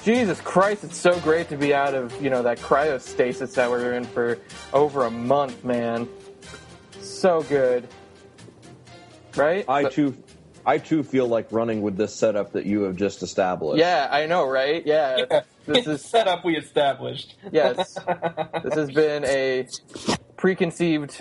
Jesus Christ, it's so great to be out of, that cryostasis that we were in for over a month, man. So good. Right? I too feel like running with this setup that you have just established. Yeah, I know, right? Yeah. This is setup we established. Yes. This has been a preconceived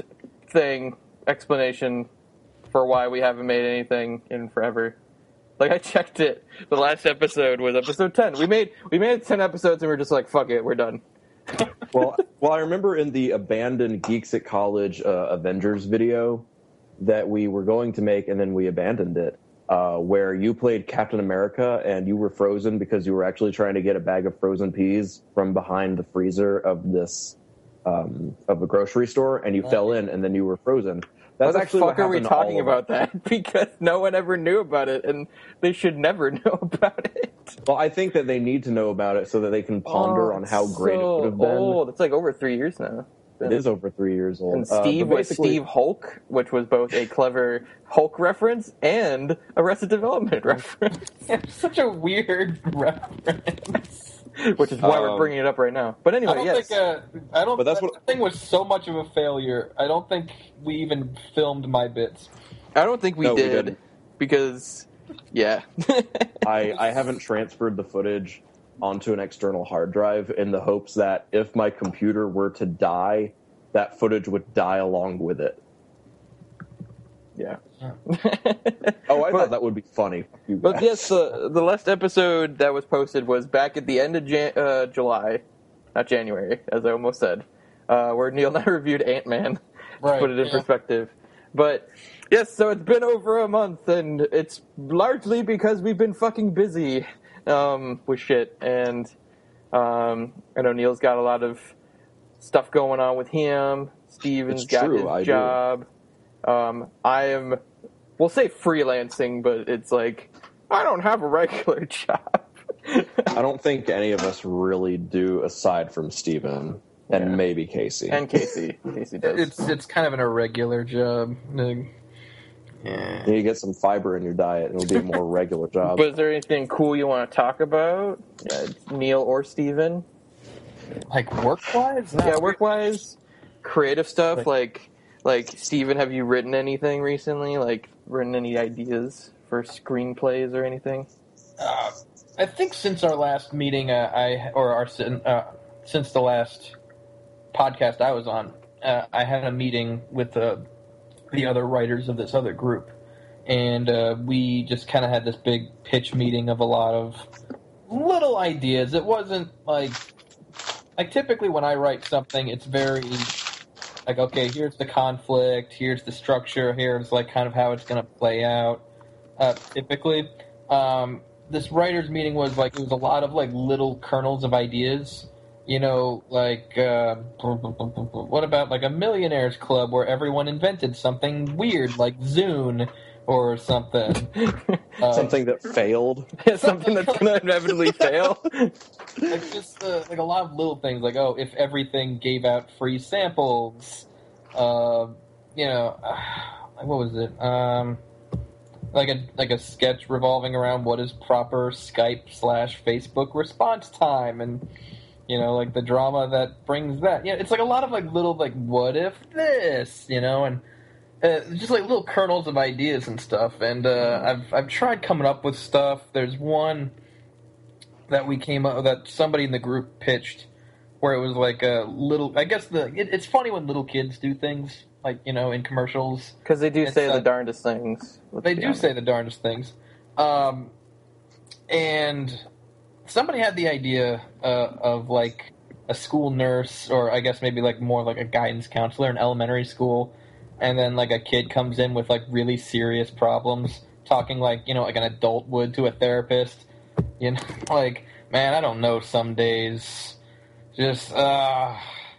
explanation for why we haven't made anything in forever. Like, I checked it. The last episode was episode 10. We made 10 episodes and we're just like, fuck it, we're done. Well, I remember in the abandoned Geeks at College Avengers video that we were going to make and then we abandoned it, where you played Captain America and you were frozen because you were actually trying to get a bag of frozen peas from behind the freezer of this of a grocery store, and you fell in and then you were frozen. That's actually what the fuck are we talking about that? Because no one ever knew about it, and they should never know about it. Well, I think that they need to know about it so that they can ponder on how great it would have been. Oh, it's like over 3 years now. It is over 3 years old. And Steve was Steve Hulk, which was both a clever Hulk reference and Arrested Development reference. Yeah, such a weird reference. Which is why we're bringing it up right now. But anyway, yes. That thing was so much of a failure. I don't think we even filmed my bits. I don't think we did. Because, yeah. I haven't transferred the footage onto an external hard drive in the hopes that if my computer were to die, that footage would die along with it. Yeah. I thought that would be funny. But yes, the last episode that was posted was back at the end of July, not January, as I almost said, where Neil and I reviewed Ant-Man, to put it in perspective. But yes, so it's been over a month, and it's largely because we've been fucking busy with shit. And I know Neil's got a lot of stuff going on with him. Steven's got his job. I am, we'll say freelancing, but it's like, I don't have a regular job. I don't think any of us really do, aside from Steven and maybe Casey. And Casey. Casey does. It's kind of an irregular job. Yeah. You get some fiber in your diet, and it'll be a more regular job. But is there anything cool you want to talk about? Neil or Steven? Like work-wise? Yeah, work-wise. Creative stuff, like Steven, have you written anything recently? Like, written any ideas for screenplays or anything? I think since our last meeting, since the last podcast I was on, I had a meeting with the other writers of this other group, and we just kind of had this big pitch meeting of a lot of little ideas. It wasn't like typically when I write something, it's very like, okay, here's the conflict, here's the structure, here's like kind of how it's going to play out. Typically, this writers' meeting was like, it was a lot of like little kernels of ideas. Like, what about like a millionaires club where everyone invented something weird like Zune or something? Something that failed. Something that's going to inevitably fail. Like just like a lot of little things, like, oh, if everything gave out free samples, what was it? Like a sketch revolving around what is proper Skype/Facebook response time, and like the drama that brings that. It's like a lot of like little like what if this, and just like little kernels of ideas and stuff. And I've tried coming up with stuff. There's one that we came up that somebody in the group pitched, where it was like a little. I guess it's funny when little kids do things like in commercials, because they do say the darndest things. They do say the darndest things, and somebody had the idea of like a school nurse, or I guess maybe like more like a guidance counselor in elementary school, and then like a kid comes in with like really serious problems, talking like like an adult would to a therapist. Like, man, I don't know. Some days, just like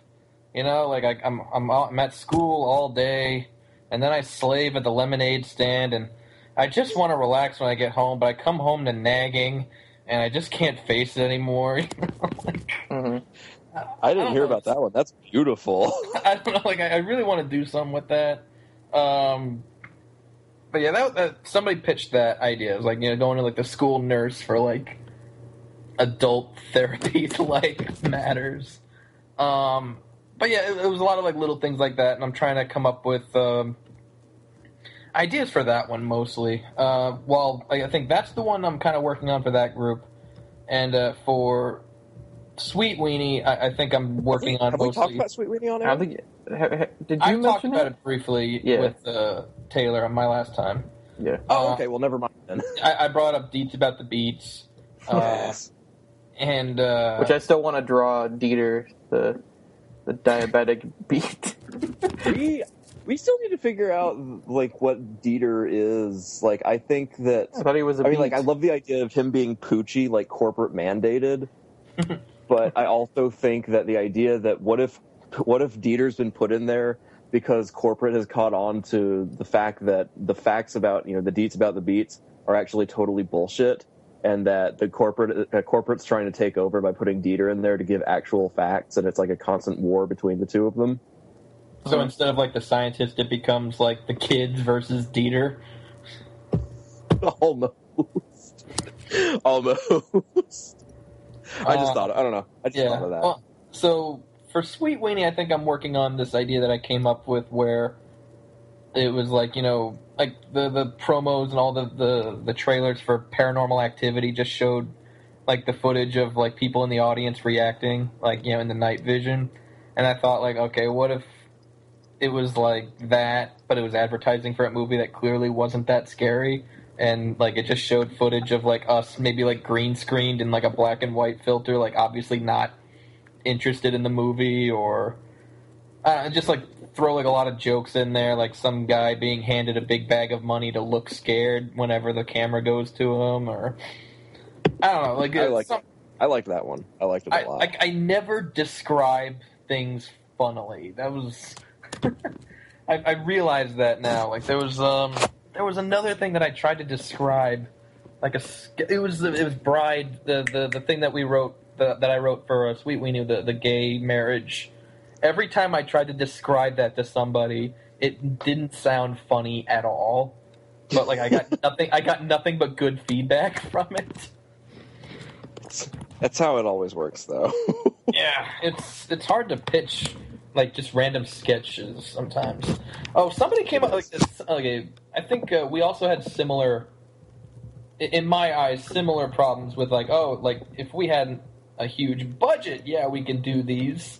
I'm at school all day, and then I slave at the lemonade stand, and I just want to relax when I get home, but I come home to nagging, and I just can't face it anymore. Mm-hmm. I didn't hear about that one. That's beautiful. I don't know. Like, I really want to do something with that. But yeah, that somebody pitched that idea. It was like, going to like the school nurse for like adult therapy like matters. But yeah, it was a lot of like little things like that, and I'm trying to come up with ideas for that one mostly. I think that's the one I'm kind of working on for that group, and for Sweet Weenie, I think I'm working on have mostly. Have we talked about Sweet Weenie on air? I don't think. Did you I talked mention about it briefly with Taylor on my last time. Yeah. Oh, okay. Well, never mind then. I brought up Deets about the beats. Yes. And which I still want to draw Dieter, the diabetic beat. we still need to figure out like what Dieter is. Like, I think that I thought he was a beat. like, I love the idea of him being Poochie, like corporate mandated. But I also think that the idea that what if Dieter's been put in there because corporate has caught on to the fact that the facts about, the deets about the beats are actually totally bullshit, and that the corporate's trying to take over by putting Dieter in there to give actual facts, and it's like a constant war between the two of them. So instead of like the scientist, it becomes like the kids versus Dieter. Almost. I just thought, I don't know. I just thought of that. Well, so for Sweet Weenie, I think I'm working on this idea that I came up with where it was like, like the promos and all the trailers for Paranormal Activity just showed like the footage of like people in the audience reacting, like, in the night vision. And I thought, like, okay, what if it was like that, but it was advertising for a movie that clearly wasn't that scary? And, like, it just showed footage of, like, us maybe, like, green screened in, like, a black and white filter, like, obviously not interested in the movie, or just, like, throw, like, a lot of jokes in there, like some guy being handed a big bag of money to look scared whenever the camera goes to him, or I don't know. Like, I liked that one. I liked it a lot. I never describe things funnily. That was... I realize that now. Like, there was another thing that I tried to describe, like it was Bride, the thing that we wrote, that I wrote for Sweet Weenie, the gay marriage. Every time I tried to describe that to somebody, it didn't sound funny at all. But like I got nothing but good feedback from it. That's how it always works, though. Yeah, it's hard to pitch like just random sketches sometimes. Oh, somebody came up like this. Okay, I think we also had similar, in my eyes, similar problems with like, like if we had a huge budget, yeah, we could do these.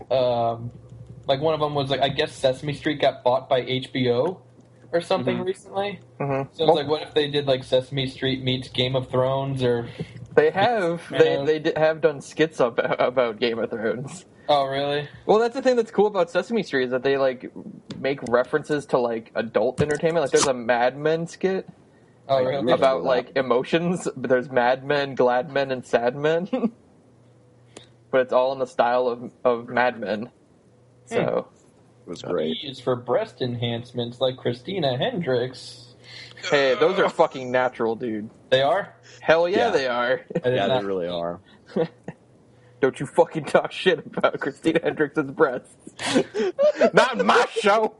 Like one of them was like, I guess Sesame Street got bought by HBO or something recently. Mm-hmm. So it's like, what if they did like Sesame Street meets Game of Thrones, or they have they have done skits about Game of Thrones. Oh, really? Well, that's the thing that's cool about Sesame Street is that they, like, make references to, like, adult entertainment. Like, there's a Mad Men skit about, like, emotions. But there's Mad Men, Glad Men, and Sad Men. But it's all in the style of Mad Men. So. It was great. Used for breast enhancements like Christina Hendricks. Hey, those are fucking natural, dude. They are? Hell yeah. They are. Yeah, they really are. Don't you fucking talk shit about Christina Hendricks' breasts. Not my show!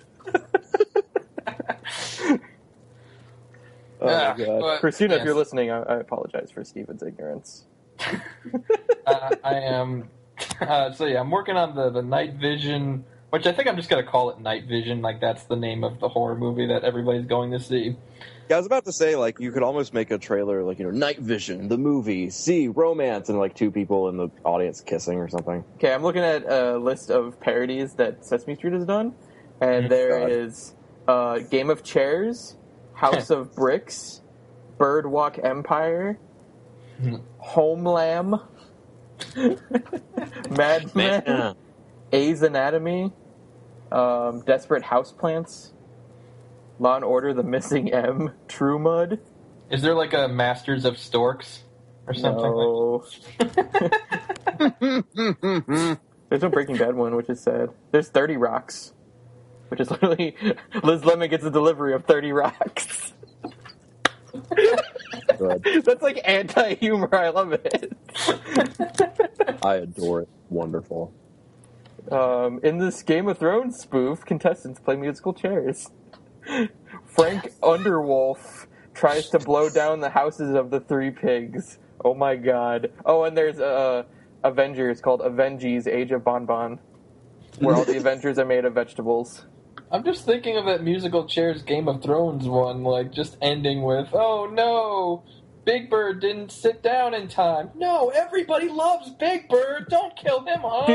Oh, my God. Christina, if you're listening, I apologize for Steven's ignorance. I am... I'm working on the Night Vision, which I think I'm just going to call it Night Vision, like that's the name of the horror movie that everybody's going to see. Yeah, I was about to say, like, you could almost make a trailer, like, Night Vision, the movie, romance, and, like, two people in the audience kissing or something. Okay, I'm looking at a list of parodies that Sesame Street has done, and there is Game of Chairs, House of Bricks, Birdwalk Empire, Homelam, Mad Men, A's Anatomy, Desperate Houseplants, Law and Order, The Missing M, True Mud. Is there like a Masters of Storks or something? No. There's no Breaking Bad one, which is sad. There's 30 Rocks, which is literally Liz Lemon gets a delivery of 30 Rocks. That's like anti-humor. I love it. I adore it. Wonderful. In this Game of Thrones spoof, contestants play musical chairs. Frank Underwolf tries to blow down the houses of the three pigs, Oh my god. Oh, and there's Avengers called Avengees Age of Bonbon, where all the Avengers are made of vegetables. I'm just thinking of that musical chairs Game of Thrones one, like just ending with, "Oh no, Big Bird didn't sit down in time." No, everybody loves Big Bird. Don't kill him off.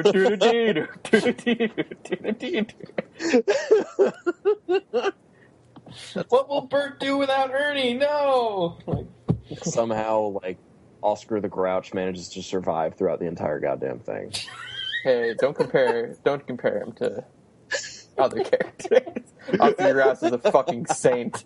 What will Bert do without Ernie? No. Somehow, like, Oscar the Grouch manages to survive throughout the entire goddamn thing. Hey, don't compare him to other characters. Oscar Grouch is a fucking saint.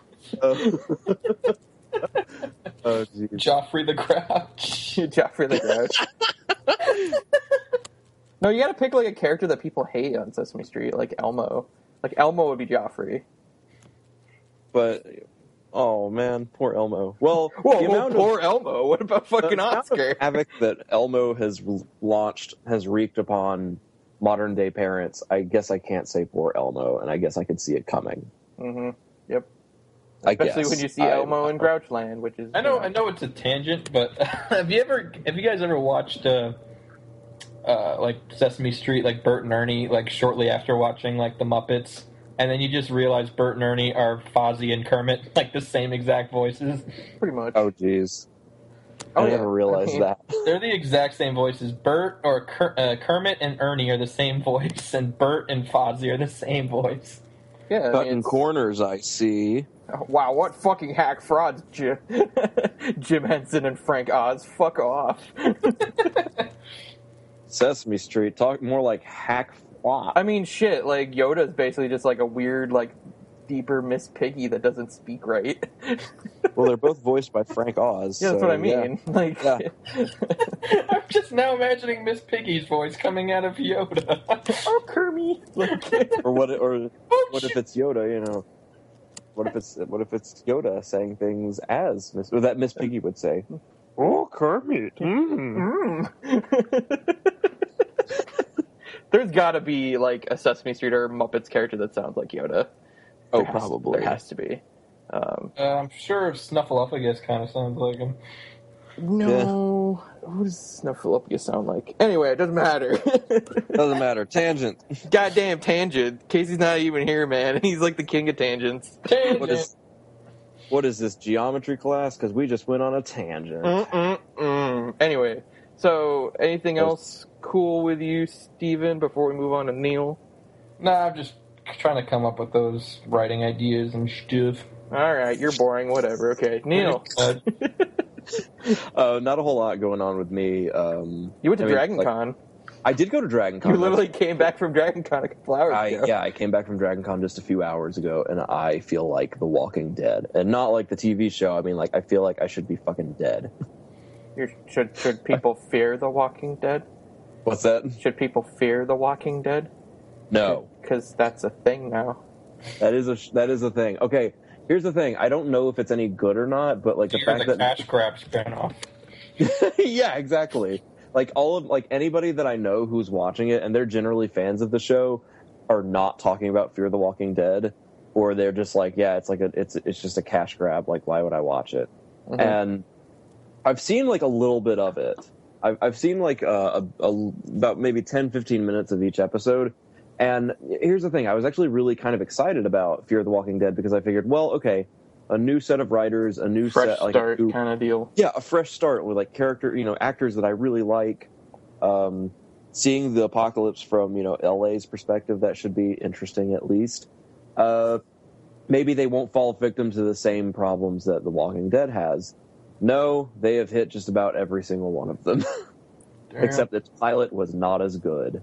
Oh, geez. Joffrey the Grouch. Joffrey the Grouch. No, you gotta pick like a character that people hate on Sesame Street, like Elmo. Like Elmo would be Joffrey. But, oh man, poor Elmo. Well, poor Elmo. What about fucking Oscar? The havoc that Elmo has launched has wreaked upon modern day parents. I guess I can't say poor Elmo, and I guess I could see it coming. Mm-hmm. Yep. Especially when you see Elmo in Grouchland, which is I know it's a tangent, but have you guys ever watched like Sesame Street, like Bert and Ernie, like shortly after watching like the Muppets, and then you just realize Bert and Ernie are Fozzie and Kermit, like the same exact voices? Pretty much. Oh jeez. I never realized that. They're the exact same voices. Bert or Kermit and Ernie are the same voice, and Bert and Fozzie are the same voice. Yeah, cutting corners, I see. Wow, what fucking hack frauds, Jim Henson and Frank Oz. Fuck off. Sesame Street, talk more like hack flop. I mean, shit, like, Yoda's basically just like a weird, like, deeper Miss Piggy that doesn't speak right. Well, they're both voiced by Frank Oz. Yeah, that's what I mean. Yeah. Like, yeah. I'm just now imagining Miss Piggy's voice coming out of Yoda. Oh, Kermit. Or what if it's Yoda? You know, what if it's Yoda saying things as Miss Piggy would say? Oh, Kermit. There's got to be like a Sesame Street or Muppets character that sounds like Yoda. Probably. There has to be. I'm sure Snuffleupagus kind of sounds like him. No. Yeah. What does Snuffleupagus sound like? Anyway, it doesn't matter. Doesn't matter. Tangent. Goddamn tangent. Casey's not even here, man. He's like the king of tangents. Tangent. What is this, geometry class? Because we just went on a tangent. Anyway, so anything else cool with you, Steven, before we move on to Neil? Nah, I'm just trying to come up with those writing ideas and stuff. Alright, you're boring, whatever. Okay, Neil. Not a whole lot going on with me. You went to Dragon Con. I did go to Dragon Con. You literally came back from Dragon Con a couple hours ago. Yeah, I came back from Dragon Con just a few hours ago, and I feel like The Walking Dead. And not like the TV show. I mean, like, I feel like I should be fucking dead. Should people fear The Walking Dead? What's that? Should people fear The Walking Dead? No. Because that's a thing now. That is a thing. Okay, here's the thing. I don't know if it's any good or not, but like the fact that Cash Grab spinoff. Yeah, exactly. Like anybody that I know who's watching it, and they're generally fans of the show, are not talking about Fear the Walking Dead, or they're just like, yeah, it's just a cash grab. Like, why would I watch it? Mm-hmm. And I've seen like a little bit of it. I've seen like about maybe 10, 15 minutes of each episode. And here's the thing. I was actually really kind of excited about Fear the Walking Dead because I figured, well, okay, a new set of writers, a new fresh start kind of deal. Yeah, a fresh start with like actors that I really like. Seeing the apocalypse from, LA's perspective, that should be interesting at least. Maybe they won't fall victim to the same problems that The Walking Dead has. No, they have hit just about every single one of them. Except its pilot was not as good.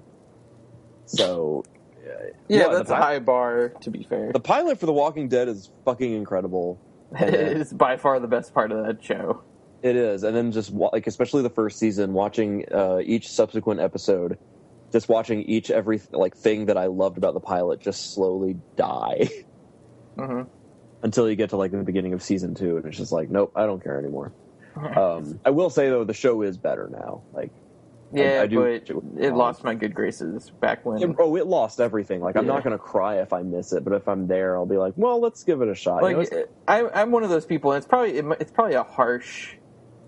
So, yeah, that's a high bar, to be fair. The pilot for The Walking Dead is fucking incredible. It is by far the best part of that show. It is, and then just like, especially the first season, watching each subsequent episode, just watching every thing that I loved about the pilot just slowly die. Mm-hmm. Until you get to like the beginning of season 2, and it's just like, nope, I don't care anymore. I will say though, the show is better now. Like, yeah, but it lost my good graces back when. It lost everything. Like, I'm not going to cry if I miss it, but if I'm there, I'll be like, well, let's give it a shot. Like, I'm one of those people, and it's probably a harsh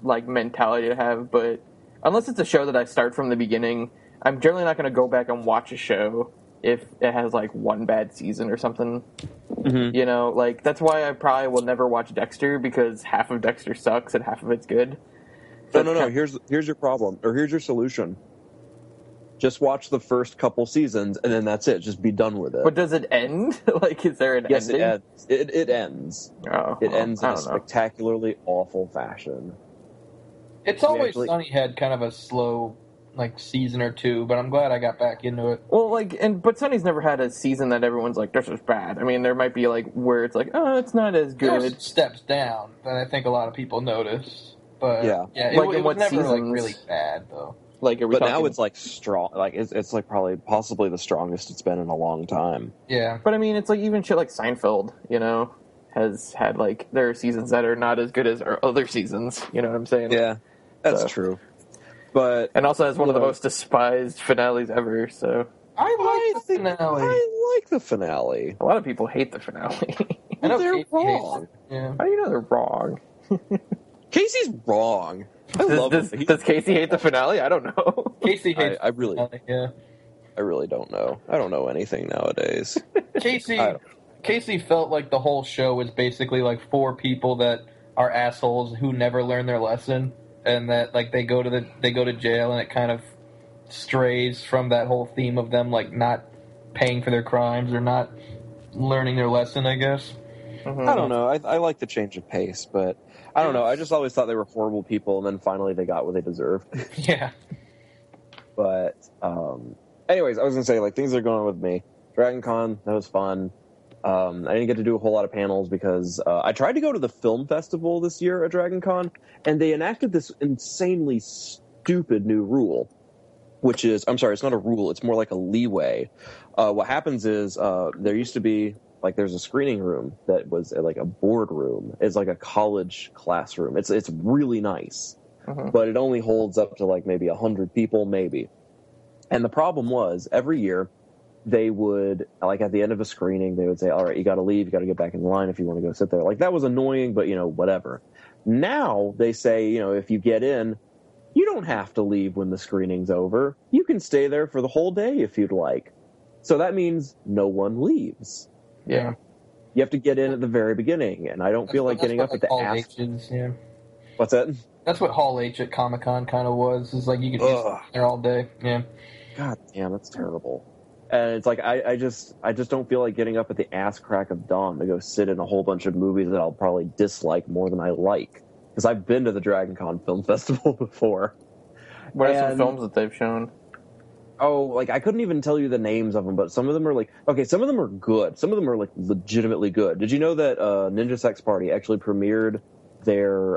like mentality to have, but unless it's a show that I start from the beginning, I'm generally not going to go back and watch a show if it has like one bad season or something. Mm-hmm. You know, like that's why I probably will never watch Dexter, because half of Dexter sucks and half of it's good. So no. Here's your problem, or here's your solution. Just watch the first couple seasons, and then that's it. Just be done with it. But does it end? Like, is there an ending? Yes, it ends. It ends. Oh, it ends in a know. spectacularly awful fashion. It's Always Sunny had kind of a slow, like, season or two, but I'm glad I got back into it. Well, like, but Sunny's never had a season that everyone's like, this is bad. I mean, there might be, like, where it's like, oh, it's not as good. There's steps down that I think a lot of people notice. But, yeah it was never, like, really bad, though. Like, but now it's like strong. Like it's like possibly the strongest it's been in a long time. Yeah, but I mean, it's like even shit like Seinfeld, you know, has had like there are seasons that are not as good as our other seasons. You know what I'm saying? Yeah, that's true. But and also has one of the most despised finales ever. So I like the finale. I like the finale. A lot of people hate the finale. I know they're wrong. Yeah. How do you know they're wrong? Casey's wrong. I love him. Does Casey hate the finale? I don't know. Casey hates I really, the finale, yeah. I really don't know. I don't know anything nowadays. Casey felt like the whole show was basically like 4 people that are assholes who never learn their lesson, and that like they go to jail, and it kind of strays from that whole theme of them like not paying for their crimes or not learning their lesson, I guess. Mm-hmm. I don't know. I like the change of pace, but I don't know. I just always thought they were horrible people, and then finally they got what they deserved. Yeah. But, anyways, I was going to say, like, things are going with me. Dragon Con, that was fun. I didn't get to do a whole lot of panels because I tried to go to the film festival this year at Dragon Con, and they enacted this insanely stupid new rule, which is, I'm sorry, it's not a rule, it's more like a leeway. What happens is there used to be, like, there's a screening room that was like a boardroom. It's like a college classroom. It's really nice, but it only holds up to like maybe 100 people, maybe. And the problem was every year they would, like at the end of a screening, they would say, all right, you got to leave. You got to get back in line if you want to go sit there. Like that was annoying, but whatever. Now they say, if you get in, you don't have to leave when the screening's over. You can stay there for the whole day if you'd like. So that means no one leaves. Yeah. You have to get in at the very beginning, and I don't feel like getting up at the ass. Yeah. What's that? That's what Hall H at Comic-Con kind of was. Is like you could just sit there all day. Yeah. God damn, that's terrible. And it's like I just don't feel like getting up at the ass crack of dawn to go sit in a whole bunch of movies that I'll probably dislike more than I like. Because I've been to the Dragon Con Film Festival before. What are some films that they've shown? Oh, like I couldn't even tell you the names of them, but some of them are like, okay, some of them are good. Some of them are like legitimately good. Did you know that Ninja Sex Party actually premiered their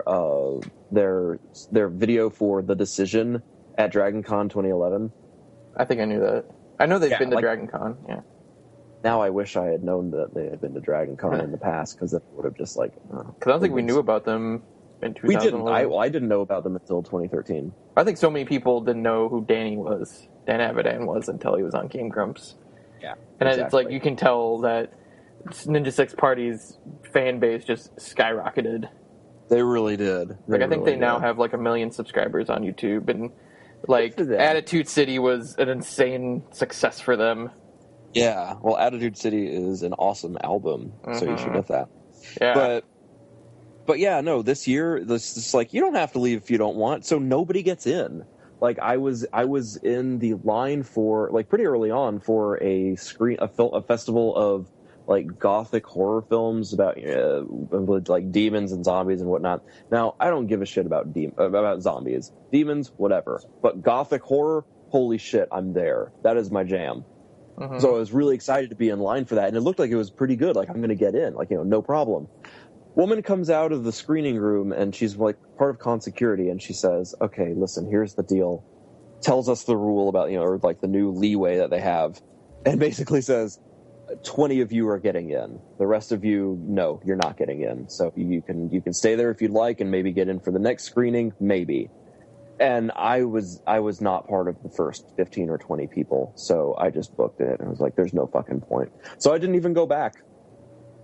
video for The Decision at Dragon Con 2011? I think I knew that. I know they've been to Dragon Con, yeah. Now I wish I had known that they had been to Dragon Con in the past, because it would have just like... Because I don't think we knew about them in 2011. We didn't. I didn't know about them until 2013. I think so many people didn't know who Dan Avidan was until he was on Game Grumps. Yeah, and it's like you can tell that Ninja Sex Party's fan base just skyrocketed. They really did. I think they now have like 1 million subscribers on YouTube, and like Attitude City was an insane success for them. Yeah, well, Attitude City is an awesome album, so you should get that. Yeah. But yeah, no, this year, this is like, you don't have to leave if you don't want, so nobody gets in. Like, I was in the line for, like, pretty early on for a festival of, like, gothic horror films about, like, demons and zombies and whatnot. Now, I don't give a shit about zombies. Demons, whatever. But gothic horror, holy shit, I'm there. That is my jam. Mm-hmm. So I was really excited to be in line for that, and it looked like it was pretty good. Like, I'm going to get in. Like, no problem. Woman comes out of the screening room, and she's like part of con security, and she says, okay, listen, here's the deal. Tells us the rule about, or like the new leeway that they have, and basically says 20 of you are getting in. The rest of you, no, you're not getting in. So you can stay there if you'd like and maybe get in for the next screening, maybe. And I was not part of the first 15 or 20 people, so I just booked it, and I was like, there's no fucking point. So I didn't even go back.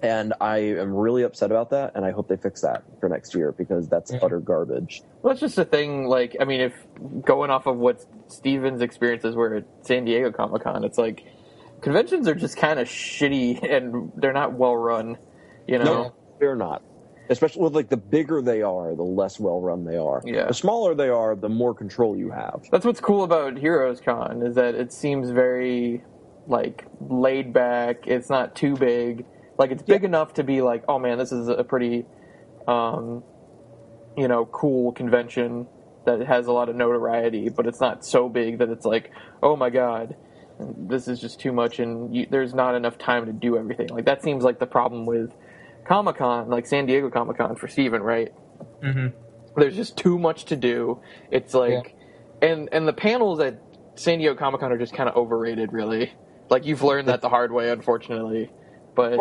And I am really upset about that, and I hope they fix that for next year, because that's utter garbage. Well, it's just a thing, like, I mean, if going off of what Steven's experiences were at San Diego Comic-Con, it's like, conventions are just kind of shitty, and they're not well-run, you know? No, they're not. Especially with, like, the bigger they are, the less well-run they are. Yeah. The smaller they are, the more control you have. That's what's cool about Heroes Con, is that it seems very, like, laid back, it's not too big. Like, it's big enough to be like, oh man, this is a pretty, you know, cool convention that has a lot of notoriety, but it's not so big that it's like, oh my god, this is just too much, and there's not enough time to do everything. Like, that seems like the problem with Comic-Con, like San Diego Comic-Con for Steven, right? Mm-hmm. There's just too much to do. It's like, and the panels at San Diego Comic-Con are just kind of overrated, really. Like, you've learned that the hard way, unfortunately. But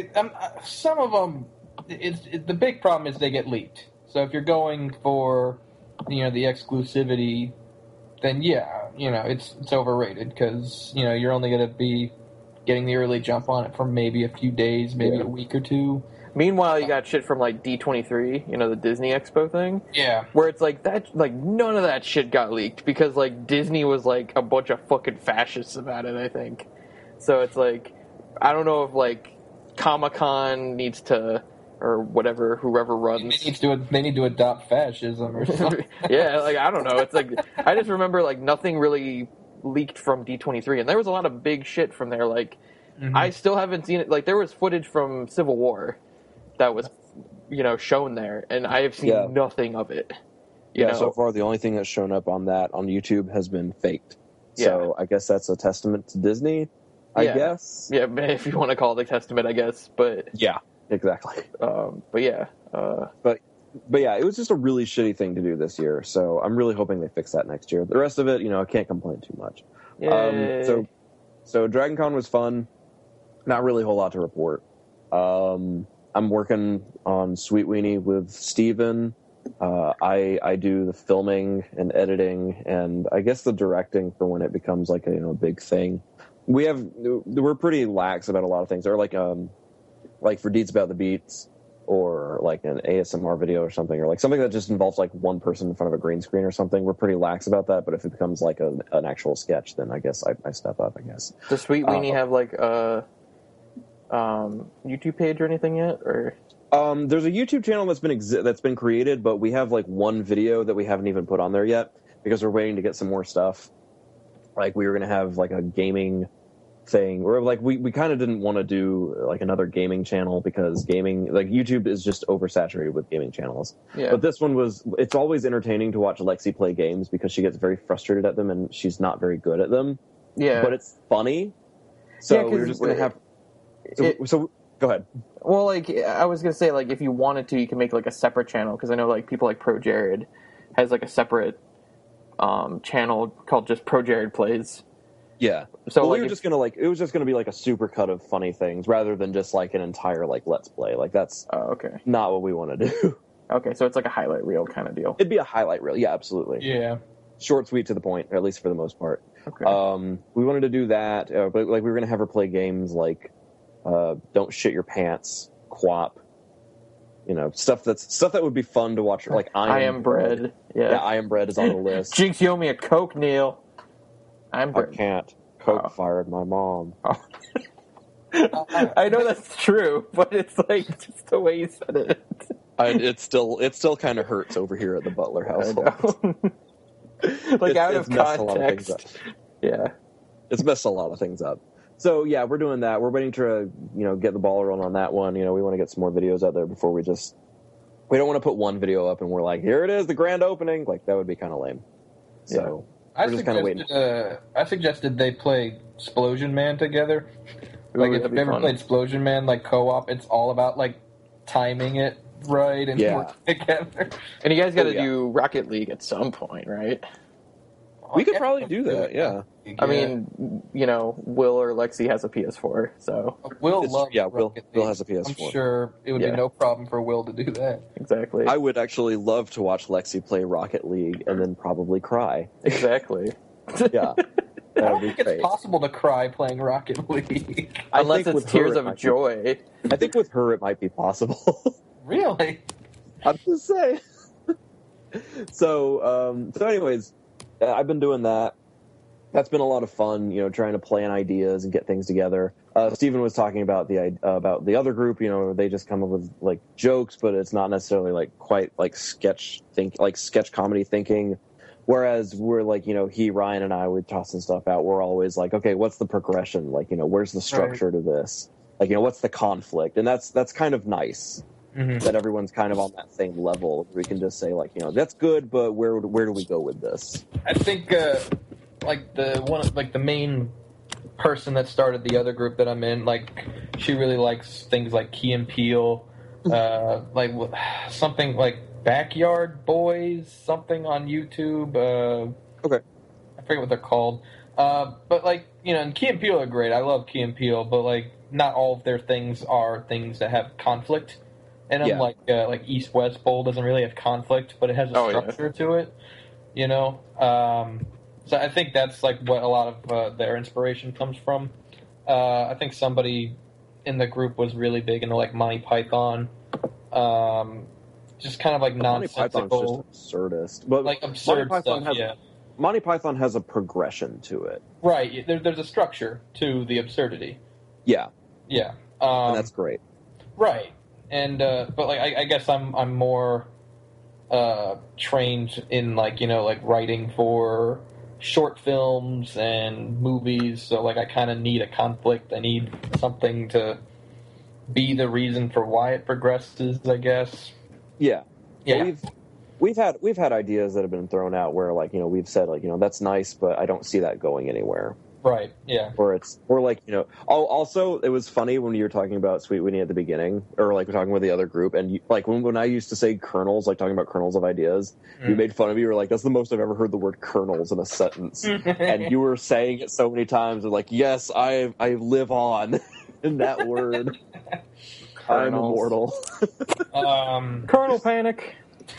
some of them, the big problem is they get leaked. So if you're going for, you know, the exclusivity, then yeah, you know, it's overrated, because, you know, you're only going to be getting the early jump on it for maybe a few days, maybe a week or two. Meanwhile, you got shit from, like, D23, you know, the Disney Expo thing. Yeah. Where it's like, that, like, none of that shit got leaked, because, like, Disney was, like, a bunch of fucking fascists about it, I think. So it's like, I don't know if, like, Comic-Con needs to, or whatever, whoever runs. They need to adopt fascism or something. Yeah, like, I don't know. It's like, I just remember, like, nothing really leaked from D23, and there was a lot of big shit from there. Like, I still haven't seen it. Like, there was footage from Civil War that was, you know, shown there, and I have seen nothing of it. You know? So far the only thing that's shown up on YouTube has been faked. So I guess that's a testament to Disney, I guess. Yeah, if you want to call it a testament, I guess. But yeah, exactly. But yeah. But yeah, it was just a really shitty thing to do this year. So I'm really hoping they fix that next year. The rest of it, you know, I can't complain too much. So Dragon Con was fun. Not really a whole lot to report. I'm working on Sweet Weenie with Steven. I do the filming and editing, and I guess the directing for when it becomes like a big thing. We're pretty lax about a lot of things. Or like for Deeds About the Beats, or like an ASMR video or something, or like something that just involves like one person in front of a green screen or something. We're pretty lax about that. But if it becomes like an actual sketch, then I guess I step up. I guess. Does Sweet Weenie have like a YouTube page or anything yet? Or there's a YouTube channel that's been created, but we have like one video that we haven't even put on there yet because we're waiting to get some more stuff. Like, we were going to have like a gaming thing, or like we kind of didn't want to do like another gaming channel because gaming, like, YouTube is just oversaturated with gaming channels. Yeah. But this one it's always entertaining to watch Lexi play games because she gets very frustrated at them and she's not very good at them. Yeah. But it's funny. So we were just going to have... So go ahead. Well, like, I was going to say, like, if you wanted to, you can make like a separate channel, because I know like people like Pro Jared has like a separate channel called just Pro Jared Plays. Yeah. So we were just gonna it was just gonna be like a super cut of funny things rather than just like an entire like Let's Play. Like, that's not what we want to do. Okay, so it's like a highlight reel kind of deal. It'd be a highlight reel, yeah, absolutely. Yeah. Short, sweet, to the point, at least for the most part. Okay. We wanted to do that, but like we were gonna have her play games like Don't Shit Your Pants, QWOP. You know, stuff that would be fun to watch. Like I Am Bread. Yeah, I Am Bread is on the list. Jinx, you owe me a Coke, Neil. I can't. Coke fired my mom. Oh. I know that's true, but it's like just the way you said it. It still kind of hurts over here at the Butler household. Like, out of context. Yeah, it's messed a lot of things up. So yeah, we're doing that. We're waiting to get the ball rolling on that one. We want to get some more videos out there before we don't want to put one video up and we're like, here it is, the grand opening. Like, that would be kind of lame. So. Yeah. I suggested they play Explosion Man together. Like, if you've ever played Explosion Man, like co-op, it's all about like timing it right and working together. And you guys got to do Rocket League at some point, right? We could probably do that. Yeah. I mean, Will or Lexi has a PS4, so Will has a PS4. I'm sure it would be no problem for Will to do that. Exactly. I would actually love to watch Lexi play Rocket League and then probably cry. Exactly. Yeah. I don't think it's possible to cry playing Rocket League. Unless it's tears of joy. I think with her it might be possible. Really? I'm just saying. So anyways, I've been doing that. That's been a lot of fun, trying to plan ideas and get things together. Steven was talking about the other group, they just come up with like jokes, but it's not necessarily like quite like sketch comedy thinking. Whereas we're like, Ryan and I would tossing stuff out. We're always like, okay, what's the progression? Like, where's the structure to this? Like, what's the conflict? And that's kind of nice. Mm-hmm. That everyone's kind of on that same level. We can just say like, that's good, but where do we go with this? I think the main person that started the other group that I'm in, like she really likes things like Key and Peele, like something like Backyard Boys, something on YouTube. Okay, I forget what they're called. But like and Key and Peele are great. I love Key and Peele, but like not all of their things are things that have conflict. And I'm like East West Bowl doesn't really have conflict, but it has a structure to it. So I think that's like what a lot of their inspiration comes from. I think somebody in the group was really big into like Monty Python, just kind of like nonsensical. Monty Python's just absurdist, but like absurd stuff. Monty Python has a progression to it, right? There's a structure to the absurdity. Yeah, and that's great, right? And but like I guess I'm more trained in like writing for short films and movies, so like I kind of need a conflict. I need something to be the reason for why it progresses, I guess. Yeah. We've had ideas that have been thrown out where like we've said like that's nice, but I don't see that going anywhere. Right. Yeah. Or like also it was funny when you were talking about Sweet Weenie at the beginning, or like we're talking with the other group, and like when I used to say kernels, like talking about kernels of ideas, you made fun of me. You were like, "That's the most I've ever heard the word kernels in a sentence," and you were saying it so many times, and like, "Yes, I live on in that word. I'm immortal." Kernel panic.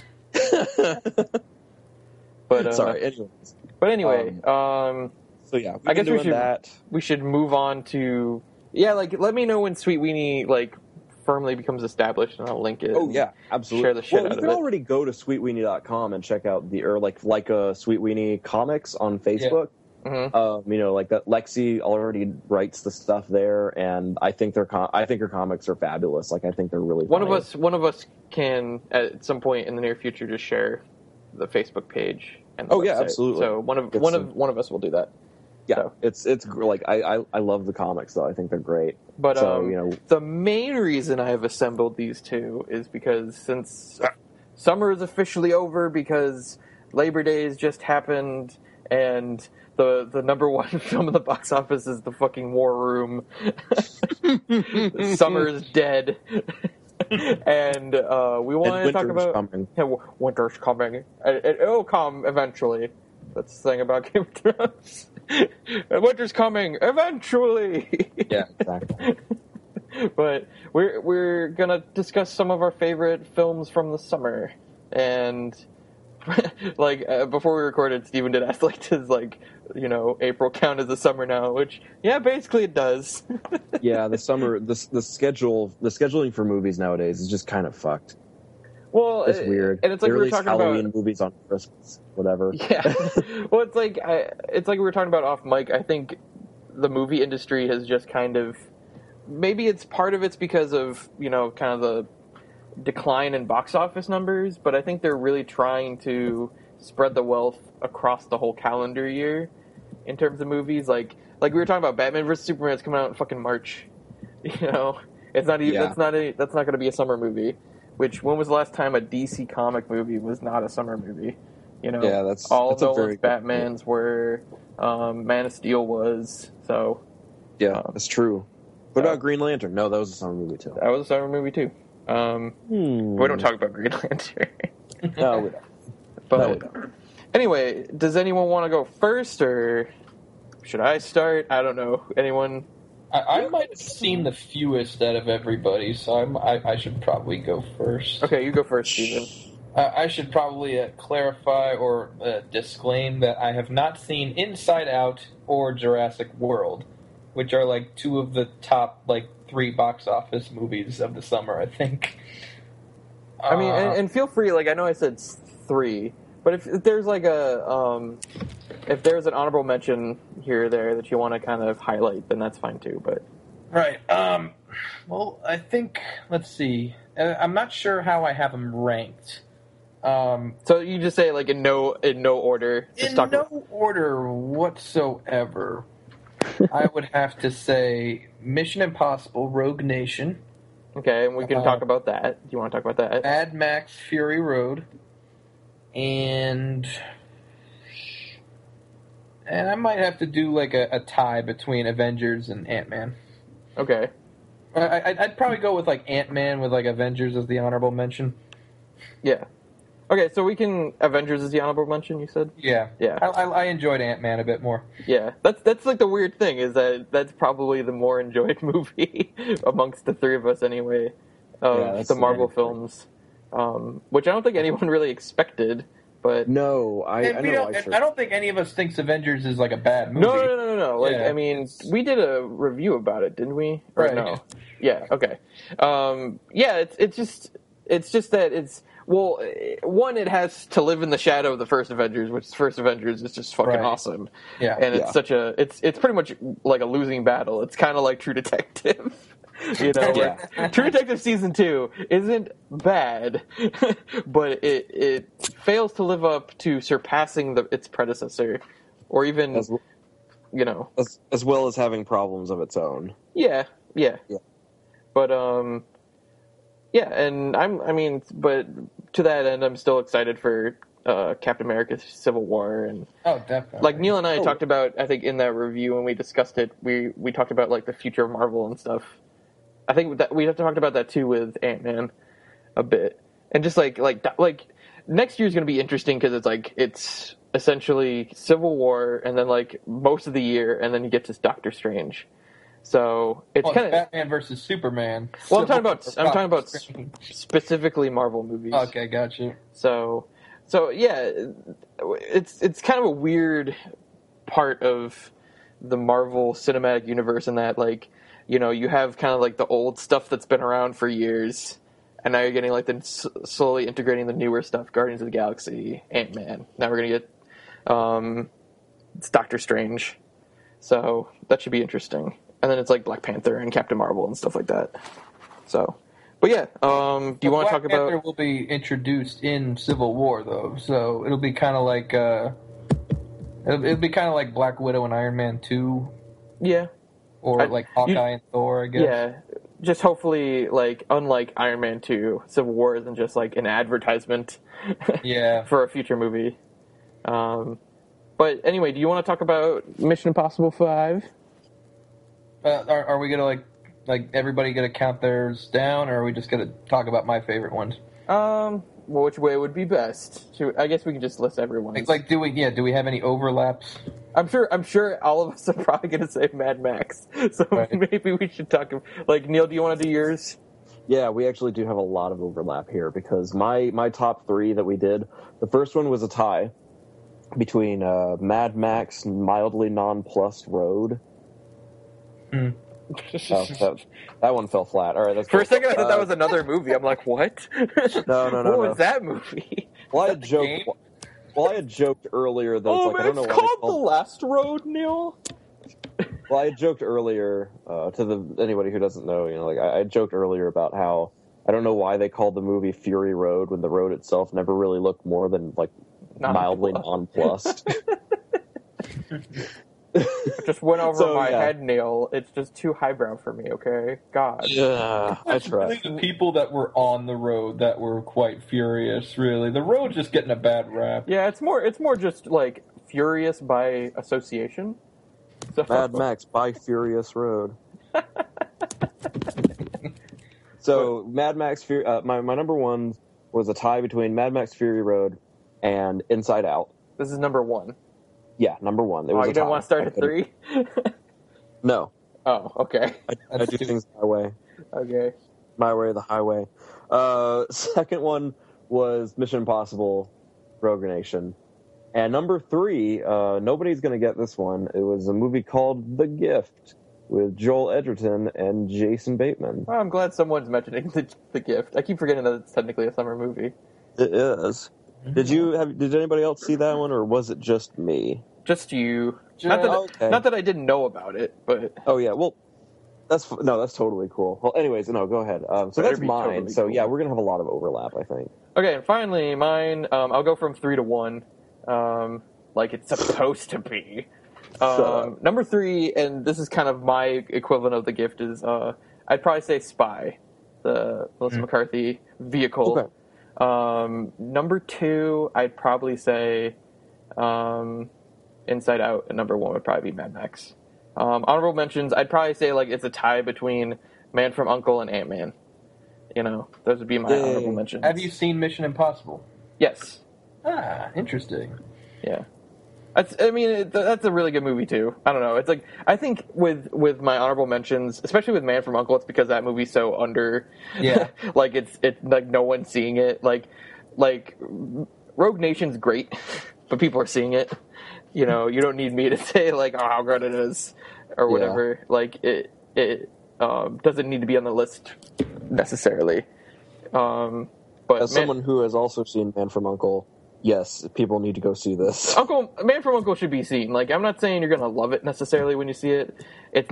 But sorry. Anyways. But anyway. So yeah, I guess we should move on to like let me know when Sweet Weenie like firmly becomes established, and I'll link it. Oh yeah, absolutely. Share the shit out of it. You can already go to sweetweenie.com and check out like a Sweet Weenie comics on Facebook. Yeah. Mm-hmm. Like that Lexi already writes the stuff there, and I think her comics are fabulous. Like I think they're really funny. One of us can at some point in the near future just share the Facebook page. And yeah, absolutely. So one of us will do that. Yeah, so. It's like I love the comics though. I think they're great. But the main reason I have assembled these two is because since summer is officially over, because Labor Day has just happened, and the number one film in the box office is The fucking War Room. Summer is dead. And we want to talk about winter's coming. It'll come eventually. That's the thing about Game of Thrones. Winter's coming eventually. Yeah, exactly. But we're gonna discuss some of our favorite films from the summer, and like before we recorded, Steven did ask like does April count as the summer now? Which basically it does. Yeah, the summer the scheduling for movies nowadays is just kind of fucked. Well, it's weird. And it's like we were talking Halloween about movies on Christmas, whatever. Yeah. Well, it's like we were talking about off mic. I think the movie industry has just kind of, maybe it's part of it's because of kind of the decline in box office numbers, but I think they're really trying to spread the wealth across the whole calendar year in terms of movies. Like we were talking about Batman vs Superman is coming out in fucking March. It's not even that's not going to be a summer movie. Which, when was the last time a DC comic movie was not a summer movie? Yeah, that's all that's Nolan's Batmans were. Man of Steel was. So. Yeah, that's true. What about Green Lantern? No, that was a summer movie too. That was a summer movie too. We don't talk about Green Lantern. No, we don't. But anyway, does anyone want to go first, or should I start? I don't know. Anyone? I might have seen the fewest out of everybody, so I should probably go first. Okay, you go first, Steven. I should probably clarify or disclaim that I have not seen Inside Out or Jurassic World, which are like two of the top 3 box office movies of the summer, I think. I mean, and feel free. I know I said 3, but if there's if there's an honorable mention here or there that you want to kind of highlight, then that's fine too. But right. Well, I think let's see. I'm not sure how I have them ranked. So you just say in no order. In no order whatsoever. I would have to say Mission Impossible: Rogue Nation. Okay, and we can talk about that. Do you want to talk about that? Mad Max: Fury Road, and I might have to do a tie between Avengers and Ant-Man. Okay. I'd probably go with Ant-Man with Avengers as the honorable mention. Yeah. Okay, so we can Avengers is the honorable mention. You said. Yeah. I enjoyed Ant-Man a bit more. Yeah, that's the weird thing is that's probably the more enjoyed movie amongst the three of us anyway. The Marvel films, which I don't think anyone really expected. But no, I don't think any of us thinks Avengers is a bad movie. No. I mean, we did a review about it, didn't we? Or right. No. Yeah. Okay. It's just that it's. Well, one, it has to live in the shadow of the first Avengers, which the first Avengers is just fucking awesome. Yeah. And it's it's pretty much like a losing battle. It's kind of like True Detective. True Detective Season 2 isn't bad, but it fails to live up to surpassing its predecessor, or even, as well as having problems of its own. Yeah. But, but to that end, I'm still excited for Captain America: Civil War, and definitely. Neil and I talked about, I think in that review when we discussed it, we talked about the future of Marvel and stuff. I think that we have to talk about that too with Ant-Man a bit, and just next year's going to be interesting because it's essentially Civil War, and then most of the year, and then you get to Doctor Strange. So it's kind of Batman versus Superman. Well, I'm talking about specifically Marvel movies. Okay, gotcha. So yeah, it's kind of a weird part of the Marvel Cinematic Universe in that you have kind of the old stuff that's been around for years, and now you're getting slowly integrating the newer stuff, Guardians of the Galaxy, Ant-Man. Now we're gonna get it's Doctor Strange, so that should be interesting. And then it's Black Panther and Captain Marvel and stuff like that. So, but yeah, do you want to talk about? Black Panther will be introduced in Civil War though, so it'll be kind of it'll be kind of like Black Widow and Iron Man 2. Yeah. Or Hawkeye and Thor, I guess. Yeah, just hopefully, unlike Iron Man 2, Civil War isn't just, an advertisement for a future movie. But anyway, do you want to talk about Mission Impossible 5? Are we going to, everybody going to count theirs down, or are we just going to talk about my favorite ones? Well, which way would be best? I guess we can just list everyone's. Do we have any overlaps? I'm sure all of us are probably going to say Mad Max. So maybe we should talk. Neil, do you want to do yours? Yeah, we actually do have a lot of overlap here because my top 3 that we did, the first one was a tie between Mad Max, Mildly Nonplussed Road. That one fell flat. All right, that's for a second I thought that was another movie. I'm like, what? No. What was that movie? Well, I had joked earlier that I don't know why called The Last Road, Neil. Well, I had joked earlier anybody who doesn't know, I joked earlier about how I don't know why they called the movie Fury Road when the road itself never really looked more than mildly nonplussed. It just went over my head, Neil. It's just too highbrow for me, okay? God. Yeah, I try. Really the people that were on the road that were quite furious, really. The road's just getting a bad rap. Yeah, it's more just furious by association. So. Mad Max by Furious Road. So Mad Max Fury. My number one was a tie between Mad Max Fury Road and Inside Out. This is number 1. Yeah, number 1. It was you didn't want to start at 3? No. Oh, okay. I do things my way. Okay. My way or the highway. Second one was Mission Impossible Rogue Nation. And number 3, nobody's going to get this one. It was a movie called The Gift with Joel Edgerton and Jason Bateman. Well, I'm glad someone's mentioning the Gift. I keep forgetting that it's technically a summer movie. It is. Did anybody else see that one, or was it just me? Just you. Not that I didn't know about it, but oh yeah, well, that's totally cool. Well, anyways, no, go ahead. So that's mine. Totally so cool. Yeah, we're gonna have a lot of overlap, I think. Okay, and finally, mine. I'll go from 3 to 1, like it's supposed to be. Number 3, and this is kind of my equivalent of The Gift, is I'd probably say Spy, the Melissa McCarthy vehicle. Okay. Number 2, I'd probably say Inside Out, and number 1 would probably be Mad Max. Honorable mentions, I'd probably say like it's a tie between Man from U.N.C.L.E. and Ant-Man. You know, those would be my honorable mentions. Have you seen Mission Impossible? Yes. Ah, interesting. Yeah. That's a really good movie too. I don't know. It's like, I think with my honorable mentions, especially with Man from U.N.C.L.E., it's because that movie's so under. Yeah. Like it's like no one's seeing it. Like Rogue Nation's great, but people are seeing it. You know, you don't need me to say like, oh, how good it is or whatever. Yeah. Like it doesn't need to be on the list necessarily. But as someone who has also seen Man from U.N.C.L.E., yes, people need to go see this. Man from U.N.C.L.E. should be seen. Like, I'm not saying you're going to love it necessarily when you see it. It's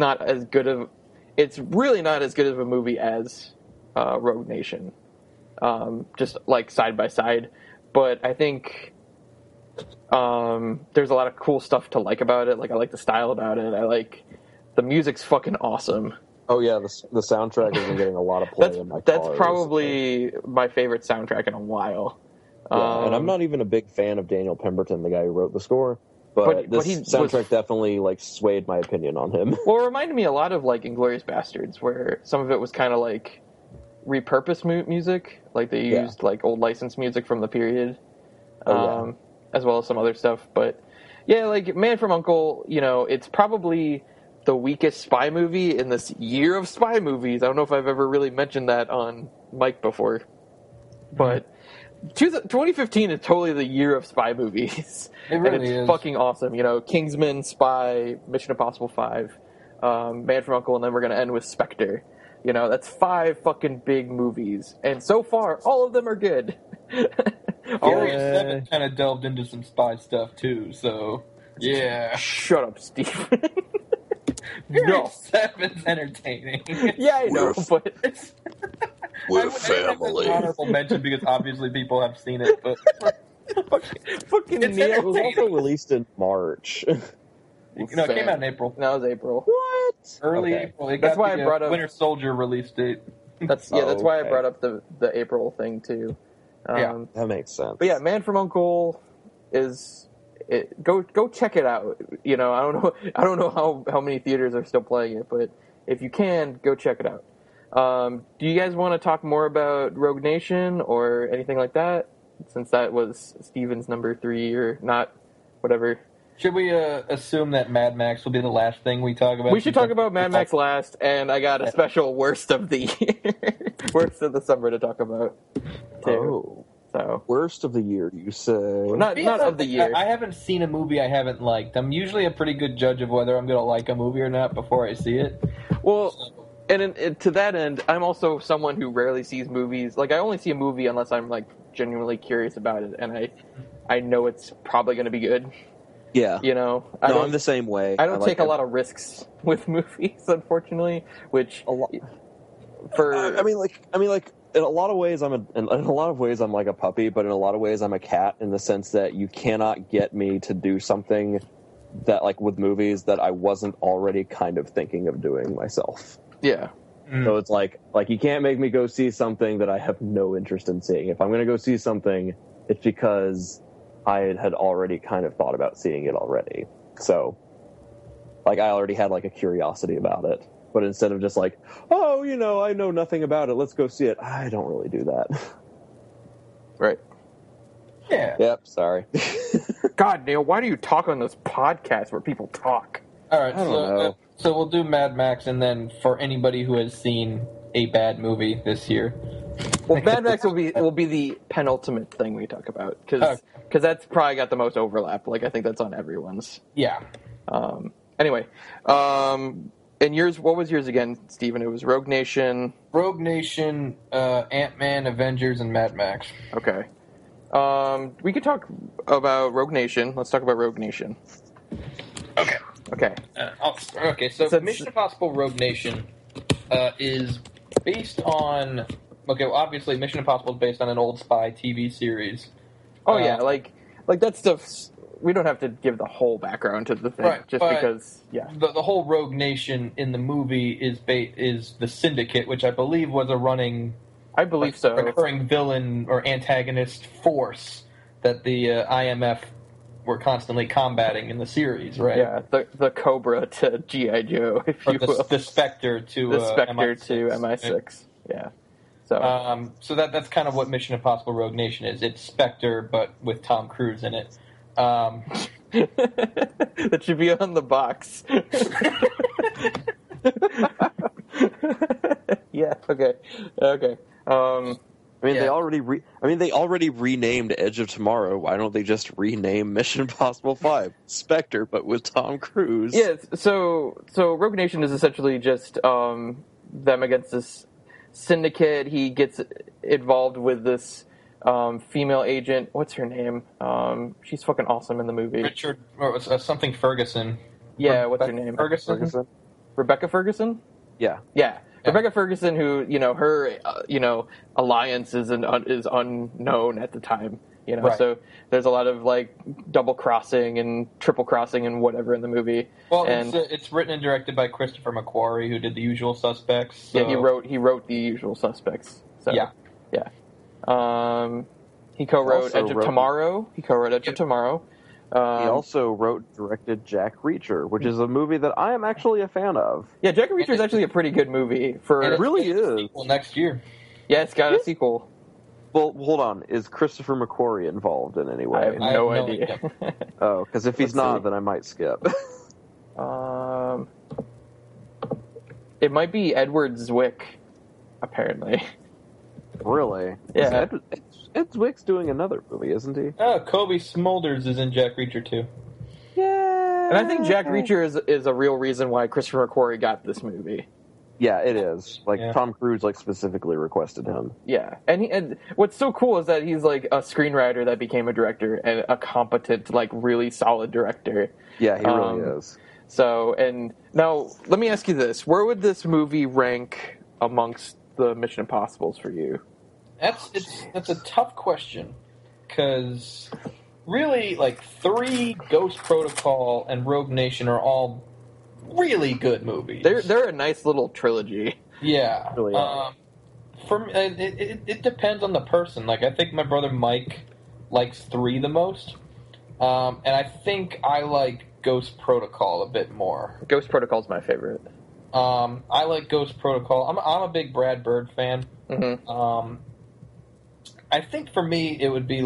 really not as good of a movie as Rogue Nation. Just like side by side. But I think there's a lot of cool stuff to like about it. Like, I like the style about it. The music's fucking awesome. Oh yeah, the soundtrack has been getting a lot of play in my car. That's probably my favorite soundtrack in a while. Yeah, and I'm not even a big fan of Daniel Pemberton, the guy who wrote the score, but this soundtrack definitely swayed my opinion on him. Well, it reminded me a lot of Inglourious Basterds, where some of it was kind of repurposed music, like they used old licensed music from the period, as well as some other stuff. But yeah, Man from U.N.C.L.E., it's probably the weakest spy movie in this year of spy movies. I don't know if I've ever really mentioned that on mic before, but 2015 is totally the year of spy movies. It really is. Fucking awesome. Kingsman, Spy, Mission Impossible 5, Man from U.N.C.L.E., and then we're going to end with Spectre. That's 5 fucking big movies. And so far, all of them are good. Furious 7 kind of delved into some spy stuff, too, so... Yeah. Shut up, Steve. No. 7's entertaining. Yeah, I know, but... We're family. Honorable mention because obviously people have seen it, but... fucking Neil. It was also released in March. It came out in April. No, it was April. What? Early April. That's why I brought up Winter Soldier release date. That's why I brought up the April thing too. Yeah, that makes sense. But yeah, Man from U.N.C.L.E. is go check it out. I don't know how many theaters are still playing it, but if you can, go check it out. Do you guys want to talk more about Rogue Nation or anything like that? Since that was Steven's number 3 or not, whatever. Should we assume that Mad Max will be the last thing we talk about? We should talk about Mad Max last, and I got a special worst of the summer to talk about too. Oh, so worst of the year, you say? Not of the year. I haven't seen a movie I haven't liked. I'm usually a pretty good judge of whether I'm going to like a movie or not before I see it. Well. And to that end, I'm also someone who rarely sees movies. I only see a movie unless I'm genuinely curious about it, and I know it's probably going to be good. Yeah. I'm the same way. I don't take a lot of risks with movies, unfortunately. Which in a lot of ways I'm like a puppy, but in a lot of ways I'm a cat in the sense that you cannot get me to do something that with movies that I wasn't already kind of thinking of doing myself. Yeah. So it's like you can't make me go see something that I have no interest in seeing. If I'm going to go see something, it's because I had already kind of thought about seeing it already. So, I already had a curiosity about it. But instead of just I know nothing about it, let's go see it. I don't really do that. Right. Yeah. Yep, sorry. God, Neil, why do you talk on this podcast where people talk? All right, so we'll do Mad Max, and then for anybody who has seen a bad movie this year, Well, Mad Max will be the penultimate thing we talk about because that's probably got the most overlap. Like I think that's on everyone's. Yeah. Anyway, and yours, what was yours again, Steven? It was Rogue Nation. Rogue Nation, Ant-Man, Avengers, and Mad Max. Okay. We could talk about Rogue Nation. Let's talk about Rogue Nation. Okay. Okay. So Mission Impossible Rogue Nation is based on... Okay, well, obviously Mission Impossible is based on an old spy TV series. Oh, yeah, like that stuff's... We don't have to give the whole background to the thing, right, just because, yeah. The whole Rogue Nation in the movie is the Syndicate, which I believe was a running... I believe so. Recurring villain or antagonist force that the IMF were constantly combating in the series, right? Yeah, the Cobra to G.I. Joe, if you will. The Spectre to MI6. To MI6, right? Yeah. So that's kind of what Mission Impossible Rogue Nation is. It's Spectre, but with Tom Cruise in it. That should be on the box. Yeah. Okay. They already renamed Edge of Tomorrow. Why don't they just rename Mission Impossible 5 Spectre, but with Tom Cruise? Yeah. So Rogue Nation is essentially just them against this syndicate. He gets involved with this female agent. What's her name? She's fucking awesome in the movie. Richard or something Ferguson. Yeah. What's her name? Ferguson. Rebecca Ferguson. Yeah. Yeah. Rebecca Ferguson, who, her, alliance is unknown at the time, right. So there's a lot of, double crossing and triple crossing and whatever in the movie. Well, it's written and directed by Christopher McQuarrie, who did The Usual Suspects. So. Yeah, he wrote The Usual Suspects. So, yeah. He co-wrote Edge of Tomorrow. He also wrote and directed Jack Reacher, which is a movie that I am actually a fan of. Yeah, Jack Reacher is actually a pretty good movie. It really is. Sequel next year. Yeah, it's got a sequel. Well, hold on. Is Christopher McQuarrie involved in any way? I have no idea. Oh, because if he's not, then I might skip. It might be Edward Zwick, apparently. Really? Yeah. Ed Zwick's doing another movie, isn't he? Oh, Kobe Smulders is in Jack Reacher too. Yeah. And I think Jack Reacher is a real reason why Christopher McQuarrie got this movie. Yeah, it is. Tom Cruise specifically requested him. Yeah. And what's so cool is that he's a screenwriter that became a director and a competent, really solid director. Yeah, he really is. So, and now let me ask you this. Where would this movie rank amongst the Mission Impossibles for you? That's a tough question, because really, 3, Ghost Protocol and Rogue Nation are all really good movies. They're a nice little trilogy. Yeah. Really are. For me, it depends on the person. I think my brother Mike likes 3 the most, and I think I like Ghost Protocol a bit more. Ghost Protocol's my favorite. I like Ghost Protocol. I'm a big Brad Bird fan. Mm-hmm. I think for me it would be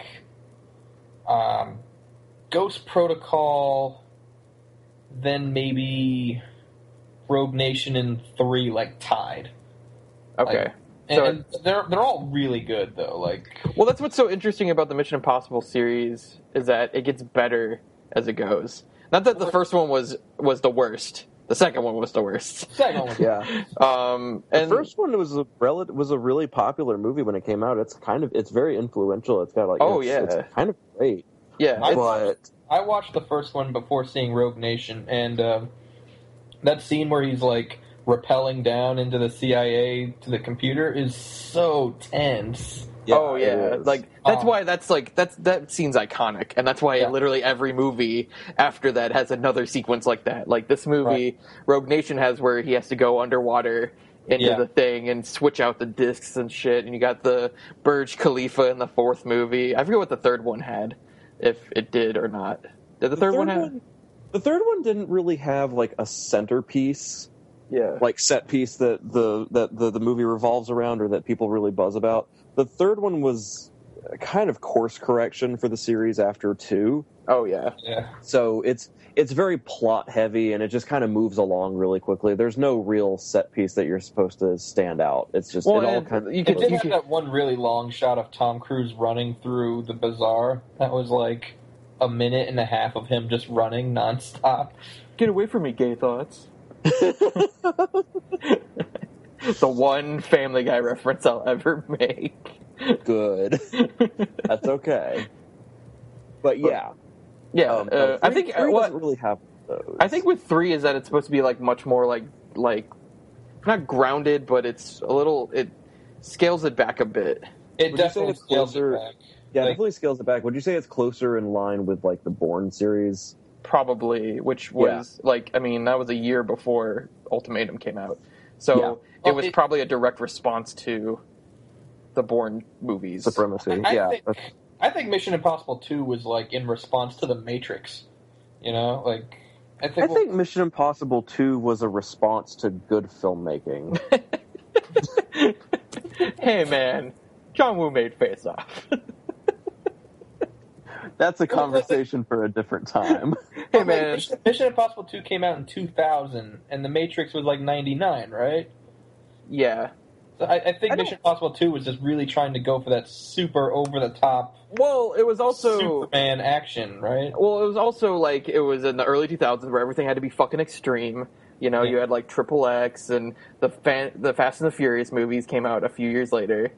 Ghost Protocol, then maybe Rogue Nation and 3 tied. Okay. And they're all really good though. Well, that's what's so interesting about the Mission Impossible series is that it gets better as it goes. Not that the first one was the worst. The second one was the worst. Yeah. And the first one was a really popular movie when it came out. It's very influential. It's got it's kind of great. Yeah. I watched the first one before seeing Rogue Nation, and that scene where he's rappelling down into the CIA to the computer is so tense. Yeah, oh yeah, that's why that scene's iconic, and that's why literally every movie after that has another sequence like that. This movie, Rogue Nation, has where he has to go underwater into the thing and switch out the discs and shit. And you got the Burj Khalifa in the 4th movie. I forget what the 3rd one had, if it did or not. Did the third one have? The 3rd one didn't really have a centerpiece. Yeah. Set piece that the movie revolves around or that people really buzz about. The 3rd one was kind of course correction for the series after 2. Oh yeah. So it's very plot heavy, and it just kind of moves along really quickly. There's no real set piece that you're supposed to stand out. It's just well, it all kind of. It did have that one really long shot of Tom Cruise running through the bazaar. That was like a minute and a half of him just running nonstop. Get away from me, gay thoughts. The one Family Guy reference I'll ever make. Good. That's okay. But yeah. Yeah, three, I think three doesn't really have those. I think with 3 is that it's supposed to be like much more like not grounded, but it's a little, it scales it back a bit. It definitely scales it back. Yeah, definitely scales it back. Would you say it's closer in line with like the Bourne series? Probably, which was that was a year before Ultimatum came out, so it was probably a direct response to the Bourne movies. Supremacy. I think Mission Impossible 2 was like in response to The Matrix. You know, like I think Mission Impossible 2 was a response to good filmmaking. Hey man, John Woo made Face Off. That's a conversation for a different time. Hey man, Mission Impossible 2 came out in 2000, and The Matrix was like 99, right? Yeah. So I think Mission Impossible 2 was just really trying to go for that super over-the-top Well, it was also Superman action, right? Well, it was also like it was in the early 2000s where everything had to be fucking extreme. You know, you had like Triple X and the Fast and the Furious movies came out a few years later.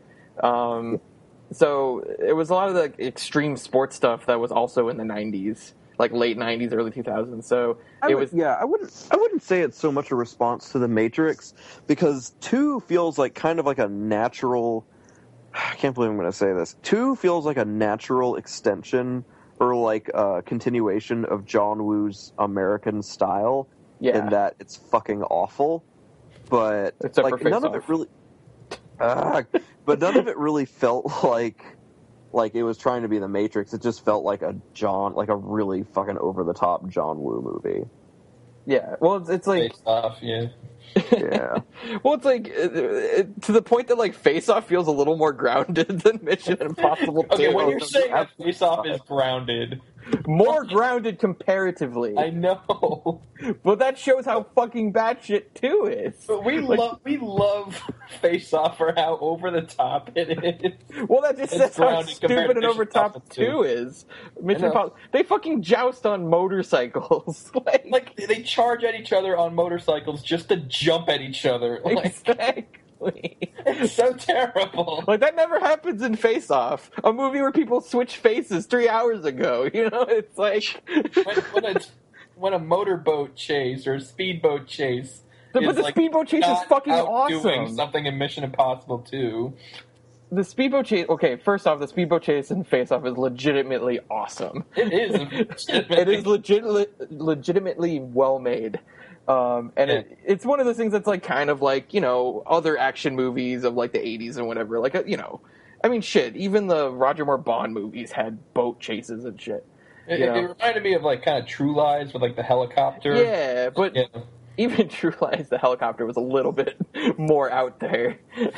So it was a lot of the extreme sports stuff that was also in the 90s, like late 90s, early 2000s. So I wouldn't say it's so much a response to The Matrix, because 2 feels like kind of like a natural. I can't believe I'm going to say this. 2 feels like a natural extension or like a continuation of John Woo's American style. Yeah. In that it's fucking awful, but except like for none of it really. But none of it really felt like it was trying to be The Matrix. It just felt like a really fucking over the top John Woo movie. Yeah, well, it's like Face Off, yeah. Yeah. Well, it's like to the point that like Face Off feels a little more grounded than Mission Impossible 2. Okay, when you're saying that Face Off is grounded, more grounded comparatively. I know, but that shows how fucking batshit 2 is. But we love Face Off for how over the top it is. Well, that just says how stupid and over top 2 is. Mission Impossible. They fucking joust on motorcycles. like they charge at each other on motorcycles just to jump at each other. Exactly. It's so terrible. Like, that never happens in Face Off, a movie where people switch faces 3 hours ago. You know, it's like when a motorboat chase or a speedboat chase. But the speedboat chase is fucking awesome. Doing something in Mission Impossible 2. The speedboat chase. Okay, first off, the speedboat chase in Face Off is legitimately awesome. It is. It is legitimately well made. It's one of those things that's like kind of like, you know, other action movies of like the 80s and whatever. Like, you know, I mean, shit, even the Roger Moore Bond movies had boat chases and shit. It reminded me of like kind of True Lies with like the helicopter. Yeah, but even True Lies, the helicopter was a little bit more out there.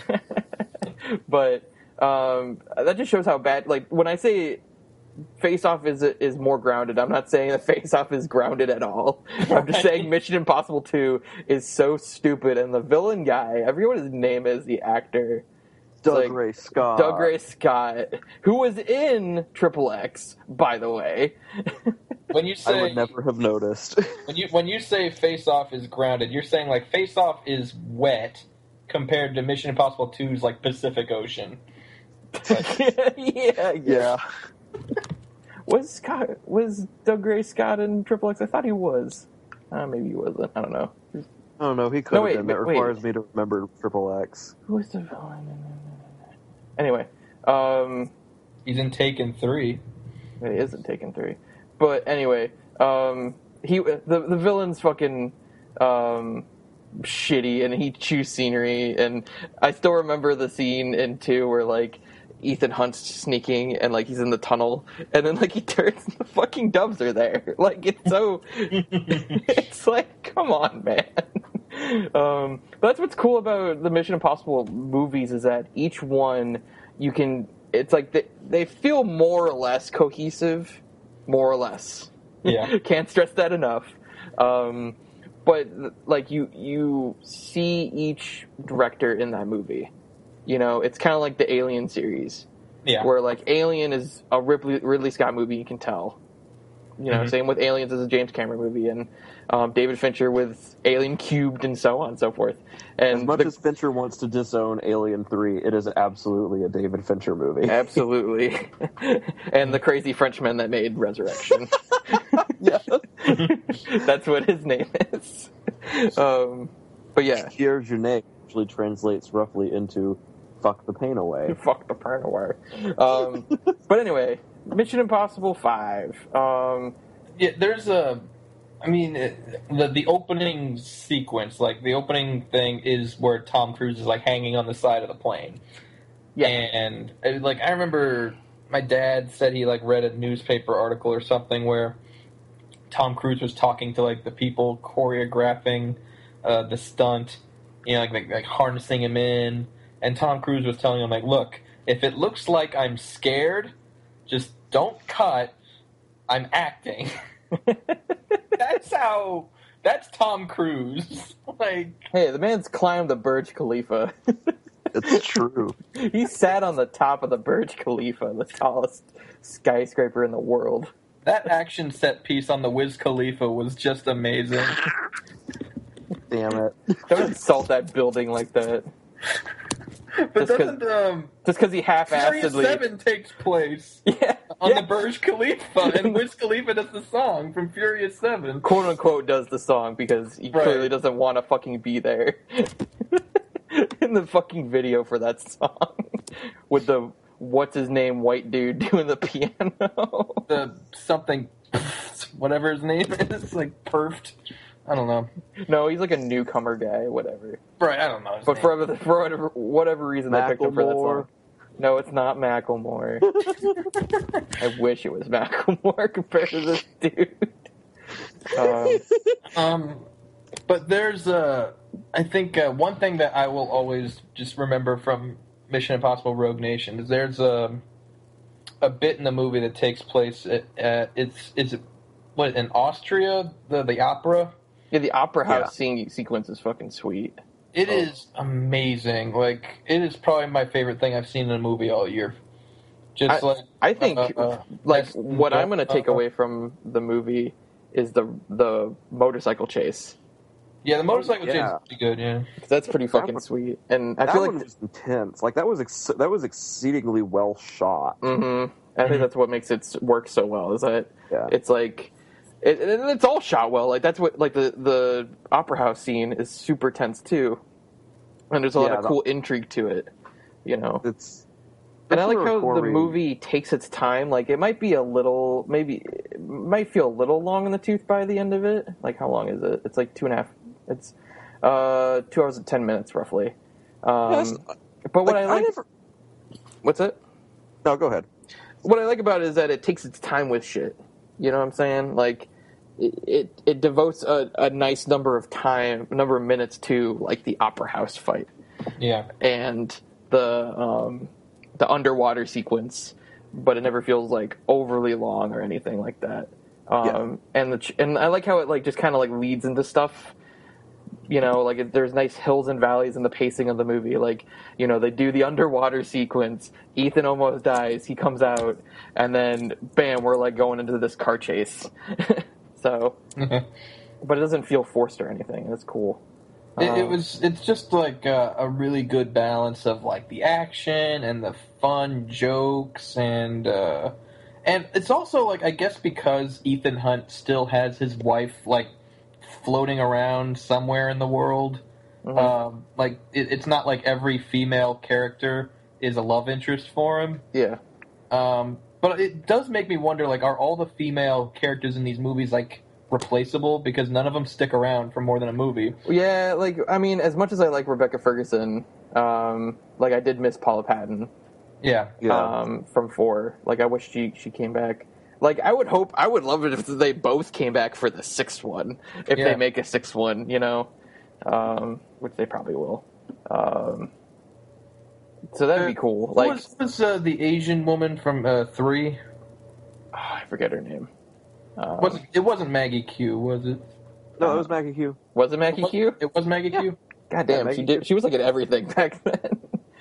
But that just shows how bad, like, when I say Face Off is more grounded, I'm not saying that Face Off is grounded at all. I'm just saying Mission Impossible 2 is so stupid, and the villain guy, I forget what his name is, the actor. Doug Ray Scott. Doug Ray Scott, who was in Triple X, by the way. When you say, I would never have noticed. when you say Face Off is grounded, you're saying like Face Off is wet compared to Mission Impossible 2's like Pacific Ocean. Yeah. Was Doug Ray Scott in Triple X? I thought he was. Maybe he wasn't. I don't know. I don't know. He could have been. That requires me to remember Triple X. Who was the villain? Anyway, he's in Taken 3. He is in Taken 3. But anyway, the villain's fucking shitty, and he chews scenery. And I still remember the scene in 2 where like Ethan Hunt's sneaking, and like he's in the tunnel, and then like he turns, and the fucking doves are there. Like, it's so, it's like, come on, man. But that's what's cool about the Mission Impossible movies, is that each one you can it's like they feel more or less cohesive, more or less. Yeah. Can't stress that enough. But like you see each director in that movie. You know, it's kind of like the Alien series. Yeah. Where like Alien is a Ridley Scott movie, you can tell. You know, same with Aliens as a James Cameron movie, and David Fincher with Alien Cubed, and so on and so forth. And as much as Fincher wants to disown Alien 3, it is absolutely a David Fincher movie. Absolutely. And the crazy Frenchman that made Resurrection. Yes. That's what his name is. But yeah. Pierre Jeunet actually translates roughly into fuck the pain away. Fuck the pain away. But anyway, Mission Impossible 5. Yeah, there's the opening sequence, like the opening thing is where Tom Cruise is like hanging on the side of the plane. Yeah. And like I remember my dad said he like read a newspaper article or something where Tom Cruise was talking to like the people choreographing the stunt, you know, like harnessing him in, and Tom Cruise was telling him like, look, if it looks like I'm scared, just don't cut. I'm acting. That's Tom Cruise. Like, hey, the man's climbed the Burj Khalifa. It's true. He sat on the top of the Burj Khalifa, the tallest skyscraper in the world. That action set piece on the Wiz Khalifa was just amazing. Damn it. Don't insult that building like that. But just because he half-assedly... Furious 7 takes place on the Burj Khalifa, and Wiz Khalifa does the song from Furious 7. Quote-unquote does the song, because he clearly doesn't want to fucking be there. In the fucking video for that song. With the what's-his-name white dude doing the piano. The something... whatever his name is, like, perfed. I don't know. No, he's like a newcomer guy, whatever. Right, I don't know. But for whatever reason, they picked him for that song. No, it's not Macklemore. I wish it was Macklemore compared to this dude. But there's I think one thing that I will always just remember from Mission Impossible: Rogue Nation is there's a bit in the movie that takes place at in Austria, the opera. Yeah, the opera house sequence is fucking sweet. It is amazing. Like, it is probably my favorite thing I've seen in a movie all year. Just I think what I'm going to take away from the movie is the motorcycle chase. Yeah, the motorcycle chase is pretty good. Yeah, that's pretty fucking sweet. And I feel like it was intense. Like that was exceedingly well shot. Mm-hmm. I think that's what makes it work so well. Is that it's like. It's all shot well. Like that's what the opera house scene is super tense too, and there's a lot of cool intrigue to it. You know, and I like how the movie takes its time. Like it might be it might feel a little long in the tooth by the end of it. Like how long is it? It's like 2.5. It's 2 hours and 10 minutes roughly. But what what's it? No, go ahead. What I like about it is that it takes its time with shit. You know what I'm saying? Like, it devotes a nice number of minutes to like the opera house fight. Yeah. And the underwater sequence, but it never feels like overly long or anything like that. And I like how it like just kind of like leads into stuff. You know, like there's nice hills and valleys in the pacing of the movie. Like, you know, they do the underwater sequence. Ethan almost dies. He comes out, and then bam, we're like going into this car chase. So, but it doesn't feel forced or anything. It's cool. It's just like a really good balance of like the action and the fun jokes and it's also like I guess because Ethan Hunt still has his wife like floating around somewhere in the world. Mm-hmm. Like it's not like every female character is a love interest for him. Yeah. But it does make me wonder, like, are all the female characters in these movies like replaceable because none of them stick around for more than a movie? Yeah, like I mean, as much as I like Rebecca Ferguson, like I did miss Paula Patton. Yeah. From 4. Like I wish she came back. Like, I would love it if they both came back for the 6th one. If they make a 6th one, you know? Which they probably will. So that'd be cool. Who was the Asian woman from 3? I forget her name. It wasn't Maggie Q, was it? No, it was Maggie Q. Was it Maggie Q? It was Maggie Q? God damn, she was like in everything back then.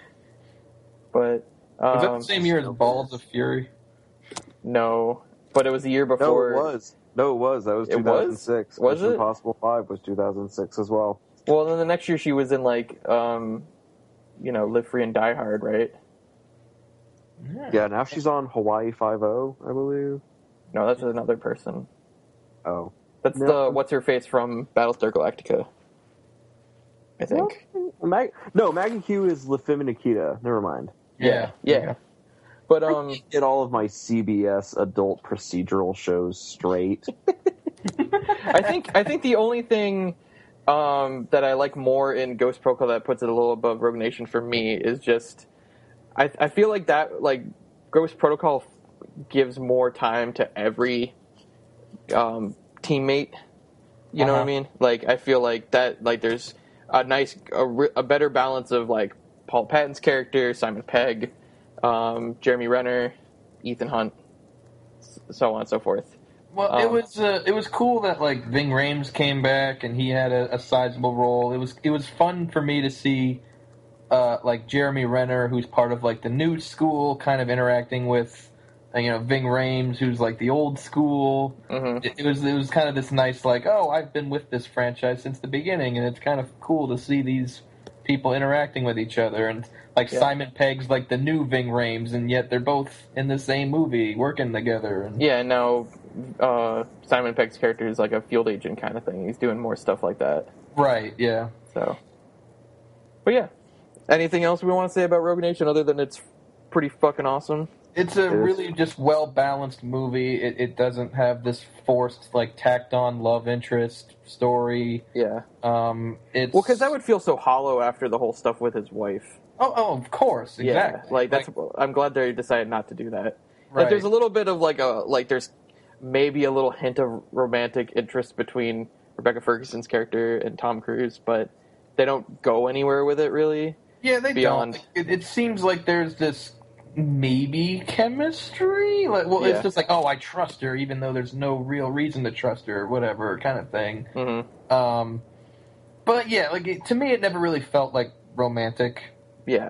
But was that the same year as Balls of Fury? No, but it was the year before. No, it was. That was 2006. Was Mission it? Impossible 5 was 2006 as well. Well, then the next year she was in Live Free and Die Hard, right? Yeah, now she's on Hawaii Five-0, I believe. No, that's another person. Oh. That's what's her face from Battlestar Galactica. I think. Maggie Q is La Femme Nikita. Never mind. Yeah. But I get all of my CBS adult procedural shows straight. I think the only thing that I like more in Ghost Protocol that puts it a little above Rogue Nation for me is just I feel like that Ghost Protocol gives more time to every teammate. You know what I mean? Like I feel like that there's a better balance of like Paul Patton's character, Simon Pegg, Jeremy Renner, Ethan Hunt, so on and so forth. Well, it was cool that like Ving Rhames came back and he had a sizable role. It was fun for me to see like Jeremy Renner, who's part of like the new school, kind of interacting with Ving Rhames, who's like the old school. Mm-hmm. It was kind of this nice like, oh, I've been with this franchise since the beginning, and it's kind of cool to see these people interacting with each other, and like Simon Pegg's like the new Ving Rhames, and yet they're both in the same movie working together. And now Simon Pegg's character is like a field agent kind of thing. He's doing more stuff like that. Right, yeah. So, but yeah. Anything else we want to say about Rogue Nation other than it's pretty fucking awesome? It's a really just well-balanced movie. It doesn't have this forced, like, tacked-on love interest story. Yeah. It's... Well, because that would feel so hollow after the whole stuff with his wife. Oh, of course, exactly. Yeah, I'm glad they decided not to do that. Right. Like, there's a little bit of, there's maybe a little hint of romantic interest between Rebecca Ferguson's character and Tom Cruise, but they don't go anywhere with it, really. Yeah, they don't. It seems like there's this... maybe chemistry? It's just like, oh, I trust her, even though there's no real reason to trust her, or whatever, kind of thing. Mm-hmm. But yeah, to me, it never really felt like romantic. Yeah.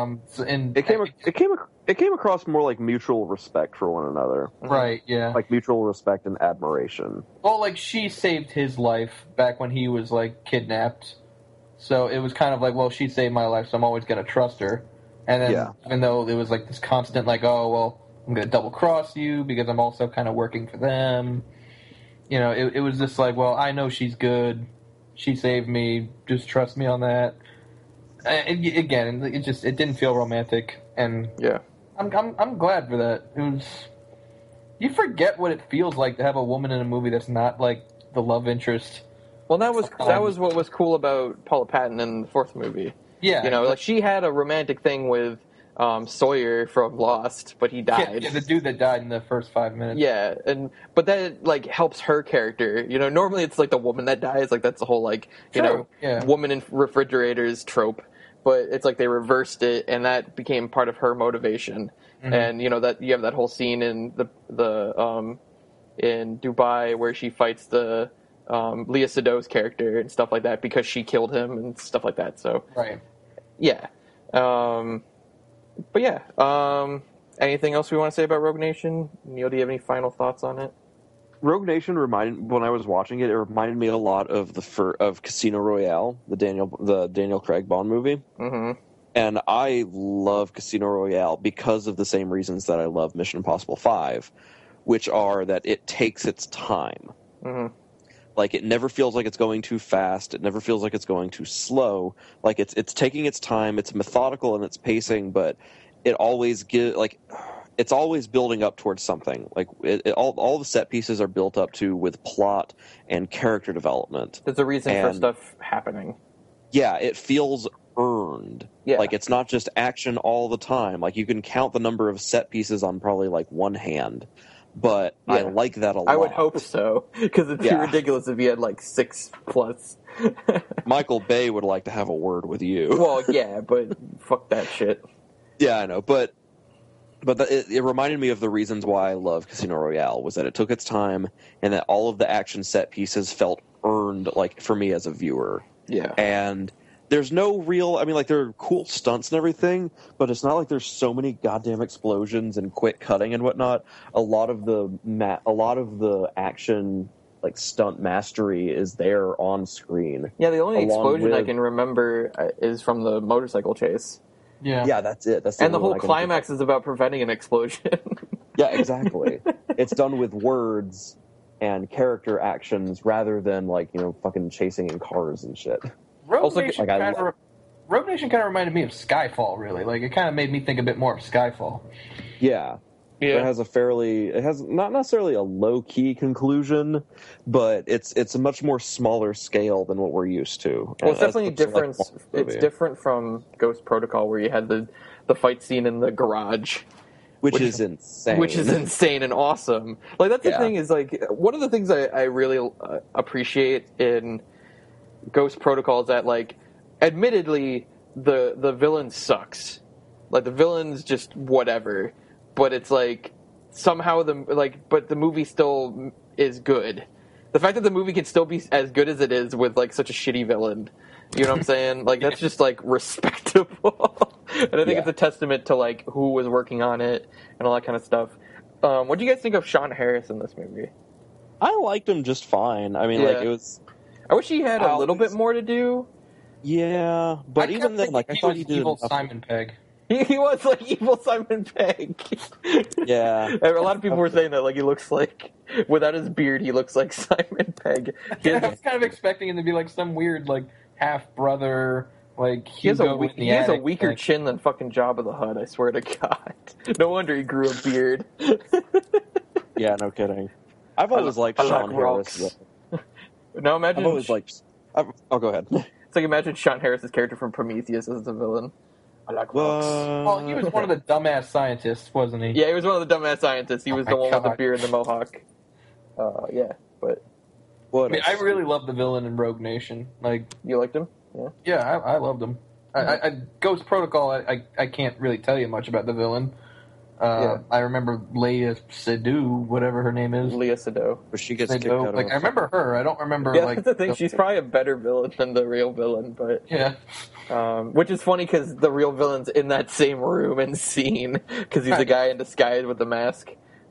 It came across more like mutual respect for one another. Right. Yeah. Like mutual respect and admiration. Well, like she saved his life back when he was like kidnapped, so it was kind of like, well, she saved my life, so I'm always gonna trust her. And then, even though there was like this constant, like, oh, well, I'm going to double cross you because I'm also kind of working for them. It was just like, well, I know she's good. She saved me. Just trust me on that. Again, it didn't feel romantic, and I'm glad for that. It was. You forget what it feels like to have a woman in a movie that's not like the love interest. Well, that was what was cool about Paula Patton in the fourth movie. Yeah, like she had a romantic thing with Sawyer from Lost, but he died. Yeah, the dude that died in the first 5 minutes. Yeah, but that like helps her character. Normally it's like the woman that dies, like that's the whole like woman in refrigerators trope. But it's like they reversed it, and that became part of her motivation. Mm-hmm. And that you have that whole scene in the in Dubai where she fights the Leah Seydoux character and stuff like that because she killed him and stuff like that. So right. Yeah. But yeah. Anything else we want to say about Rogue Nation? Neil, do you have any final thoughts on it? Rogue Nation when I was watching it, it reminded me a lot of of Casino Royale, the Daniel Craig Bond movie. Mm-hmm. And I love Casino Royale because of the same reasons that I love Mission Impossible 5, which are that it takes its time. Mm-hmm. Like, it never feels like it's going too fast. It never feels like it's going too slow. Like, it's taking its time. It's methodical in its pacing, but it always it's always building up towards something. Like, all the set pieces are built up with plot and character development. There's a reason for stuff happening. Yeah, it feels earned. Yeah. Like, it's not just action all the time. Like, you can count the number of set pieces on probably, like, one hand. But I like that a lot. I would hope so, because it'd be ridiculous if you had like 6+. Michael Bay would like to have a word with you. Well, yeah, but fuck that shit. Yeah, I know, but it reminded me of the reasons why I love Casino Royale, was that it took its time and that all of the action set pieces felt earned, like, for me as a viewer. Yeah. And there's no real, I mean, like, there are cool stunts and everything, but it's not like there's so many goddamn explosions and quick cutting and whatnot. A lot of the action, like, stunt mastery is there on screen. Yeah, the only explosion I can remember is from the motorcycle chase. Yeah, that's it. And the whole climax is about preventing an explosion. Yeah, exactly. It's done with words and character actions rather than, like, fucking chasing in cars and shit. Rogue Nation kind of reminded me of Skyfall, really. Like, it kind of made me think a bit more of Skyfall. Yeah. It has not necessarily a low-key conclusion, but it's a much more smaller scale than what we're used to. Well, it's definitely different. It's different from Ghost Protocol, where you had the fight scene in the garage. Which is insane. Which is insane and awesome. Like, that's the thing, is, like, one of the things I really appreciate in Ghost Protocol is that, like, admittedly, the villain sucks. Like, the villain's just whatever. But it's like somehow but the movie still is good. The fact that the movie can still be as good as it is with, like, such a shitty villain, you know what I'm saying? Like, that's just, like, respectable. And I think it's a testament to, like, who was working on it and all that kind of stuff. What do you guys think of Sean Harris in this movie? I liked him just fine. I mean, like, it was. I wish he had a little bit more to do. Yeah, but even then, like, I thought he did evil Simon Pegg. He was like evil Simon Pegg. Yeah. A lot of people were saying that, like, he looks like, without his beard, he looks like Simon Pegg. I was kind of expecting him to be like some weird, like, half-brother, like, he has a weaker chin than fucking Jabba the Hutt, I swear to God. No wonder he grew a beard. Yeah, no kidding. I've always liked Sean Harris. Now imagine... I've always liked... Oh, go ahead. It's like, imagine Sean Harris's character from Prometheus as the villain. I like rocks. Well, he was one of the dumbass scientists, wasn't he? Yeah, he was one of the dumbass scientists. He was the one with the beard and the mohawk. Yeah, but... I really love the villain in Rogue Nation. Like, you liked him? Yeah, I loved him. Ghost Protocol, I can't really tell you much about the villain. I remember Leia Seydoux, whatever her name is. Leia Seydoux. But she gets kicked out of I remember her. I don't remember, like... that's the thing. She's probably a better villain than the real villain, but... Yeah. Which is funny, because the real villain's in that same room and scene, because he's a guy in disguise with the mask.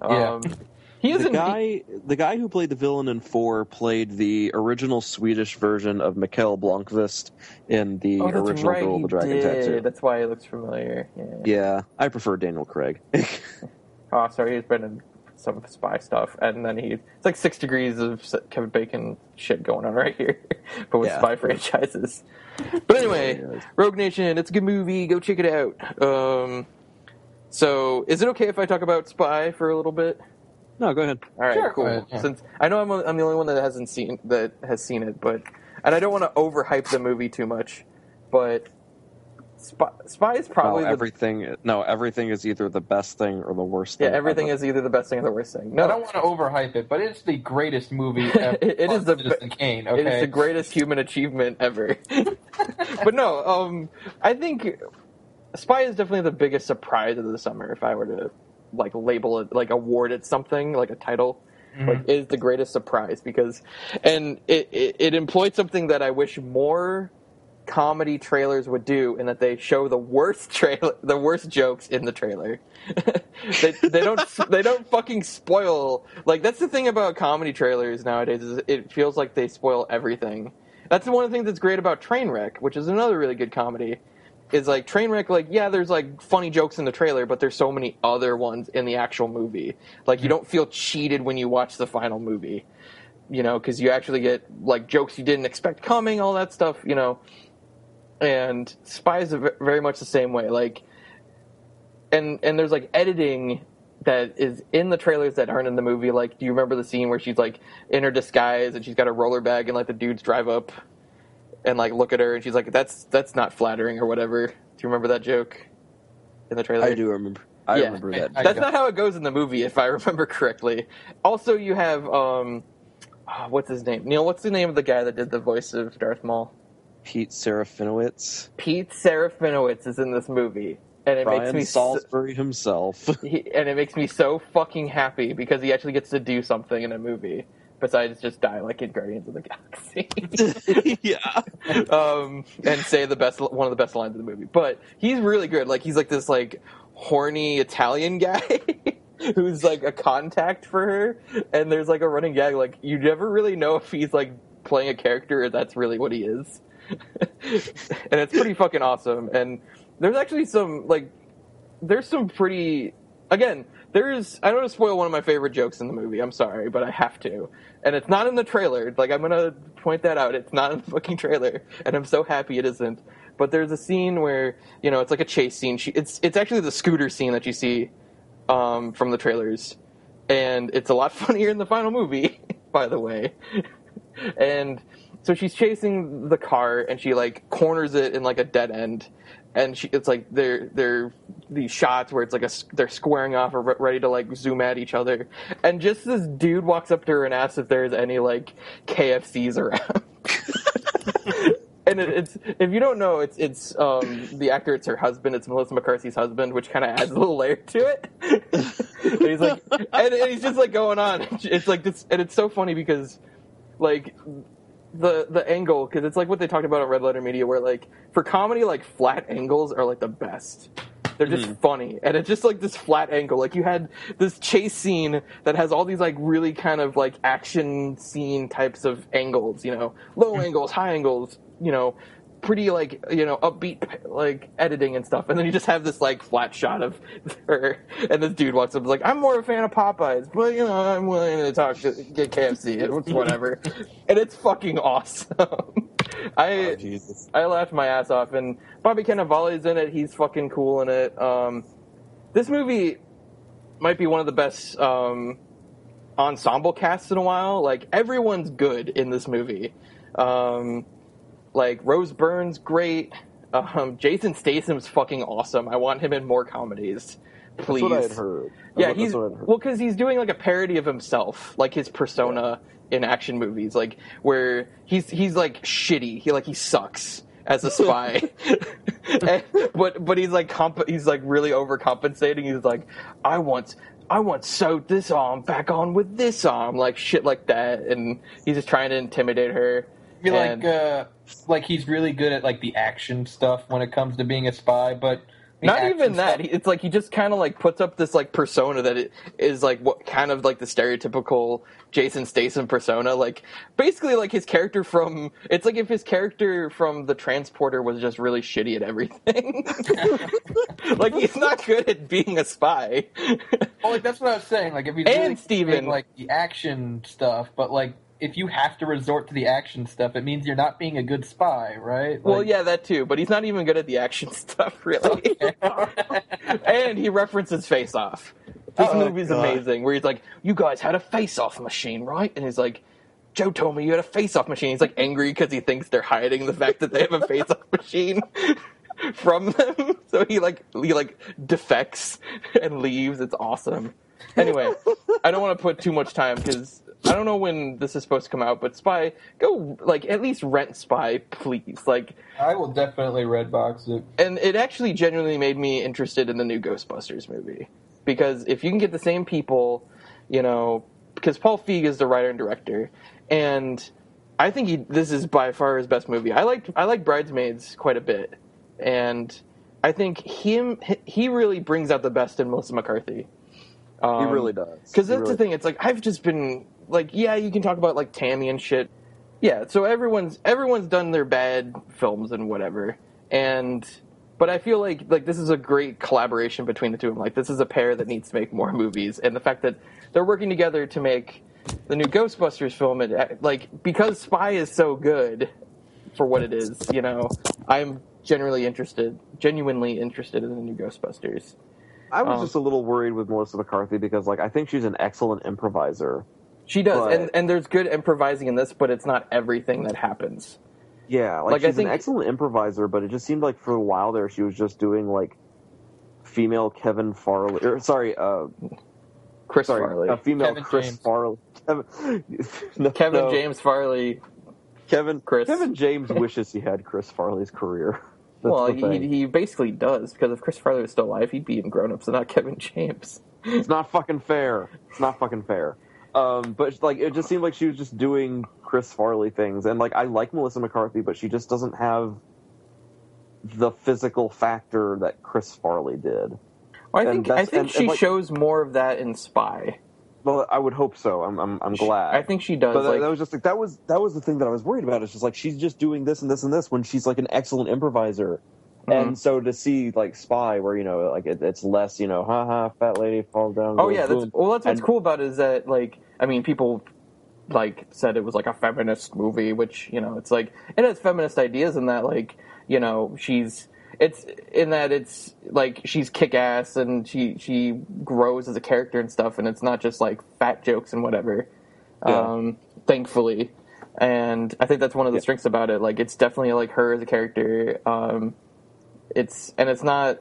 The guy who played the villain in 4 played the original Swedish version of Mikael Blomkvist in the original Girl with the Dragon Tattoo. That's why he looks familiar. Yeah, I prefer Daniel Craig. Oh, sorry, he's been in some spy stuff, and then it's like 6 degrees of Kevin Bacon shit going on right here, but with spy franchises. But anyway, Rogue Nation, it's a good movie. Go check it out. So, is it okay if I talk about Spy for a little bit? No, go ahead. All right, cool. Ahead, yeah. Since I know I'm the only one that has seen it, but and I don't want to overhype the movie too much, but Spy is probably everything is either the best thing or the worst thing. Yeah, everything is either the best thing or the worst thing. No, I don't want to overhype it, but it's the greatest movie ever. It is Citizen Kane. Okay? It is the greatest human achievement ever. But no, I think Spy is definitely the biggest surprise of the summer. If I were to label it, award it something, like a title, is the greatest surprise, because it employed something that I wish more comedy trailers would do, in that they show the worst jokes in the trailer. they don't fucking spoil. Like, that's the thing about comedy trailers nowadays, is it feels like they spoil everything. That's one of the things that's great about Trainwreck, which is another really good comedy. Is like Trainwreck, there's funny jokes in the trailer, but there's so many other ones in the actual movie. You don't feel cheated when you watch the final movie, because you actually get jokes you didn't expect coming, all that stuff, And Spy is very much the same way. And there's editing that is in the trailers that aren't in the movie. Do you remember the scene where she's in her disguise and she's got a roller bag and the dudes drive up and look at her and she's like, that's not flattering or whatever. Do you remember that joke in the trailer? I do remember. I remember that. That's not how it goes in the movie, if I remember correctly. Also, you have what's his name? Neil, what's the name of the guy that did the voice of Darth Maul? Pete Serafinowicz. Pete Serafinowicz is in this movie. and it Brian makes me Salisbury himself. and it makes me so fucking happy because he actually gets to do something in a movie besides just die like in Guardians of the Galaxy. Yeah. And say one of the best lines of the movie. But he's really good. Like, he's like this like horny Italian guy who's like a contact for her, and there's like a running gag, like, you never really know if he's like playing a character or that's really what he is. And it's pretty fucking awesome. And there's actually some pretty, again, I don't want to spoil one of my favorite jokes in the movie, I'm sorry, but I have to. And it's not in the trailer. Like, I'm going to point that out. It's not in the fucking trailer. And I'm so happy it isn't. But there's a scene where, you know, it's like a chase scene. It's actually the scooter scene that you see from the trailers. And it's a lot funnier in the final movie, by the way. And so she's chasing the car, and she, like, corners it in, like, a dead end. And it's like they're these shots where it's like they're squaring off or ready to like zoom at each other, and just this dude walks up to her and asks if there's any like KFCs around. And it's if you don't know, it's the actor, it's her husband, it's Melissa McCarthy's husband, which kind of adds a little layer to it. And he's like, and he's just like going on. It's like this, and it's so funny because like. The angle, because it's like what they talked about on Red Letter Media, where like for comedy, like flat angles are like the best. They're just funny, and it's just like this flat angle. Like you had this chase scene that has all these like really kind of like action scene types of angles, you know, low angles, high angles, you know, pretty like, you know, upbeat like editing and stuff, and then you just have this like flat shot of her, and this dude walks up and is like, I'm more a fan of Popeyes, but you know, I'm willing to get KFC, it's whatever. And it's fucking awesome. I laughed my ass off, and Bobby Cannavale's in it. He's fucking cool in it. This movie might be one of the best ensemble casts in a while. Like, everyone's good in this movie. Like, Rose Byrne's great. Jason Statham's fucking awesome. I want him in more comedies. Please. That's what I had heard. Yeah, well, because he's doing like a parody of himself, like his persona in action movies, like where he's like shitty. He sucks as a spy, but he's like he's like really overcompensating. He's like, I want sewed this arm back on with this arm, like shit like that, and he's just trying to intimidate her. I feel like he's really good at like the action stuff when it comes to being a spy, but not even that. It's like he just kind of like puts up this like persona that it is like what kind of like the stereotypical Jason Statham persona. Like basically like his character from, it's like if his character from The Transporter was just really shitty at everything. Like he's not good at being a spy. Well, like that's what I was saying. Like if he's really Steven, like the action stuff, but like if you have to resort to the action stuff, it means you're not being a good spy, right? Like, well, yeah, that too. But he's not even good at the action stuff, really. Okay. And he references Face Off. This movie's amazing, where he's like, you guys had a face-off machine, right? And he's like, Joe told me you had a face-off machine. He's like angry because he thinks they're hiding the fact that they have a face-off machine from them. So he defects and leaves. It's awesome. Anyway, I don't want to put too much time because I don't know when this is supposed to come out, but Spy, go, like, at least rent Spy, please. Like, I will definitely Redbox it. And it actually genuinely made me interested in the new Ghostbusters movie. Because if you can get the same people, you know, because Paul Feig is the writer and director, and I think this is by far his best movie. I like Bridesmaids quite a bit, and I think he really brings out the best in Melissa McCarthy. He really does. Because that's the thing. It's like I've just been like, yeah, you can talk about like Tammy and shit. Yeah, so everyone's done their bad films and whatever, but I feel like this is a great collaboration between the two of them. Like this is a pair that needs to make more movies, and the fact that they're working together to make the new Ghostbusters film, and because Spy is so good for what it is, you know, I'm genuinely interested in the new Ghostbusters. I was just a little worried with Melissa McCarthy because, like, I think she's an excellent improviser. She does, and there's good improvising in this, but it's not everything that happens. Yeah, she's an excellent improviser, but it just seemed like for a while there she was just doing, like, female Kevin Farley... Chris Farley. Female Kevin Chris James. Farley. James Farley. Kevin Chris. Kevin James wishes he had Chris Farley's career. Well, he basically does, because if Chris Farley was still alive, he'd be in Grown Ups and not Kevin James. It's not fucking fair. But like, it just seemed like she was just doing Chris Farley things, and like, I like Melissa McCarthy, but she just doesn't have the physical factor that Chris Farley did. Well, I think she shows more of that in Spy. Well, I would hope so. I'm glad. I think she does. But that was just like that was the thing that I was worried about. It's just like she's just doing this and this and this when she's like an excellent improviser. Mm-hmm. And so to see like Spy, where like it's less, haha, fat lady falls down. Oh yeah, that's what's cool about it is that like people like said it was like a feminist movie, which it's like it has feminist ideas in that like it's like she's kick-ass and she grows as a character and stuff, and it's not just like fat jokes and whatever. Yeah. Thankfully, and I think that's one of the strengths about it. Like it's definitely like her as a character. It's not.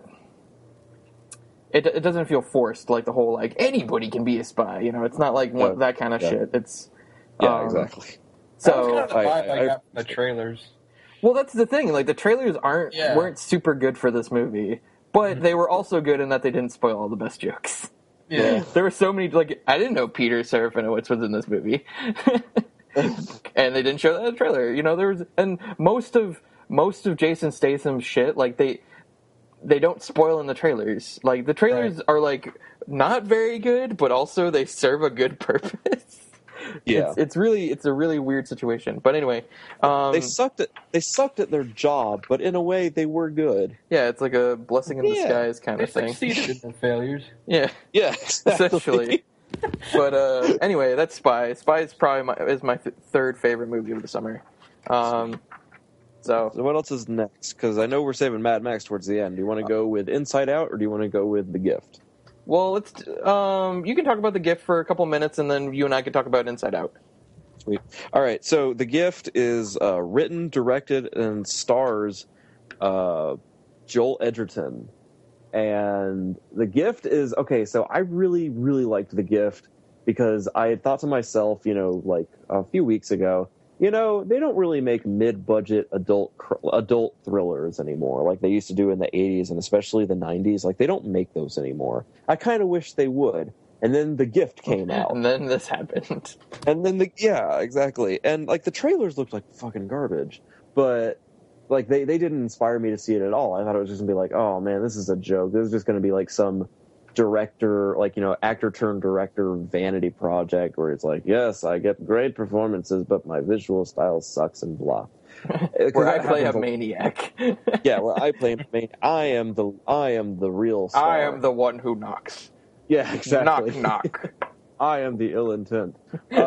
It doesn't feel forced like the whole like anybody can be a spy. It's not like that kind of shit. It's exactly. So that was kind of the vibe I got from the trailers. Well, that's the thing. Like the trailers weren't super good for this movie, but they were also good in that they didn't spoil all the best jokes. Yeah, there were so many. Like I didn't know Peter Serafinowicz was in this movie, and they didn't show that in the trailer. There was and most of Jason Statham's shit. Like they don't spoil in the trailers. Like the trailers are like not very good, but also they serve a good purpose. Yeah, it's a really weird situation. But anyway, they sucked at their job, but in a way they were good. Yeah, it's like a blessing in disguise kind of thing. They succeeded in their failures. Yeah, exactly. Essentially. But anyway, that's Spy. Spy is probably my third favorite movie of the summer. So what else is next? Because I know we're saving Mad Max towards the end. Do you want to go with Inside Out, or do you want to go with The Gift? Well, let's. You can talk about The Gift for a couple minutes, and then you and I can talk about Inside Out. Sweet. All right. So The Gift is written, directed, and stars Joel Edgerton. And The Gift is okay. So I really, really liked The Gift because I had thought to myself, like a few weeks ago, they don't really make mid-budget adult thrillers anymore like they used to do in the 80s and especially the 90s. Like, they don't make those anymore. I kind of wish they would. And then The Gift came out. And then this happened. And then exactly. And, like, the trailers looked like fucking garbage. But, like, they didn't inspire me to see it at all. I thought it was just going to be like, oh, man, this is a joke. This is just going to be like some director, like, actor turned director vanity project where it's like, yes, I get great performances, but my visual style sucks and blah. Where I play a maniac. Yeah, where I play a maniac. I am the real star. I am the one who knocks. Yeah, exactly. Knock. I am the ill intent.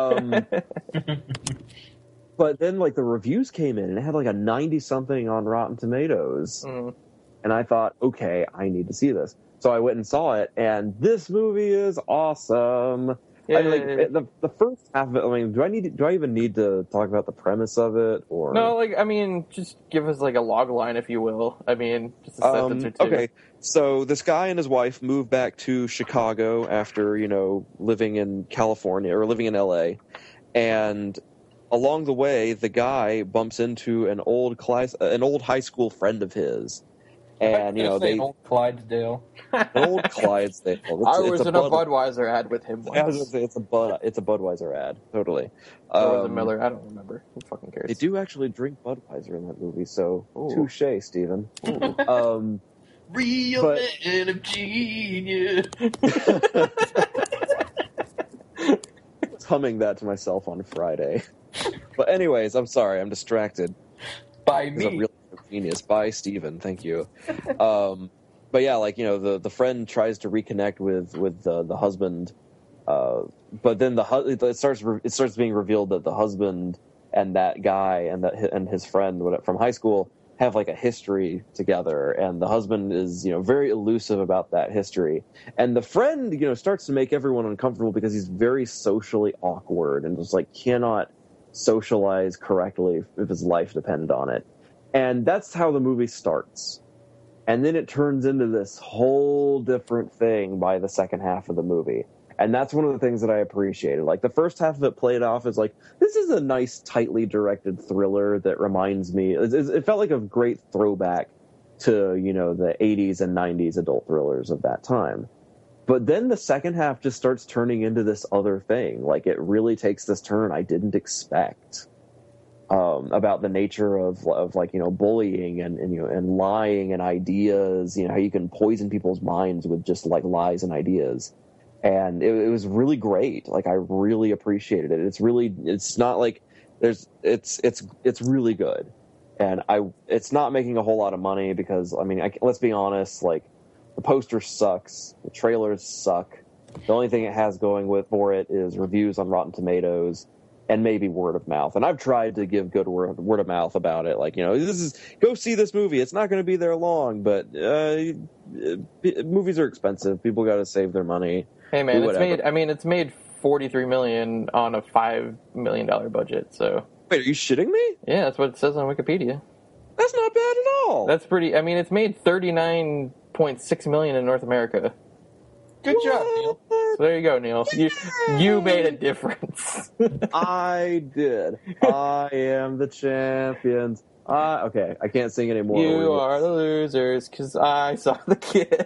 But then, like, the reviews came in and it had like a 90-something on Rotten Tomatoes. Mm. And I thought, okay, I need to see this. So I went and saw it, and this movie is awesome. Yeah. The first half of it. I mean, do I even need to talk about the premise of it, or no? Just give us like a log line, if you will. I mean, just a sentence or two. Okay, so this guy and his wife moved back to Chicago after living in California or living in LA, and along the way, the guy bumps into an old high school friend of his. And they old Clydesdale. Old Clydesdale. I was in a Budweiser ad with him once. I was going to say it's a Budweiser ad, totally. Or was it Miller? I don't remember. Who fucking cares? They do actually drink Budweiser in that movie, so touche, Steven. Real man of genius. I was humming that to myself on Friday. But anyways, I'm sorry, I'm distracted. By me. Genius by Steven, thank you. But yeah, like, the friend tries to reconnect with the husband, but then it starts being revealed that the husband and that guy and his friend from high school have like a history together, and the husband is very elusive about that history, and the friend starts to make everyone uncomfortable because he's very socially awkward and just like cannot socialize correctly if his life depended on it. And that's how the movie starts. And then it turns into this whole different thing by the second half of the movie. And that's one of the things that I appreciated. Like, the first half of it played off as like, this is a nice, tightly directed thriller that reminds me... It felt like a great throwback to, the 80s and 90s adult thrillers of that time. But then the second half just starts turning into this other thing. Like, it really takes this turn I didn't expect, about the nature of bullying and lying and ideas, how you can poison people's minds with just like lies and ideas. And it was really great. Like, I really appreciated it. It's not like it's really good. And it's not making a whole lot of money because, let's be honest, like, the poster sucks. The trailers suck. The only thing it has going for it is reviews on Rotten Tomatoes and maybe word of mouth. And I've tried to give good word of mouth about it. Like, go see this movie. It's not going to be there long, but movies are expensive. People got to save their money. Hey man, it's made $43 million on a $5 million budget. So wait, are you shitting me? Yeah, that's what it says on Wikipedia. That's not bad at all. That's pretty. It's made $39.6 million in North America. Good job, Neil. So there you go, Neil. You made a difference. I did. I am the champions. Okay, I can't sing anymore. You are the losers because I saw the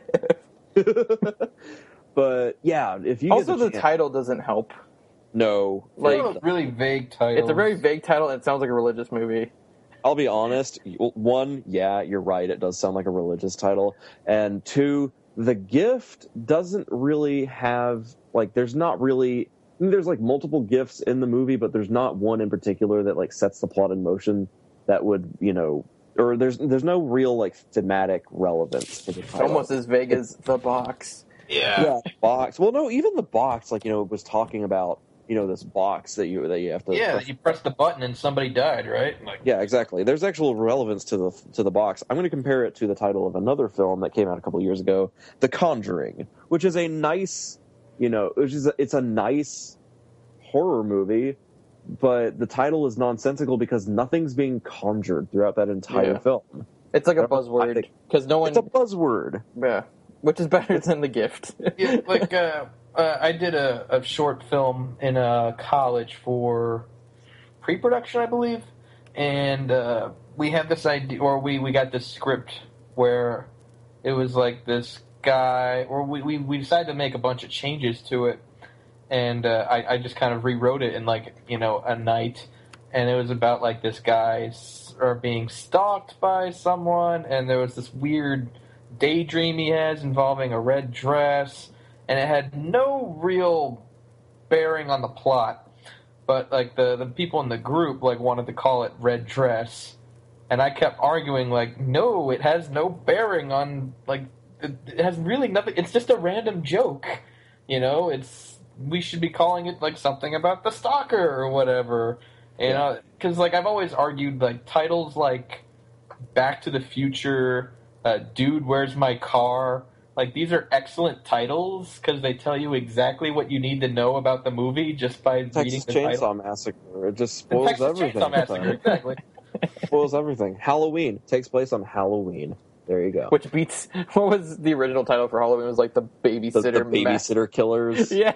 gift. But yeah, if you also the title doesn't help. No, like a really vague title. It's a very vague title, and it sounds like a religious movie. I'll be honest. One, yeah, you're right. It does sound like a religious title, and two, The Gift doesn't really have there's not really. There's multiple gifts in the movie, but there's not one in particular that sets the plot in motion that would or there's no real thematic relevance for the title. It's almost as vague as The Box. Yeah, Box. Well, no, even The Box, it was talking about, this box that you have to. Yeah, you press the button and somebody died, right? Yeah, exactly. There's actual relevance to the box. I'm going to compare it to the title of another film that came out a couple of years ago, The Conjuring, which is a nice, it's a nice horror movie, but the title is nonsensical because nothing's being conjured throughout that entire film. It's like a buzzword because no one. It's a buzzword. Yeah. Which is better than The Gift. Yeah, I did a short film in college for pre-production, I believe, and we had this idea, or we got this script where it was this guy, or we decided to make a bunch of changes to it, and I just kind of rewrote it in a night, and it was about this guy being stalked by someone, and there was this weird daydream he has involving a red dress, and it had no real bearing on the plot, but the people in the group wanted to call it Red Dress, and I kept arguing no, it has no bearing on it has really nothing. It's just a random joke, we should be calling it something about the stalker or whatever, because I've always argued titles like Back to the Future, Dude, Where's My Car? These are excellent titles because they tell you exactly what you need to know about the movie just by reading the title. Texas Chainsaw Massacre. It just spoils everything. Chainsaw Massacre, exactly. Spoils everything. Halloween takes place on Halloween. There you go. Which beats. What was the original title for Halloween? It was the babysitter. The babysitter killers. Yeah.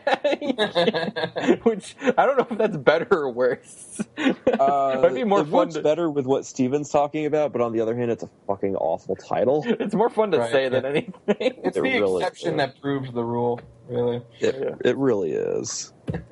Which I don't know if that's better or worse. Might be more it fun. Works better with what Steven's talking about, but on the other hand, it's a fucking awful title. It's more fun to say than anything. It's the exception that proves the rule. Really. It really is.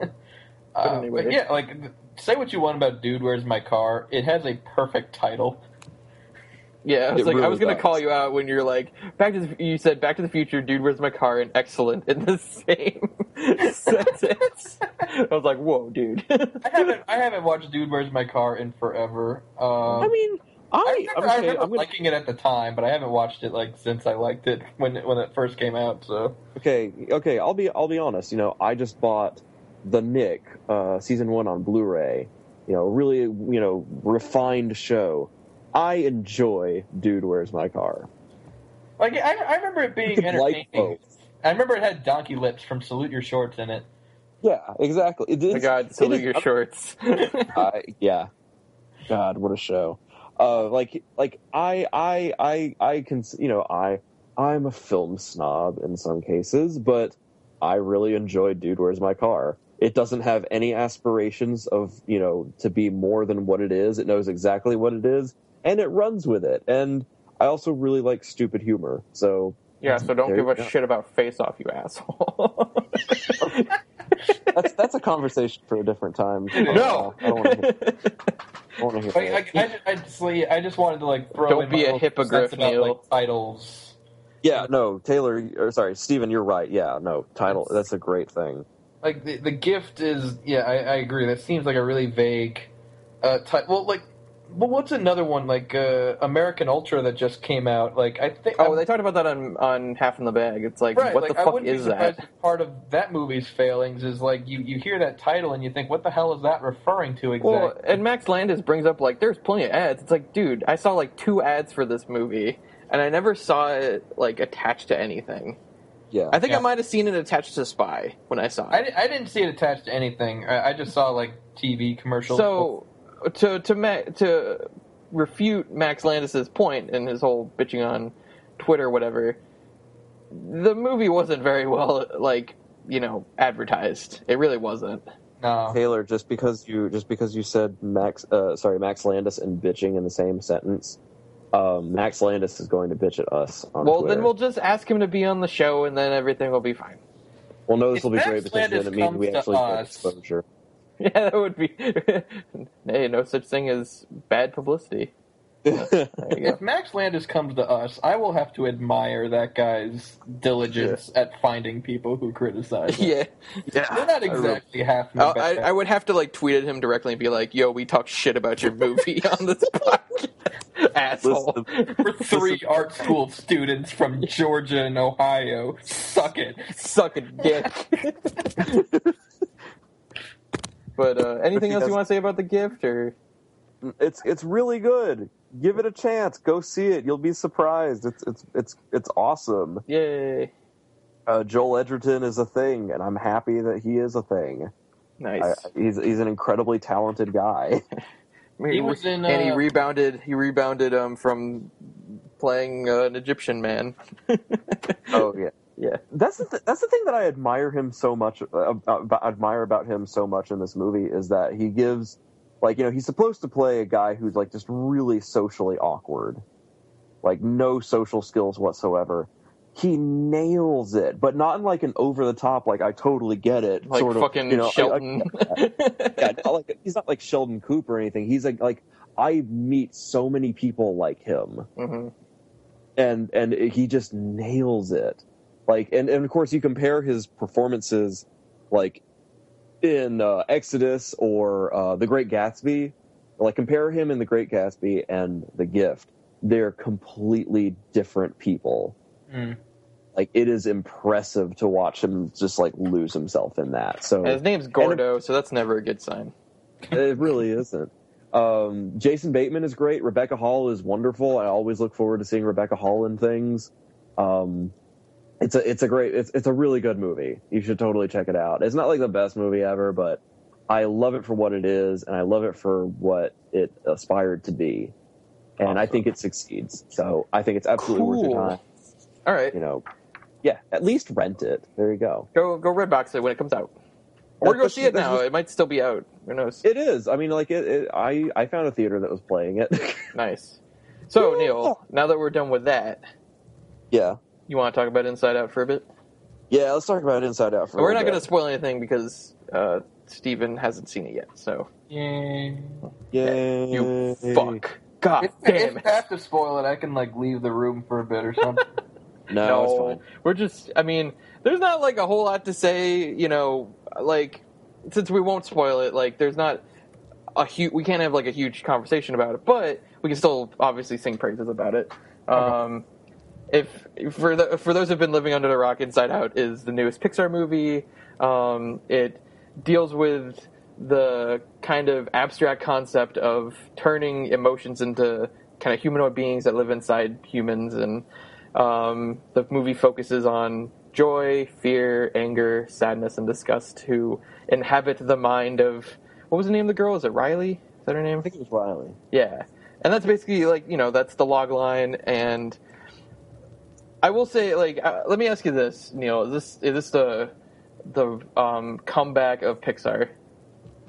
But yeah, say what you want about Dude, Where's My Car? It has a perfect title. Yeah, I was I was going to call you out when you're you said Back to the Future, Dude, Where's My Car, and excellent in the same sentence. I was like, whoa, dude. I haven't watched Dude, Where's My Car in forever. I remember liking it at the time, but I haven't watched it since I liked it when it first came out. So okay, I'll be honest. I just bought The Nick season 1 on Blu-ray. Really refined show. I enjoy Dude, Where's My Car? I remember it being entertaining. I remember it had Donkey Lips from Salute Your Shorts in it. Yeah, exactly. Oh my God, Salute Your Shorts. Yeah. God, what a show. I can, I'm a film snob in some cases, but I really enjoy Dude, Where's My Car? It doesn't have any aspirations of, to be more than what it is. It knows exactly what it is, and it runs with it. And I also really like stupid humor. So yeah, so don't give a shit about Face Off, you asshole. That's a conversation for a different time. No, I don't want to hear it. I just wanted to like throw. Don't in be my a hippogriff, about, Neil. like, titles. Yeah, no, Steven, you're right. Yeah, no, title. That's a great thing. Like the gift is. Yeah, I agree. That seems like a really vague title. Well, what's another one like American Ultra that just came out? Like I think. They talked about that on Half in the Bag. It's like, right, what like, the fuck is that? If part of that movie's failings is like you hear that title and you think, what the hell is that referring to exactly? Well, and Max Landis brings up like, there's plenty of ads. It's like, dude, I saw like 2 ads for this movie, and I never saw it like attached to anything. Yeah, I think I might have seen it attached to Spy when I saw it. I didn't see it attached to anything. I just saw like TV commercials. So to refute Max Landis' point and his whole bitching on Twitter, whatever, the movie wasn't very well, like, advertised. It really wasn't. No. Taylor, just because you said Max Landis and bitching in the same sentence, Max Landis is going to bitch at us on Twitter. Then we'll just ask him to be on the show, and then everything will be fine. Well, no, this will be great because then it means we actually get exposure. Yeah, that would be. Hey, no such thing as bad publicity. If Max Landis comes to us, I will have to admire that guy's diligence at finding people who criticize him. Yeah. They're not exactly half. I would have to tweet at him directly and be like, "Yo, we talk shit about your movie on this podcast, asshole." For 3 art school students from Georgia and Ohio, suck it, dick. But anything else you want to say about The Gift, or? It's really good. Give it a chance. Go see it. You'll be surprised. It's awesome. Yay! Joel Edgerton is a thing, and I'm happy that he is a thing. Nice. He's an incredibly talented guy. He was in, and he rebounded. He rebounded from playing an Egyptian man. Oh yeah. Yeah, that's the thing that I admire him so much. Admire about him so much in this movie is that he gives, he's supposed to play a guy who's just really socially awkward, no social skills whatsoever. He nails it, but not in an over the top I totally get it sort of fucking Sheldon. He's not like Sheldon Cooper or anything. He's I meet so many people like him, mm-hmm. and he just nails it. And of course you compare his performances in Exodus or The Great Gatsby. Compare him in The Great Gatsby and The Gift. They're completely different people. Mm. It is impressive to watch him just lose himself in that. So and his name's Gordo, so that's never a good sign. It really isn't. Jason Bateman is great. Rebecca Hall is wonderful. I always look forward to seeing Rebecca Hall in things. It's a really good movie. You should totally check it out. It's not the best movie ever, but I love it for what it is, and I love it for what it aspired to be. And awesome. I think it succeeds. So I think it's absolutely worth your time. All right. Yeah, at least rent it. There you go. Go Redbox it when it comes out. Or go see it now. It might still be out. Who knows? It is. I mean, I found a theater that was playing it. Nice. So, Neil, now that we're done with that. Yeah. You want to talk about Inside Out for a bit? Yeah, let's talk about Inside Out for a bit. We're not going to spoil anything because Steven hasn't seen it yet, so. Yay. You fuck. God damn it. If I have to spoil it, I can, leave the room for a bit or something. No, it's fine. We're just, there's not, a whole lot to say, since we won't spoil it, there's not we can't have, a huge conversation about it, but we can still obviously sing praises about it. Okay. For those who've been living under the rock, Inside Out is the newest Pixar movie. It deals with the kind of abstract concept of turning emotions into kind of humanoid beings that live inside humans, and the movie focuses on joy, fear, anger, sadness, and disgust who inhabit the mind of, what was the name of the girl? Is it Riley? Is that her name? I think it was Riley. Yeah. And that's basically that's the log line. And I will say, let me ask you this, Neil. Is this the comeback of Pixar?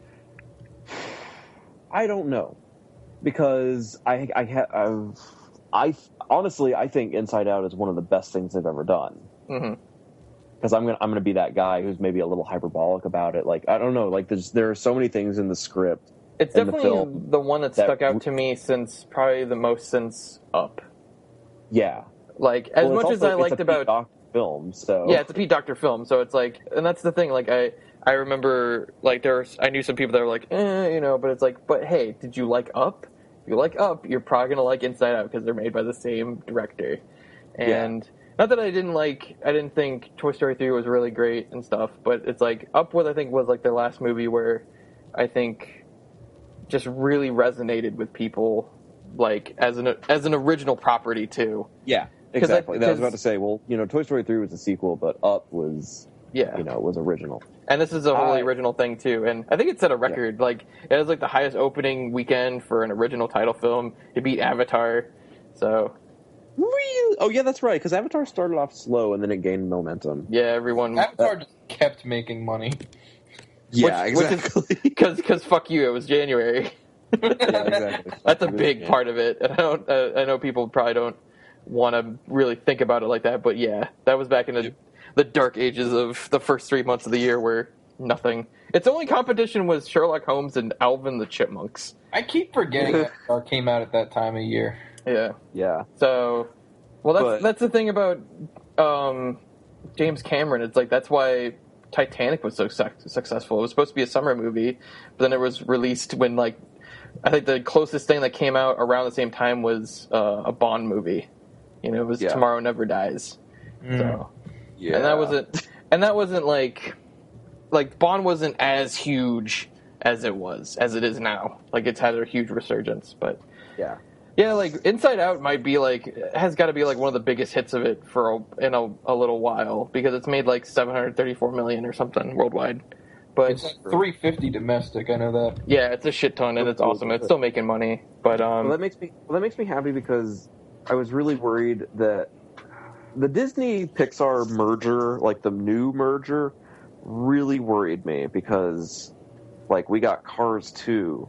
I don't know, because I honestly, I think Inside Out is one of the best things they've ever done. Mm-hmm. Because I'm gonna be that guy who's maybe a little hyperbolic about it. Like, I don't know. Like, there are so many things in the script. It's definitely the one that stuck out to me probably the most since Up. Yeah. Like, as much as I liked about Doctor film, so yeah, it's a Pete Docter film. So it's like, and that's the thing. Like, I remember like I knew some people that were like, but it's like, but hey, did you like Up? If you like Up, you're probably gonna like Inside Out because they're made by the same director. And not that I didn't think Toy Story 3 was really great and stuff, but it's like Up was like their last movie where I think just really resonated with people, like as an original property too. Yeah, exactly. I was about to say, well, Toy Story 3 was a sequel, but Up was was original. And this is a wholly original thing too, and I think it set a record. Yeah. Like it was like the highest opening weekend for an original title film. It beat Avatar, so. Really? Oh yeah, that's right. Because Avatar started off slow and then it gained momentum. Yeah, everyone. Avatar just kept making money. Yeah, exactly. Because fuck you, it was January. Yeah, exactly. That's a big part of it. And I know people probably don't want to really think about it like that, but yeah, that was back in the dark ages of the first 3 months of the year where nothing. Its only competition was Sherlock Holmes and Alvin the Chipmunks. I keep forgetting that came out at that time of year. Yeah. Yeah. So, well, that's the thing about James Cameron. It's like that's why Titanic was so successful. It was supposed to be a summer movie, but then it was released when, like, I think the closest thing that came out around the same time was a Bond movie. It was Tomorrow Never Dies. So, yeah, and that wasn't like Bond wasn't as huge as it is now. Like it's had a huge resurgence, but yeah, like Inside Out might be has got to be like one of the biggest hits of it in a little while because it's made like $734 million or something worldwide. But it's like $350 domestic. I know that. Yeah, it's a shit ton and it's awesome. It's still making money, but that makes me happy because I was really worried that the Disney Pixar merger, like the new merger, really worried me because like we got Cars 2.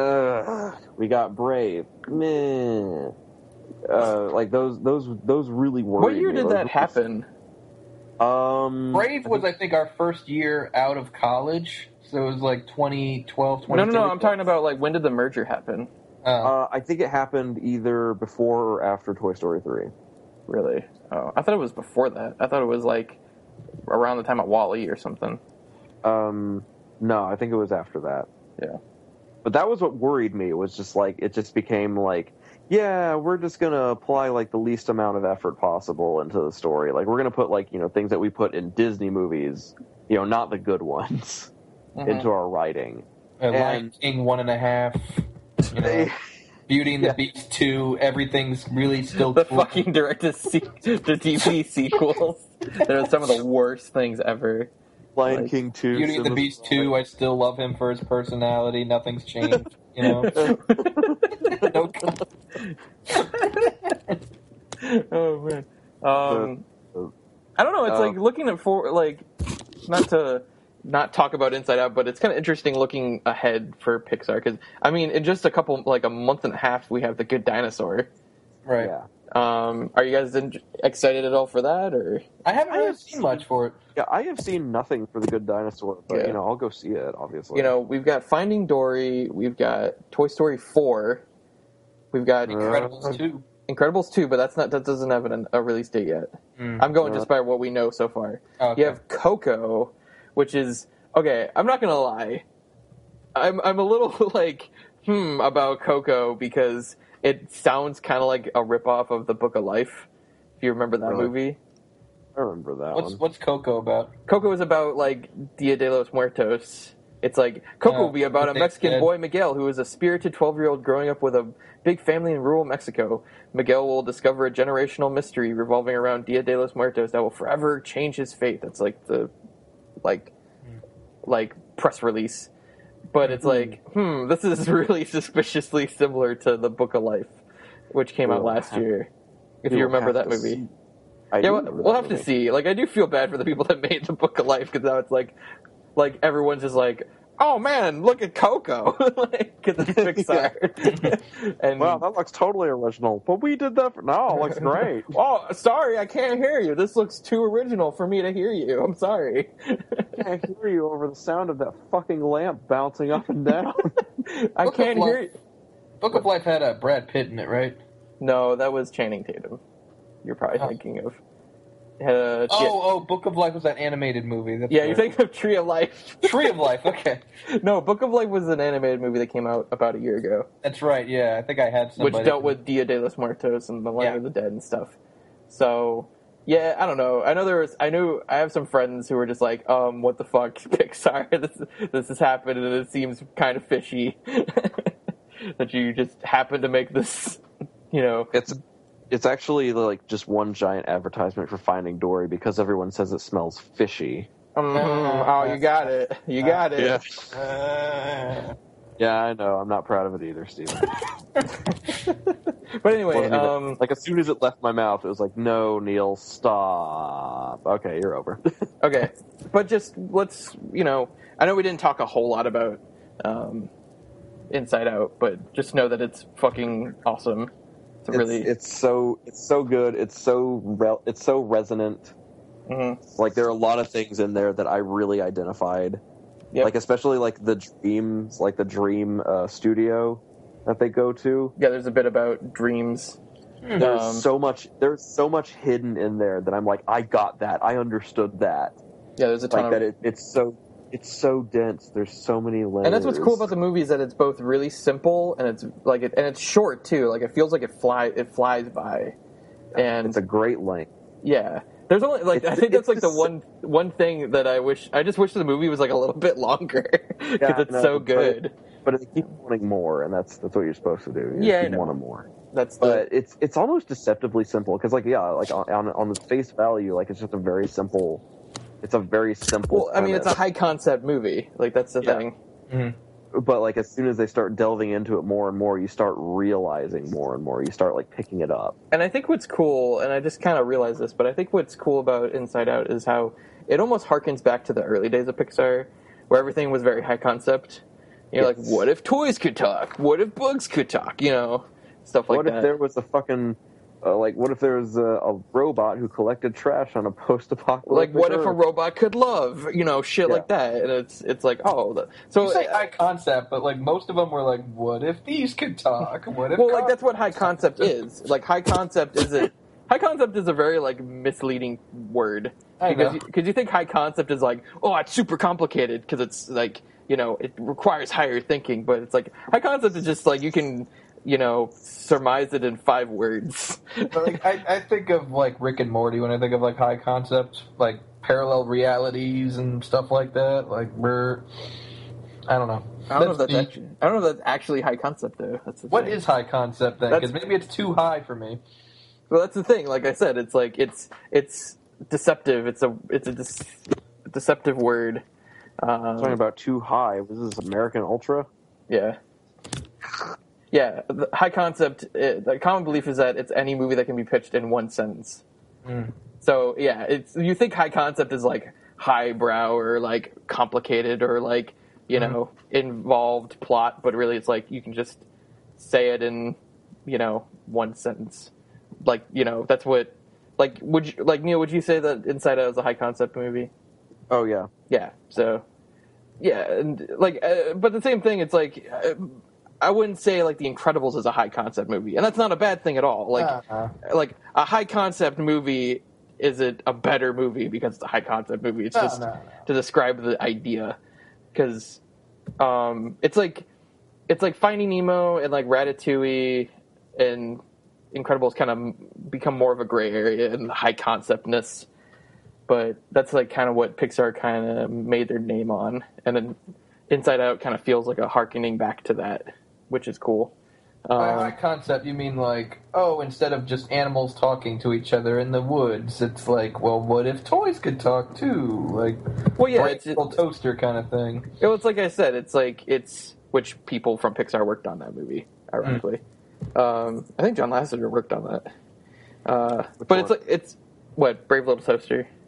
We got Brave. Meh. Like those really worried me. What year did that happen? Brave was, I think, our first year out of college, so it was like 2012, 2013. No, I'm talking about like when did the merger happen? I think it happened either before or after Toy Story 3. Really? Oh, I thought it was before that. I thought it was like around the time of WALL-E or something. No, I think it was after that. Yeah. But that was what worried me. It was just like, it just became like, yeah, we're just going to apply like the least amount of effort possible into the story. Like we're going to put like, things that we put in Disney movies, not the good ones, into our writing. Lion King 1.5, Beauty and the Beast 2, everything's really still the cool. Fucking direct-to-DVD sequels. They're some of the worst things ever. Lion King 2. Beauty and the Beast 2, I still love him for his personality. Nothing's changed, Oh, man. I don't know. It's like looking at not to not talk about Inside Out, but it's kind of interesting looking ahead for Pixar because I mean, in just a month and a half, we have The Good Dinosaur. Right. Yeah. Are you guys excited at all for that, or I haven't really seen much for it. Yeah, I have seen nothing for The Good Dinosaur, but I'll go see it. Obviously, we've got Finding Dory, we've got Toy Story 4, we've got Incredibles 2. Incredibles 2, but that doesn't have a release date yet. I'm going just by what we know so far. Okay. You have Coco, which is okay. I'm not gonna lie, I'm a little about Coco because it sounds kind of like a ripoff of The Book of Life. If you remember that movie. I remember that What's Coco about? Coco is about, Dia de los Muertos. It's like, Coco will be about a Mexican boy, Miguel, who is a spirited 12-year-old growing up with a big family in rural Mexico. Miguel will discover a generational mystery revolving around Dia de los Muertos that will forever change his fate. That's the press release. But it's this is really suspiciously similar to The Book of Life, which came out last year. If you remember that movie. We'll have to see. I do feel bad for the people that made The Book of Life because now it's like everyone's just like, oh man, look at Coco, like, because it's Pixar. And wow, that looks totally original. But we did that. No, it looks great. oh, sorry, I can't hear you. This looks too original for me to hear you. I'm sorry. I can't hear you over the sound of that fucking lamp bouncing up and down. I can't hear you. Book of Life had a Brad Pitt in it, right? No, that was Channing Tatum. You're probably thinking of. Book of Life was that animated movie. That's you're thinking of Tree of Life. Tree of Life, okay. No, Book of Life was an animated movie that came out about a year ago. That's right, yeah. I think I had somebody. Which dealt with Dia de los Muertos and the Land of the Dead and stuff. So, yeah, I don't know. I have some friends who were just like, what the fuck, Pixar, this has happened and it seems kind of fishy that you just happen to make this, It's actually like just one giant advertisement for Finding Dory because everyone says it smells fishy. Oh, you got it. You got it. Yeah, I know. I'm not proud of it either, Steven. But anyway, like as soon as it left my mouth, it was like, no, Neil, stop. Okay, you're over. Okay, but just let's, I know we didn't talk a whole lot about Inside Out, but just know that it's fucking awesome. It's so good. It's so resonant. Mm-hmm. Like there are a lot of things in there that I really identified. Yep. Like especially like the dream studio that they go to. Yeah, there's a bit about dreams. There's so much hidden in there that I'm like, I got that. I understood that. Yeah, there's a ton of that. It's so dense. There's so many layers. And that's what's cool about the movie is that it's both really simple and it's short too. Like it feels like it flies by, and it's a great length. Yeah, there's only I think that's like the one thing that I just wish the movie was like a little bit longer because it's so good. But it keeps wanting more, and that's what you're supposed to do. You keep wanting more. But it's almost deceptively simple because on the face value, like it's just a very simple. It's a very simple. Well, I mean, it's a high concept movie. Like that's the thing. Mm-hmm. But like as soon as they start delving into it more and more, you start realizing more and more. You start like picking it up. And I think what's cool, and I just kind of realized this, but I think what's cool about Inside Out is how it almost harkens back to the early days of Pixar, where everything was very high concept. Like, what if toys could talk? What if bugs could talk? Stuff like that. What if there was a fucking what if there was a robot who collected trash on a post-apocalyptic Like, what Earth? if a robot could love? Shit like that. And it's like, so you say high concept, but like most of them were like, what if these could talk? What if? Well, like that's what high concept is. Like high concept is a very like misleading word because you think high concept is like, oh, it's super complicated because it's like it requires higher thinking, but it's like high concept is just like you can. Surmise it in 5 words. But I think of like Rick and Morty when I think of like high concepts, like parallel realities and stuff like that. Like I don't know. I don't know if that's actually high concept though. What is high concept then? Because maybe it's too high for me. Well, that's the thing. Like I said, it's like it's deceptive. It's a deceptive word. Talking about too high. Was this American Ultra? Yeah. Yeah, the high concept, the common belief is that it's any movie that can be pitched in one sentence. Mm. So, yeah, you think high concept is like highbrow or like complicated or like, involved plot, but really it's like you can just say it in, one sentence. Like, that's what, like, Neil, would you say that Inside Out is a high concept movie? Oh, yeah. Yeah, so, yeah, and like, but the same thing, it's like... I wouldn't say like The Incredibles is a high concept movie, and that's not a bad thing at all. Like a high concept movie isn't a better movie because it's a high concept movie. It's just to describe the idea, because it's like Finding Nemo and like Ratatouille and Incredibles kind of become more of a gray area in the high conceptness, but that's like kind of what Pixar kind of made their name on, and then Inside Out kind of feels like a harkening back to that, which is cool. By high concept, you mean like, instead of just animals talking to each other in the woods, it's like, well, what if toys could talk too? Like, it's a toaster kind of thing. It's like I said, it's which people from Pixar worked on that movie, ironically. I think John Lasseter worked on that. But it's what, Brave Little Toaster?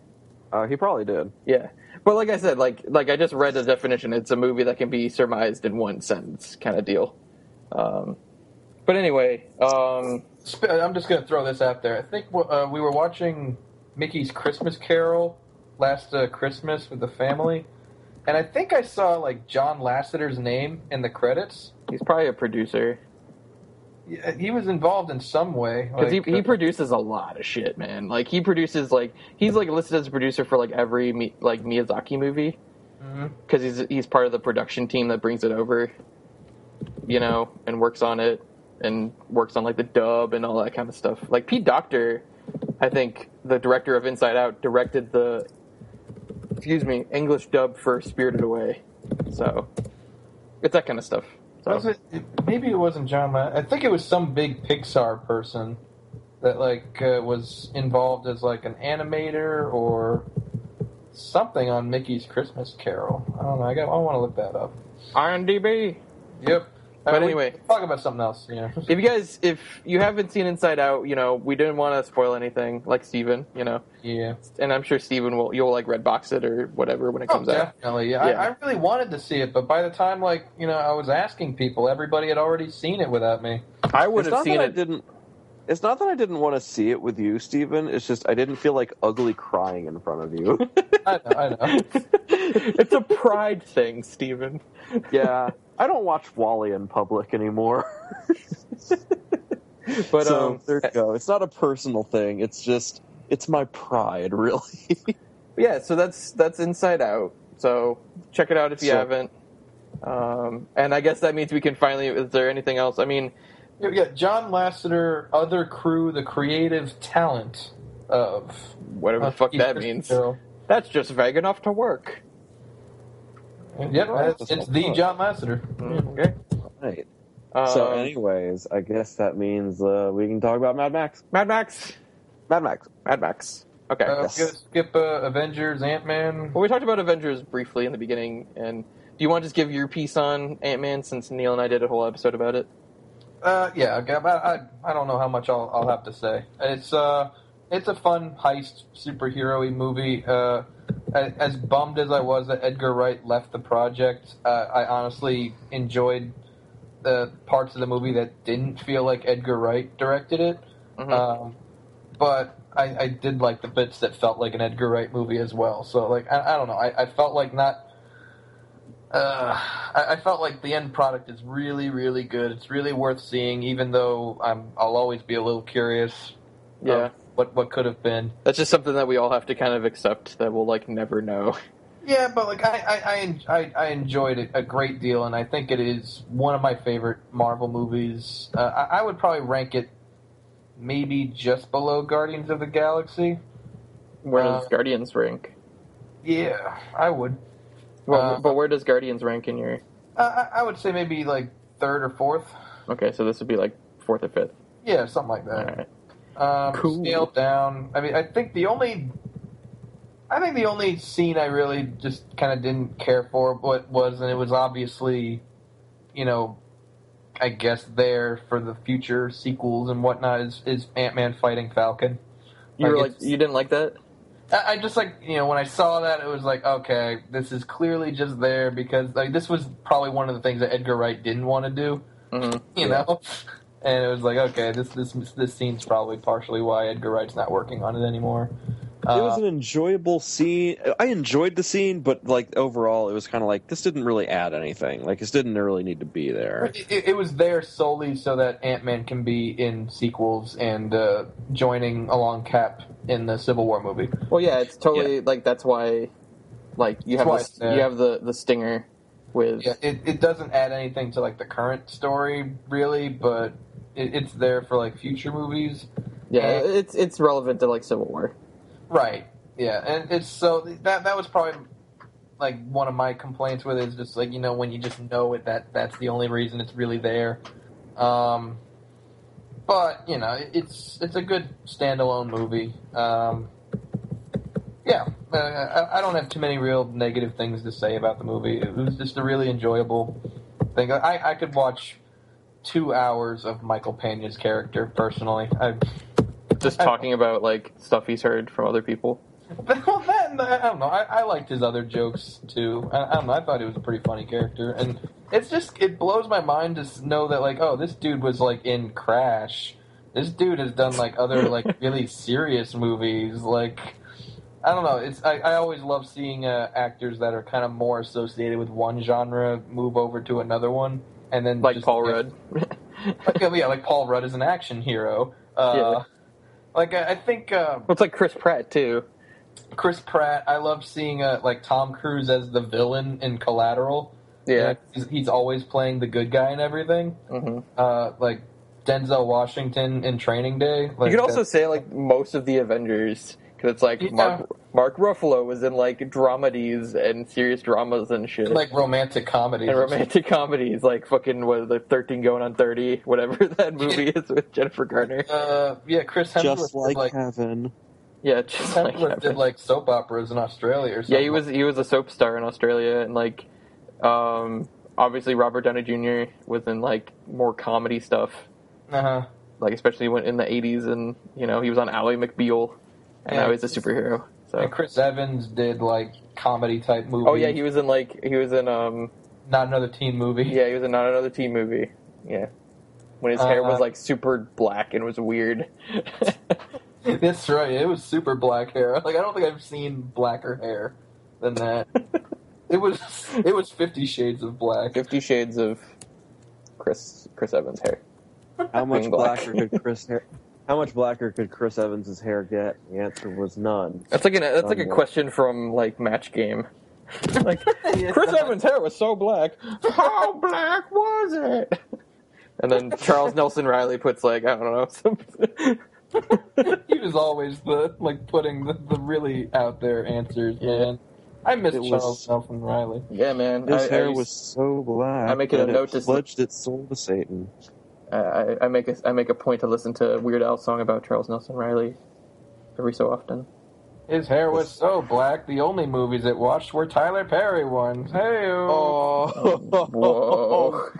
He probably did. Yeah. But like I said, like I just read the definition. It's a movie that can be surmised in one sentence kind of deal. But anyway, I'm just going to throw this out there. I think we were watching Mickey's Christmas Carol last Christmas with the family, and I think I saw like John Lasseter's name in the credits. He's probably a producer. Yeah, he was involved in some way. Because he produces a lot of shit, man. Like, he produces, like, he's, like, listed as a producer for, like, every, Miyazaki movie. Because he's part of the production team that brings it over, you know, and works on it, and works on, like, the dub and all that kind of stuff. Like, Pete Docter, I think, the director of Inside Out, directed the, English dub for Spirited Away. So, it's that kind of stuff. So. Maybe it wasn't John. I think it was some big Pixar person that was involved as like an animator or something on Mickey's Christmas Carol. I don't know. I want to look that up. IMDb. Yep. But anyway, talk about something else. Yeah. If you haven't seen Inside Out, you know, we didn't want to spoil anything, like Steven, you know. Yeah. And I'm sure Steven you'll like Redbox it or whatever when it comes out. Definitely. Yeah. I really wanted to see it, but by the time I was asking people, everybody had already seen it without me. I would have seen it. It's not that I didn't want to see it with you, Steven. It's just I didn't feel like ugly crying in front of you. I know. It's a pride thing, Steven. Yeah. I don't watch WALL-E in public anymore. But so, there you go. It's not a personal thing. It's my pride, really. Yeah, so that's Inside Out. So check it out if you haven't. And I guess that means we can finally... Is there anything else? I mean... Yeah, John Lasseter, other crew, the creative talent of... Whatever the fuck that means. Carol. That's just vague enough to work. Yep, it's the John Lasseter. Okay. Right. So anyways, I guess that means we can talk about Mad Max. Mad Max. Okay. We're going to skip Avengers, Ant-Man. Well, we talked about Avengers briefly in the beginning, and do you want to just give your piece on Ant-Man since Neil and I did a whole episode about it? Yeah, okay. I don't know how much I'll have to say. It's a fun heist superhero-y movie. As bummed as I was that Edgar Wright left the project, I honestly enjoyed the parts of the movie that didn't feel like Edgar Wright directed it. Mm-hmm. But I did like the bits that felt like an Edgar Wright movie as well. So, I don't know. I felt like not... I felt like the end product is really, really good. It's really worth seeing, even though I'll always be a little curious. Yeah. What could have been. That's just something that we all have to kind of accept that we'll never know. Yeah, but I enjoyed it a great deal, and I think it is one of my favorite Marvel movies. I would probably rank it maybe just below Guardians of the Galaxy. Where does Guardians rank? Yeah, I would. Well, but where does Guardians rank in your... I would say maybe third or fourth. Okay, so this would be fourth or fifth. Yeah, something like that. All right. Cool. Scaled down. I mean, I think the only scene I really just kind of didn't care for was, and it was obviously, I guess there for the future sequels and whatnot, is Ant-Man fighting Falcon. You didn't like that? I just when I saw that, it was okay, this is clearly just there because this was probably one of the things that Edgar Wright didn't want to do, you know? And it was okay, this scene's probably partially why Edgar Wright's not working on it anymore. It was an enjoyable scene. I enjoyed the scene, but overall, it was kind of this didn't really add anything. This didn't really need to be there. It was there solely so that Ant-Man can be in sequels and joining along Cap in the Civil War movie. Well, yeah, it's totally that's why you have the stinger with. Yeah, it doesn't add anything to the current story really, but it's there for future movies. Yeah, it's relevant to Civil War. Right. Yeah, and it's so that was probably one of my complaints with it is just when you just know it that's the only reason it's really there. But it's a good standalone movie. Yeah, I don't have too many real negative things to say about the movie. It was just a really enjoyable thing. I could watch 2 hours of Michael Peña's character personally. Just talking about stuff he's heard from other people. Well, I don't know. I liked his other jokes too. I don't know. I thought he was a pretty funny character, and it blows my mind to know that like, oh, this dude was like in Crash. This dude has done like other like really serious movies. Like, I don't know. I always love seeing actors that are kind of more associated with one genre move over to another one, and then like Paul Rudd. like Paul Rudd is an action hero. Like I think it's like Chris Pratt too. Chris Pratt, I love seeing like Tom Cruise as the villain in Collateral. Yeah, he's always playing the good guy and everything. Mm-hmm. Like Denzel Washington in Training Day. Like, you could also say like most of the Avengers, because it's like Mark Ruffalo was in like dramedies and serious dramas and shit, like romantic comedies. And romantic comedies, like fucking what, the 13 Going on 30, whatever that movie is with Jennifer Garner. Chris Hemsworth Just like Heaven. Yeah, just like Heaven. Did like soap operas in Australia or something. Yeah, he was a soap star in Australia, and like obviously Robert Downey Jr. was in like more comedy stuff. Like especially when in the 80s, and you know he was on Ally McBeal, and now he's a superhero. So and Chris Evans did like comedy type movies. Oh yeah, he was in Not Another Teen Movie. Yeah, he was in Not Another Teen Movie. Yeah, when his hair was like super black and was weird. That's right. It was super black hair. Like I don't think I've seen blacker hair than that. It was 50 Shades of Black. 50 Shades of Chris Evans' hair. How much blacker could Chris Evans' hair get? The answer was none. That's like a question from like Match Game. Like Chris Evans' hair was so black. How black was it? And then Charles Nelson Riley puts like I don't know some. He was always putting the really out there answers, man. I miss Charles Nelson Riley. Yeah, man. His hair was so black. I make it a note to pledged its soul to Satan. I make a point to listen to Weird Al's song about Charles Nelson Riley every so often. His hair was so black. The only movies it watched were Tyler Perry ones. Hey, whoa.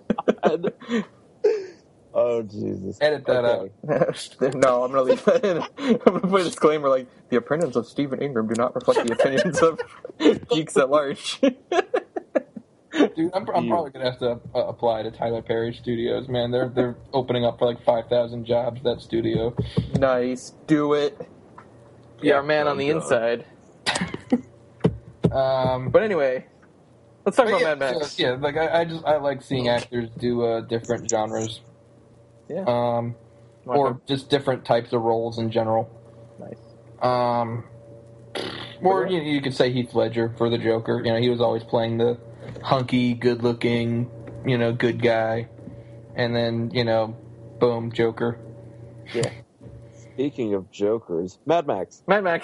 Oh, Jesus. Edit that out. No, I'm going to leave that in. I'm going to put a disclaimer like, the opinions of Stephen Ingram do not reflect the opinions of geeks at large. Dude, I'm probably going to have to apply to Tyler Perry Studios, man. They're opening up for like 5,000 jobs, that studio. Nice. Do it. Be our man on the inside. But anyway, let's talk about Mad Max. So, like I like seeing actors do different genres. Yeah. Or just different types of roles in general. Nice. Or you could say Heath Ledger for the Joker. You know, he was always playing the hunky, good-looking, good guy, and then boom, Joker. Yeah. Speaking of Jokers, Mad Max.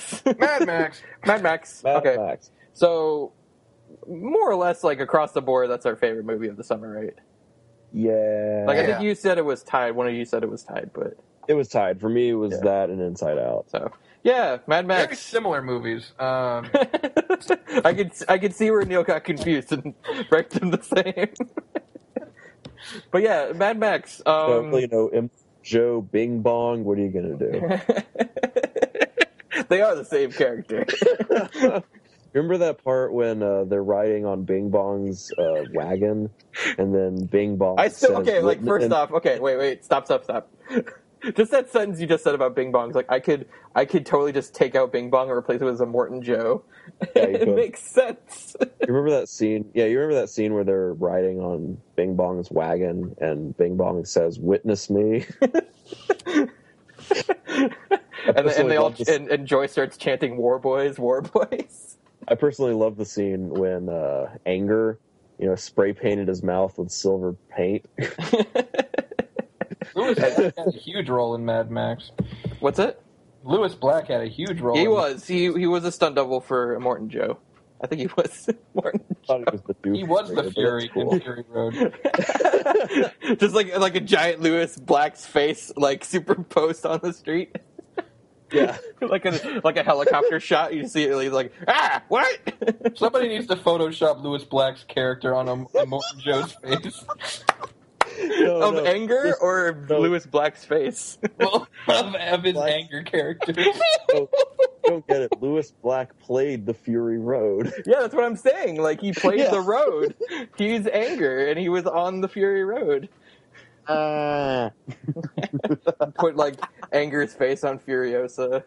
Okay. So, more or less, like across the board, that's our favorite movie of the summer, right? Yeah. Like I think you said it was tied. One of you said it was tied, but it was tied for me. It was that and Inside Out. So yeah, Mad Max. Very similar movies. I could see where Neil got confused and ranked them the same. But yeah, Mad Max. Joe Bing Bong. What are you gonna do? They are the same character. Remember that part when they're riding on Bing Bong's wagon, and then Bing Bong wait, stop. Just that sentence you just said about Bing Bongs, like I could totally just take out Bing Bong and replace it with a Morton Joe. Yeah, it makes sense. You remember that scene? Yeah, you remember that scene where they're riding on Bing Bong's wagon, and Bing Bong says, "Witness me." and Joy starts chanting "War Boys, War Boys." I personally love the scene when Anger, spray painted his mouth with silver paint. Lewis Black had a huge role in Mad Max. What's it? Lewis Black had a huge role. He was. He was a stunt double for Morton Joe. I think he was Morton Joe. He was the Fury in Fury Road. Just like a giant Lewis Black's face, like superimposed on the street. Yeah, like a helicopter shot. You see it, he's like, what? Somebody needs to Photoshop Lewis Black's character on a Morton Joe's face. Anger or Lewis Black's face? Well, of his Anger character. don't get it. Lewis Black played the Fury Road. Yeah, that's what I'm saying. Like, he played the road. He's Anger, and he was on the Fury Road. Put, like, Anger's face on Furiosa.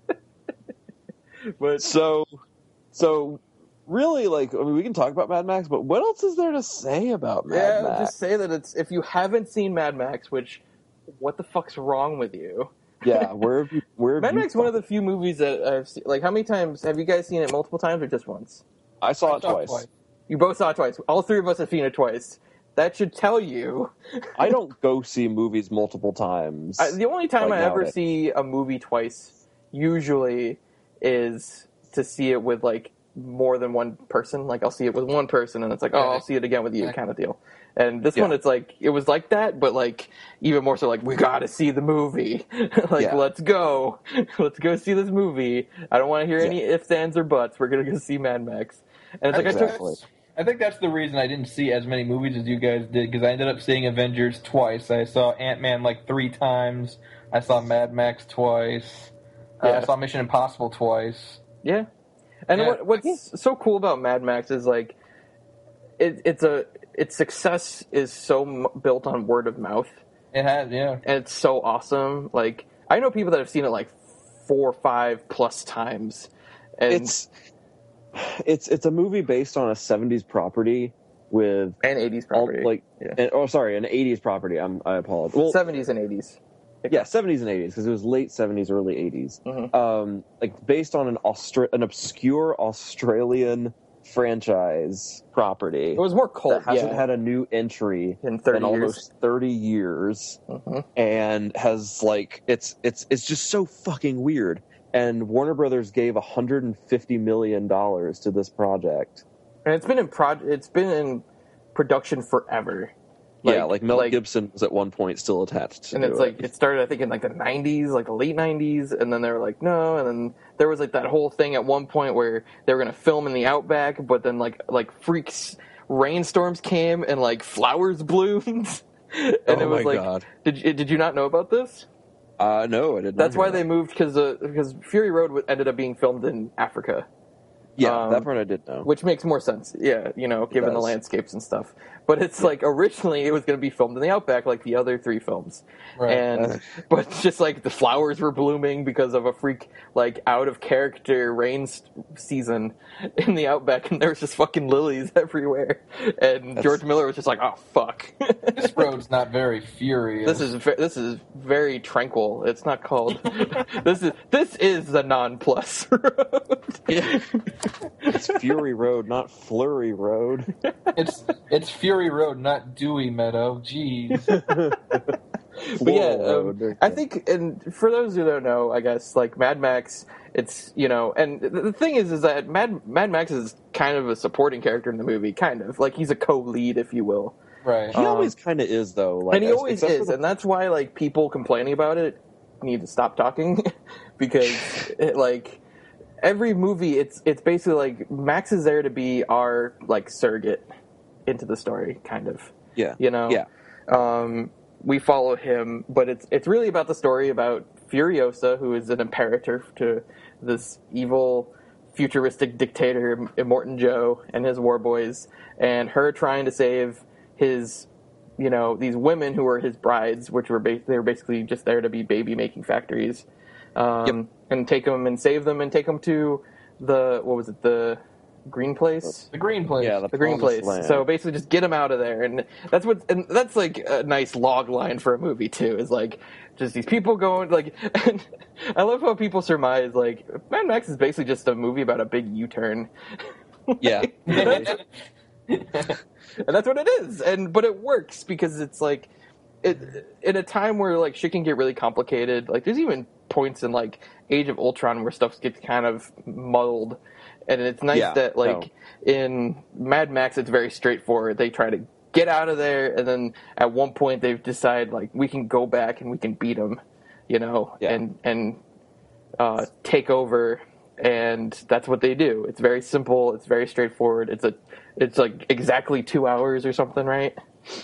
But So really, like, I mean, we can talk about Mad Max, but what else is there to say about Mad Max? Just say that it's, if you haven't seen Mad Max, which, what the fuck's wrong with you? Yeah, where have Mad Max is one of the few movies that I've seen. Like, how many times have you guys seen it? Multiple times or just once? I saw it twice. You both saw it twice. All three of us have seen it twice. That should tell you. I don't go see movies multiple times. The only time I ever see a movie twice, usually, is to see it with, like, more than one person. Like, I'll see it with one person, and it's like, oh, I'll see it again with you, kind of deal. And this one, it's like, it was like that, but, like, even more so, like, we gotta see the movie. Let's go. Let's go see this movie. I don't want to hear any ifs, ands, or buts. We're gonna go see Mad Max. And it's like, I think that's the reason I didn't see as many movies as you guys did, because I ended up seeing Avengers twice. I saw Ant-Man, like, 3 times. I saw Mad Max twice. I saw Mission Impossible twice. Yeah. And what's so cool about Mad Max is, like, its success is so built on word of mouth. It has, yeah. And it's so awesome. Like, I know people that have seen it, like, 4 or 5 plus times. And it's a movie based on a 70s property with... And 80s property. an 80s property. I apologize. Well, 70s and 80s. Yeah, 70s and 80s, because it was late 70s, early 80s. Mm-hmm. Like, based on an obscure Australian franchise property. It was more cult, that hasn't had a new entry in 30 in almost 30 years. Mm-hmm. And has, like, it's just so fucking weird. And Warner Brothers gave $150 million to this project. And it's been in production forever. Like Mel Gibson was at one point still attached to it. And it's like, it started, I think, in like the 90s, like the late 90s, and then they were like, no, and then there was like that whole thing at one point where they were going to film in the outback, but then like freaks rainstorms came and like flowers bloomed. And it was like, God. Did you not know about this? No, I did not. That's why they moved, because Fury Road ended up being filmed in Africa. Yeah, that part I did know. Which makes more sense, given the landscapes and stuff. But it's like, originally it was going to be filmed in the outback like the other 3 films. Right. But just like the flowers were blooming because of a freak, like, out of character rain season in the outback, and there was just fucking lilies everywhere. And George Miller was just like, oh, fuck. This road's not very furious. This is very tranquil. It's not called... This is the non-plus road. Yeah. It's Fury Road, not Flurry Road. It's Fury Road, not Dewey Meadow. Jeez. But yeah, I think, and for those who don't know, I guess, like, Mad Max, it's, and the thing is that Mad Max is kind of a supporting character in the movie, kind of. Like, he's a co-lead, if you will. Right. He always kind of is, though. Like, and he always is, and that's why, like, people complaining about it need to stop talking, because, every movie, it's basically like Max is there to be our, like, surrogate into the story, kind of. Yeah. Yeah. We follow him, but it's really about the story about Furiosa, who is an imperator to this evil, futuristic dictator, Immortan Joe, and his war boys, and her trying to save his, these women who were his brides, which were they were basically just there to be baby-making factories. And take them and save them and take them to the Green Place? The Green Place. Yeah, the Green Place. Land. So basically just get them out of there. And that's like a nice log line for a movie too, is like just these people going like, and I love how people surmise like Mad Max is basically just a movie about a big U-turn. Yeah. And that's what it is. But it works because it's like, in a time where like shit can get really complicated, like there's even points in like Age of Ultron where stuff gets kind of muddled, and it's nice that in Mad Max it's very straightforward. They try to get out of there, and then at one point they've decided like we can go back and we can beat them, and take over, and that's what they do. It's very simple. It's very straightforward. It's like exactly 2 hours or something, right?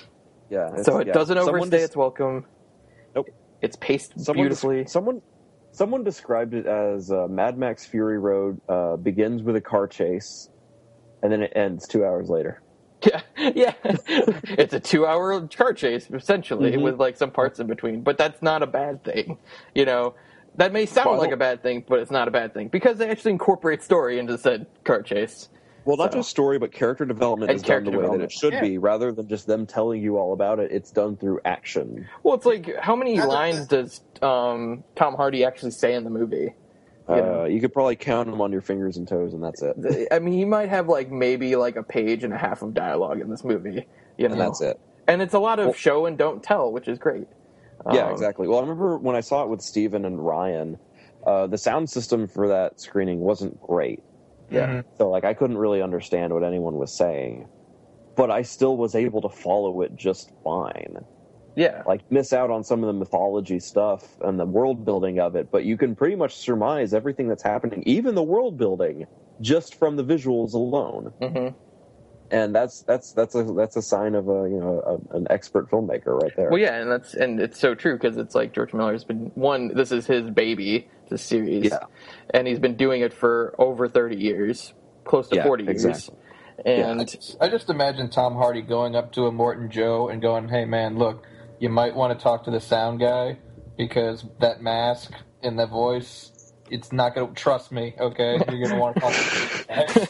Yeah. So it doesn't overstay its welcome. Nope. It's paced beautifully. Someone Someone described it as Mad Max Fury Road begins with a car chase, and then it ends 2 hours later. Yeah. It's a 2-hour car chase, essentially, with like some parts in between. But that's not a bad thing. You know, that may sound like a bad thing, but it's not a bad thing. Because they actually incorporate story into said car chase. Well, not just story, but character development is done the way that it should be. Rather than just them telling you all about it, it's done through action. Well, it's like, how many lines does Tom Hardy actually say in the movie? You could probably count them on your fingers and toes, and that's it. I mean, he might have like maybe like a page and a half of dialogue in this movie. You know? And that's it. And it's a lot of show and don't tell, which is great. Yeah, exactly. Well, I remember when I saw it with Steven and Ryan, the sound system for that screening wasn't great. Yeah. So, like, I couldn't really understand what anyone was saying. But I still was able to follow it just fine. Yeah. Like, miss out on some of the mythology stuff and the world building of it, but you can pretty much surmise everything that's happening, even the world building, just from the visuals alone. Mm-hmm. And that's a sign of an expert filmmaker right there. Well, yeah, and it's so true, because it's like George Miller's been this is his baby, this series, and he's been doing it for over 30 years, close to 40 years. Exactly. And I just imagine Tom Hardy going up to a Morton Joe and going, "Hey, man, look, you might want to talk to the sound guy, because that mask and that voice, it's not going to trust me. Okay, you're going to want to talk to me."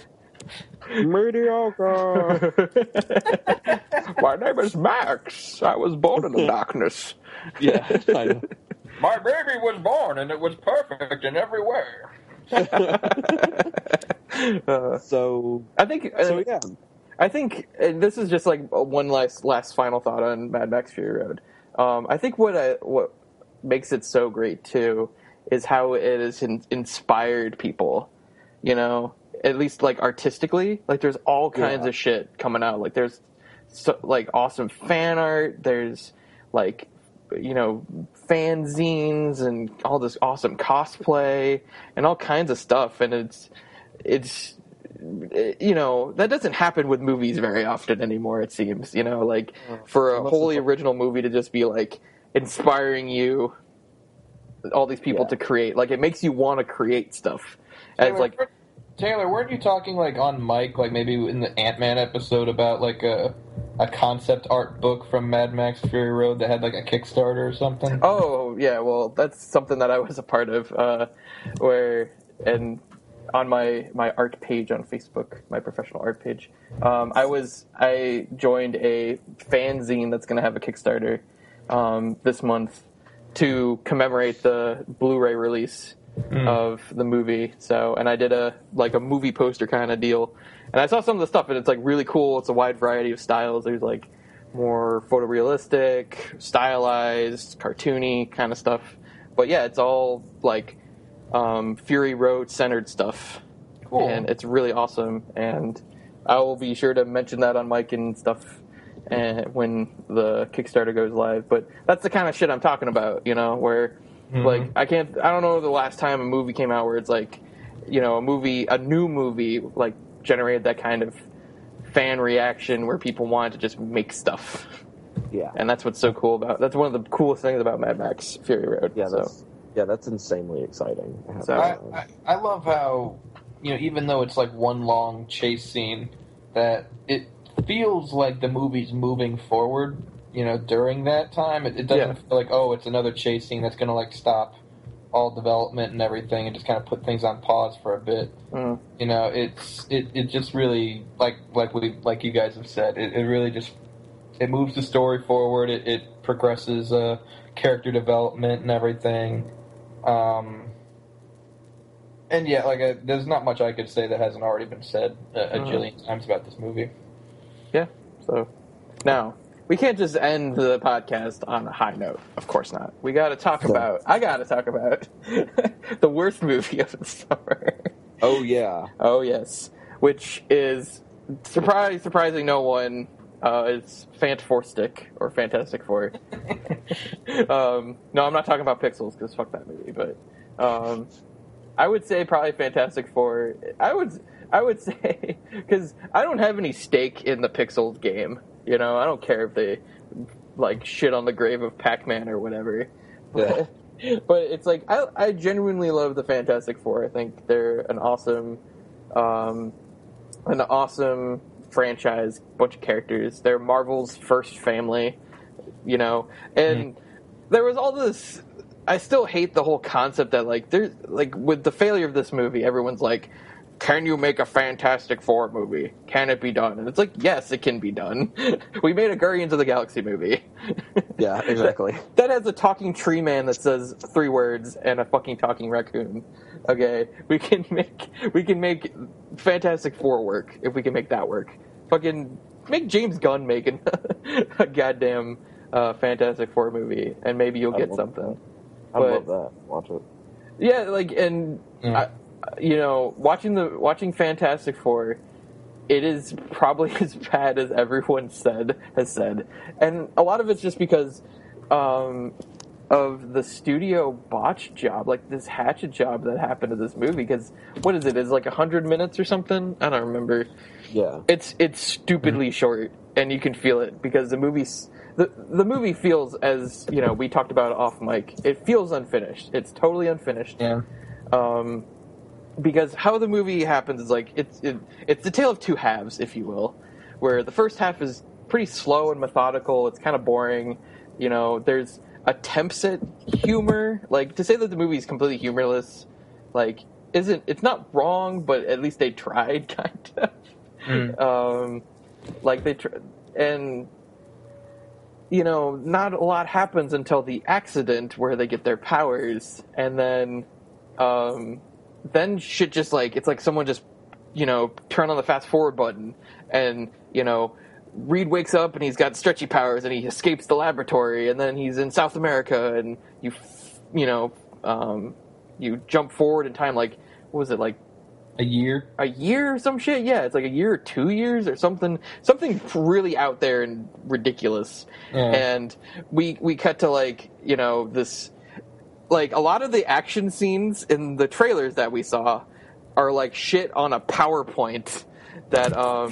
Mediocre. My name is Max. I was born in the darkness. Yeah, I know. My baby was born, and it was perfect in every way. I think this is just like one last final thought on Mad Max Fury Road. I think what makes it so great too is how it has inspired people. You know, at least like artistically, like there's all kinds of shit coming out. Like there's like awesome fan art. There's like, you know, fanzines and all this awesome cosplay and all kinds of stuff. And it's you know, that doesn't happen with movies very often anymore, it seems. You know, like for a wholly original movie to just be like inspiring you, all these people to create, like it makes you want to create stuff. Taylor, weren't you talking like on mic, like maybe in the Ant-Man episode, about like a concept art book from Mad Max Fury Road that had like a Kickstarter or something? Oh yeah, well that's something that I was a part of, and on my art page on Facebook, my professional art page, I joined a fanzine that's going to have a Kickstarter this month to commemorate the Blu-ray release of the movie. So, and I did a movie poster kind of deal, and I saw some of the stuff, and it's like really cool. It's a wide variety of styles. There's like more photorealistic, stylized, cartoony kind of stuff. But yeah, it's all like Fury Road centered stuff. Cool. And it's really awesome. And I will be sure to mention that on mic and stuff when the Kickstarter goes live. But that's the kind of shit I'm talking about, you know, where like I don't know the last time a movie came out where it's like, you know, a new movie like generated that kind of fan reaction where people wanted to just make stuff. Yeah. And that's what's so cool that's one of the coolest things about Mad Max Fury Road. Yeah, that's insanely exciting. I love how, you know, even though it's like one long chase scene, that it feels like the movie's moving forward, you know, during that time. It doesn't feel like, oh, it's another chase scene that's going to like stop all development and everything and just kind of put things on pause for a bit. You know, it just really, like you guys have said, it really just, it moves the story forward. It progresses character development and everything. And yeah, like there's not much I could say that hasn't already been said a jillion times about this movie. Yeah. So now we can't just end the podcast on a high note. Of course not. I got to talk about the worst movie of the summer. Oh yeah. Oh yes. Which is surprising no one. It's Fantastic or Fantastic Four. No, I'm not talking about Pixels because fuck that movie. But I would say probably Fantastic Four. I would say because I don't have any stake in the Pixels game. You know, I don't care if they like shit on the grave of Pac-Man or whatever. But it's like I genuinely love the Fantastic Four. I think they're an awesome franchise, bunch of characters. They're Marvel's first family, you know. And there was all this. I still hate the whole concept that like there's like with the failure of this movie, everyone's like, can you make a Fantastic Four movie? Can it be done? And it's like, yes, it can be done. We made a Guardians of the Galaxy movie. Yeah, exactly. That has a talking tree man that says 3 words and a fucking talking raccoon. Okay, we can make Fantastic Four work if we can make that work. Fucking make James Gunn making a goddamn Fantastic Four movie, and maybe you'll get something. I love that. Watch it. Yeah, like, and watching Fantastic Four, it is probably as bad as everyone has said, and a lot of it's just because of the studio botch job, like this hatchet job that happened to this movie. Because what is it? Is like 100 minutes or something? I don't remember. Yeah, it's stupidly short, and you can feel it because the movie feels, as you know, we talked about off mic. It feels unfinished. It's totally unfinished. Yeah. Because how the movie happens is like it's the tale of two halves, if you will, where the first half is pretty slow and methodical. It's kind of boring. You know, there's attempts at humor. Like, to say that the movie is completely humorless, like, it's not wrong, but at least they tried, kind of. Like and you know, not a lot happens until the accident where they get their powers, and then shit just like, it's like someone just, you know, turn on the fast forward button, and, you know, Reed wakes up and he's got stretchy powers and he escapes the laboratory, and then he's in South America, and you jump forward in time, like, what was it, like a year or some shit? Yeah, it's like a year or 2 years or something really out there and ridiculous. Yeah. And we cut to, like, you know, this, like, a lot of the action scenes in the trailers that we saw are like shit on a PowerPoint that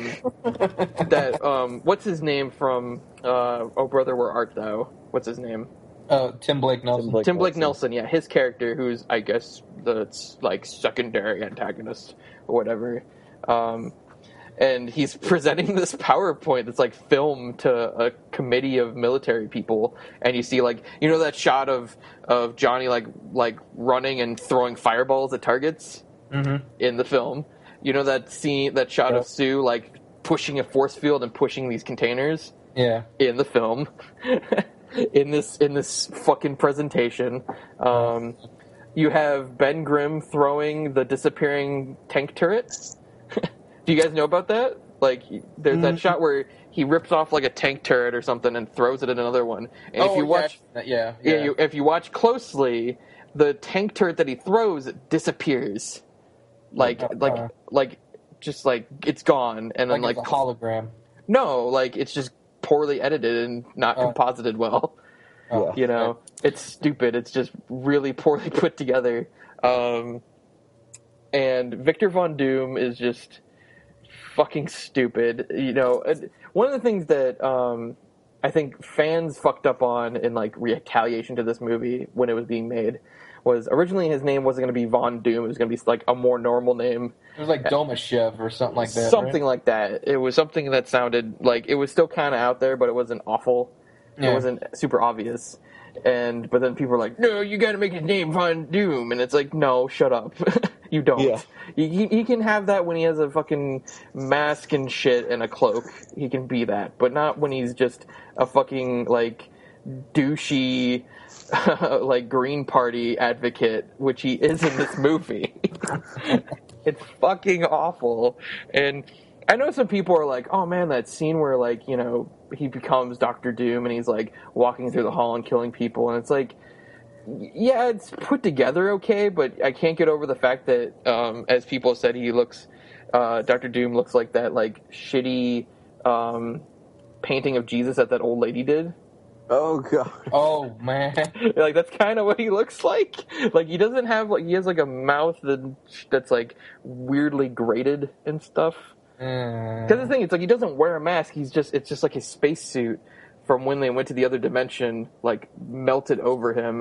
what's his name from Oh Brother Where Art Thou? What's his name? Tim Blake Nelson. Tim Blake Nelson, yeah, his character, who's, I guess, the like secondary antagonist or whatever. And he's presenting this PowerPoint that's like filmed to a committee of military people, and you see, like, you know, that shot of Johnny like running and throwing fireballs at targets in the film. You know that shot of Sue like pushing a force field and pushing these containers. Yeah, in the film. in this fucking presentation, you have Ben Grimm throwing the disappearing tank turret. Do you guys know about that? Like, there's that shot where he rips off like a tank turret or something and throws it at another one. And if you watch, if you watch closely, the tank turret that he throws disappears, just like it's gone, and then like it's a hologram. No, like, it's just poorly edited and not composited well. You know, it's stupid. It's just really poorly put together. And Victor Von Doom is just fucking stupid. You know, one of the things that I think fans fucked up on in like retaliation to this movie when it was being made was originally his name wasn't going to be Von Doom. It was going to be like a more normal name. It was like Domashev or something like that. Something like that. It was something that sounded like it was still kind of out there, but it wasn't awful. Yeah. It wasn't super obvious. But then people were like, no, you got to make his name Von Doom. And it's like, no, shut up. You don't. Yeah. He can have that when he has a fucking mask and shit and a cloak. He can be that. But not when he's just a fucking, like, douchey, like, Green Party advocate, which he is in this movie. It's fucking awful. And I know some people are like, oh man, that scene where, like, you know, he becomes Dr. Doom and he's like walking through the hall and killing people, and it's like, yeah, it's put together okay, but I can't get over the fact that, as people said, he looks, Dr. Doom looks like that, like, shitty painting of Jesus that old lady did. Oh god. Oh man. Like, that's kind of what he looks like. Like, he doesn't have, like, he has like a mouth that's like weirdly grated and stuff. Because the thing, it's like he doesn't wear a mask. It's just like his spacesuit from when they went to the other dimension, like, melted over him,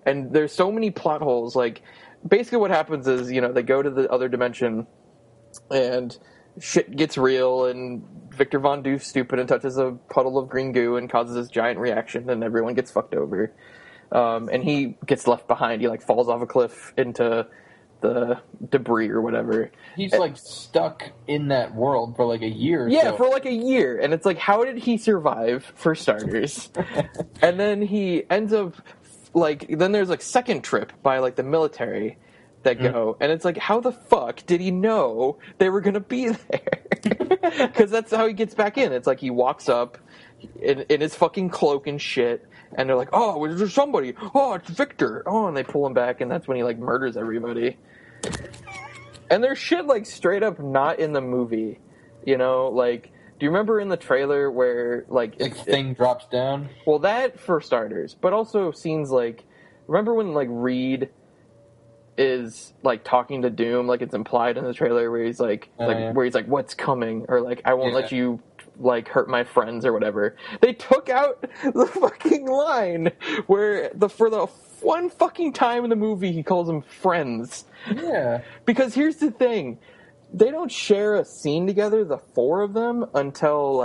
And there's so many plot holes. Like, basically what happens is, they go to the other dimension, and shit gets real, and Victor Von Doo's stupid and touches a puddle of green goo and causes this giant reaction, and everyone gets fucked over. And he gets left behind. He, falls off a cliff into the debris or whatever. He's, stuck in that world for, a year or so. Yeah, for, a year. And it's how did he survive, for starters? And then he ends up, then there's, second trip by, the military that go. And it's how the fuck did he know they were going to be there? Because that's how he gets back in. It's he walks up in his fucking cloak and shit, and they're oh, there's somebody. Oh, it's Victor. Oh, and they pull him back, and that's when he, murders everybody. And there's shit, straight up not in the movie. Do you remember in the trailer where, thing drops down? Well, that, for starters. But also scenes remember when, Reed is talking to Doom, it's implied in the trailer where he's where he's what's coming, or I won't let you hurt my friends or whatever. They took out the fucking line where for the one fucking time in the movie he calls them friends. Yeah. Because here's the thing, they don't share a scene together, the four of them, until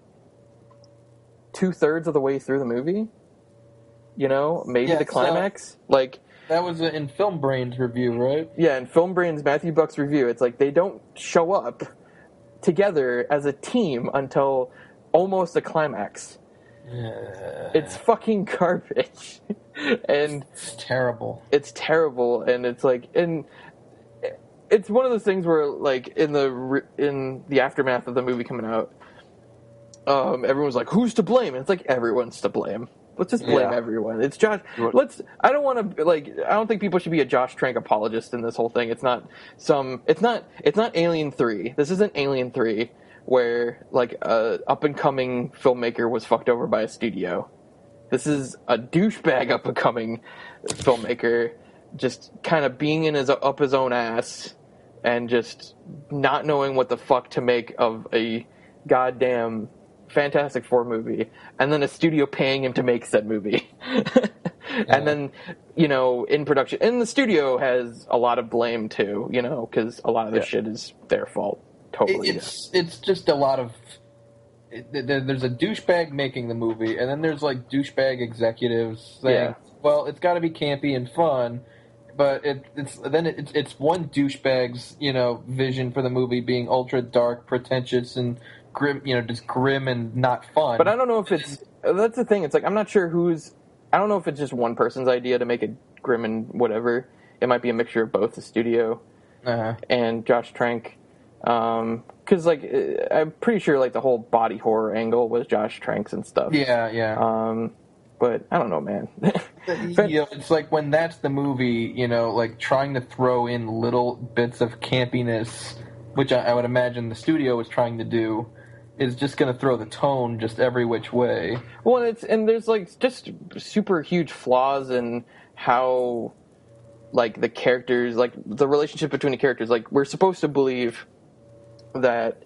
2/3 of the way through the movie. Maybe the climax. That was in Film Brain's review, right? Yeah, in Film Brain's Matthew Buck's review, it's they don't show up together as a team until almost the climax. It's fucking garbage. And it's terrible. It's terrible, and it's and it's one of those things where in the aftermath of the movie coming out, everyone's who's to blame? And it's everyone's to blame. Let's just blame everyone. It's Josh. I don't want to I don't think people should be a Josh Trank apologist in this whole thing. It's not Alien 3. This isn't Alien 3 where a up and coming filmmaker was fucked over by a studio. This is a douchebag up and coming filmmaker just kind of being up his own ass and just not knowing what the fuck to make of a goddamn Fantastic Four movie, and then a studio paying him to make said movie. And then, in production, and the studio has a lot of blame too, because a lot of this shit is their fault. Totally. It's just a lot of, there's a douchebag making the movie, and then there's douchebag executives saying, well, it's got to be campy and fun, but it's one douchebag's, vision for the movie being ultra dark, pretentious, and grim, just grim and not fun. But I don't know if that's the thing. It's I'm not sure I don't know if it's just one person's idea to make it grim and whatever. It might be a mixture of both the studio and Josh Trank. Because I'm pretty sure the whole body horror angle was Josh Trank's and stuff. Yeah. But I don't know, man. It's when that's the movie, trying to throw in little bits of campiness, which I would imagine the studio was trying to do, is just going to throw the tone just every which way. Well, there's just super huge flaws in how the characters, the relationship between the characters. We're supposed to believe that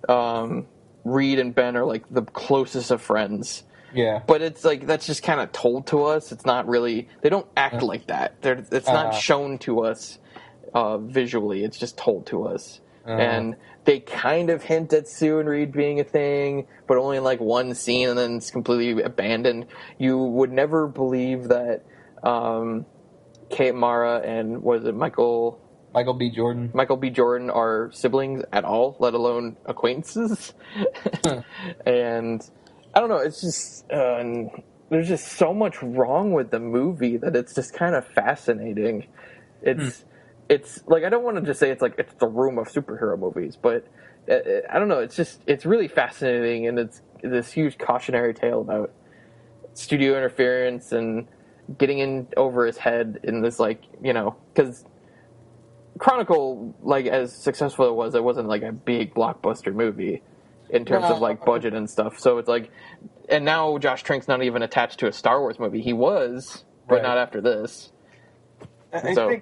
Reed and Ben are the closest of friends. Yeah. But it's that's just kind of told to us. It's not really, they don't act like that. It's not shown to us visually. It's just told to us. And they kind of hint at Sue and Reed being a thing, but only in one scene, and then it's completely abandoned. You would never believe that Kate Mara and Michael B. Jordan. Michael B. Jordan are siblings at all, let alone acquaintances. And I don't know. It's just there's just so much wrong with the movie that it's just kind of fascinating. It's I don't want to just say it's it's the room of superhero movies, but I don't know. It's really fascinating, and it's this huge cautionary tale about studio interference and getting in over his head in this because Chronicle, as successful as it wasn't a big blockbuster movie in terms of budget and stuff. So it's and now Josh Trank's not even attached to a Star Wars movie. He was, but not after this. I think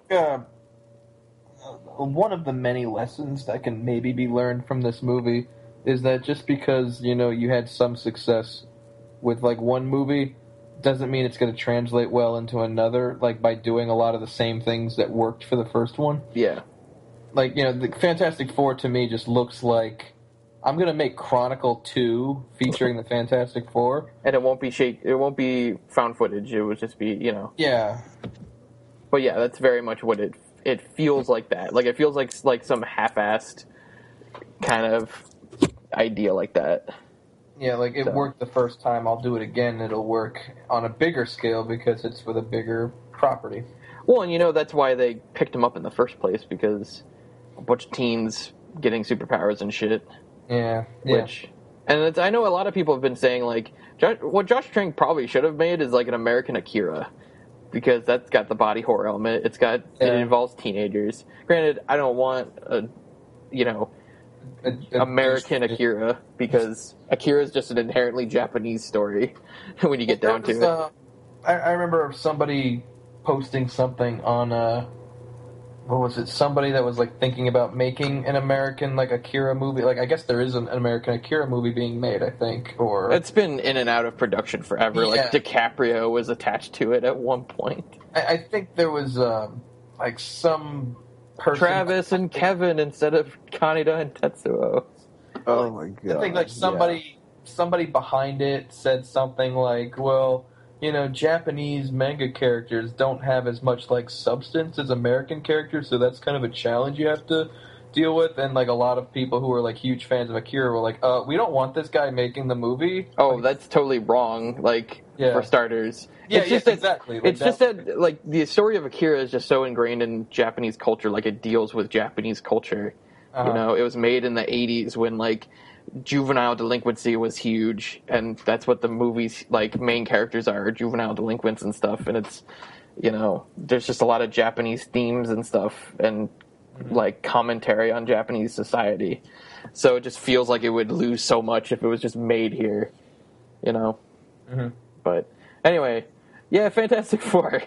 one of the many lessons that can maybe be learned from this movie is that just because you had some success with one movie doesn't mean it's going to translate well into another, like, by doing a lot of the same things that worked for the first one. Yeah. Like, the Fantastic Four to me just looks like I'm going to make Chronicle 2 featuring the Fantastic Four. And it won't be found footage. It would just be, Yeah. But yeah, that's very much what it feels like that. Like, it feels like some half-assed kind of idea like that. Yeah, like, it worked the first time. I'll do it again. It'll work on a bigger scale because it's with a bigger property. Well, and that's why they picked him up in the first place, because a bunch of teens getting superpowers and shit. Yeah. And I know a lot of people have been saying, like, what Josh Trank probably should have made is, like, an American Akira, because that's got the body horror element. It involves teenagers. Granted, I don't want American Akira, because Akira is just an inherently Japanese story when you get down to it. I remember somebody posting something on what was it? Somebody that was like thinking about making an American like Akira movie. Like, I guess there is an American Akira movie being made, I think. Or it's been in and out of production forever. Yeah. Like, DiCaprio was attached to it at one point. I think there was like some person, Travis and Kevin instead of Kaneda and Tetsuo. Oh my god! I think like somebody behind it said something like, well, Japanese manga characters don't have as much, like, substance as American characters, so that's kind of a challenge you have to deal with. And, like, a lot of people who are, like, huge fans of Akira were like, we don't want this guy making the movie. Oh, that's totally wrong, like, for starters. Yeah, exactly. It's just that, like, the story of Akira is just so ingrained in Japanese culture, like, it deals with Japanese culture. Uh-huh. It was made in the 80s when, like, juvenile delinquency was huge, and that's what the movie's like main characters are, juvenile delinquents and stuff. And it's there's just a lot of Japanese themes and stuff, and like commentary on Japanese society. So it just feels like it would lose so much if it was just made here, Mm-hmm. But anyway, yeah, Fantastic Four.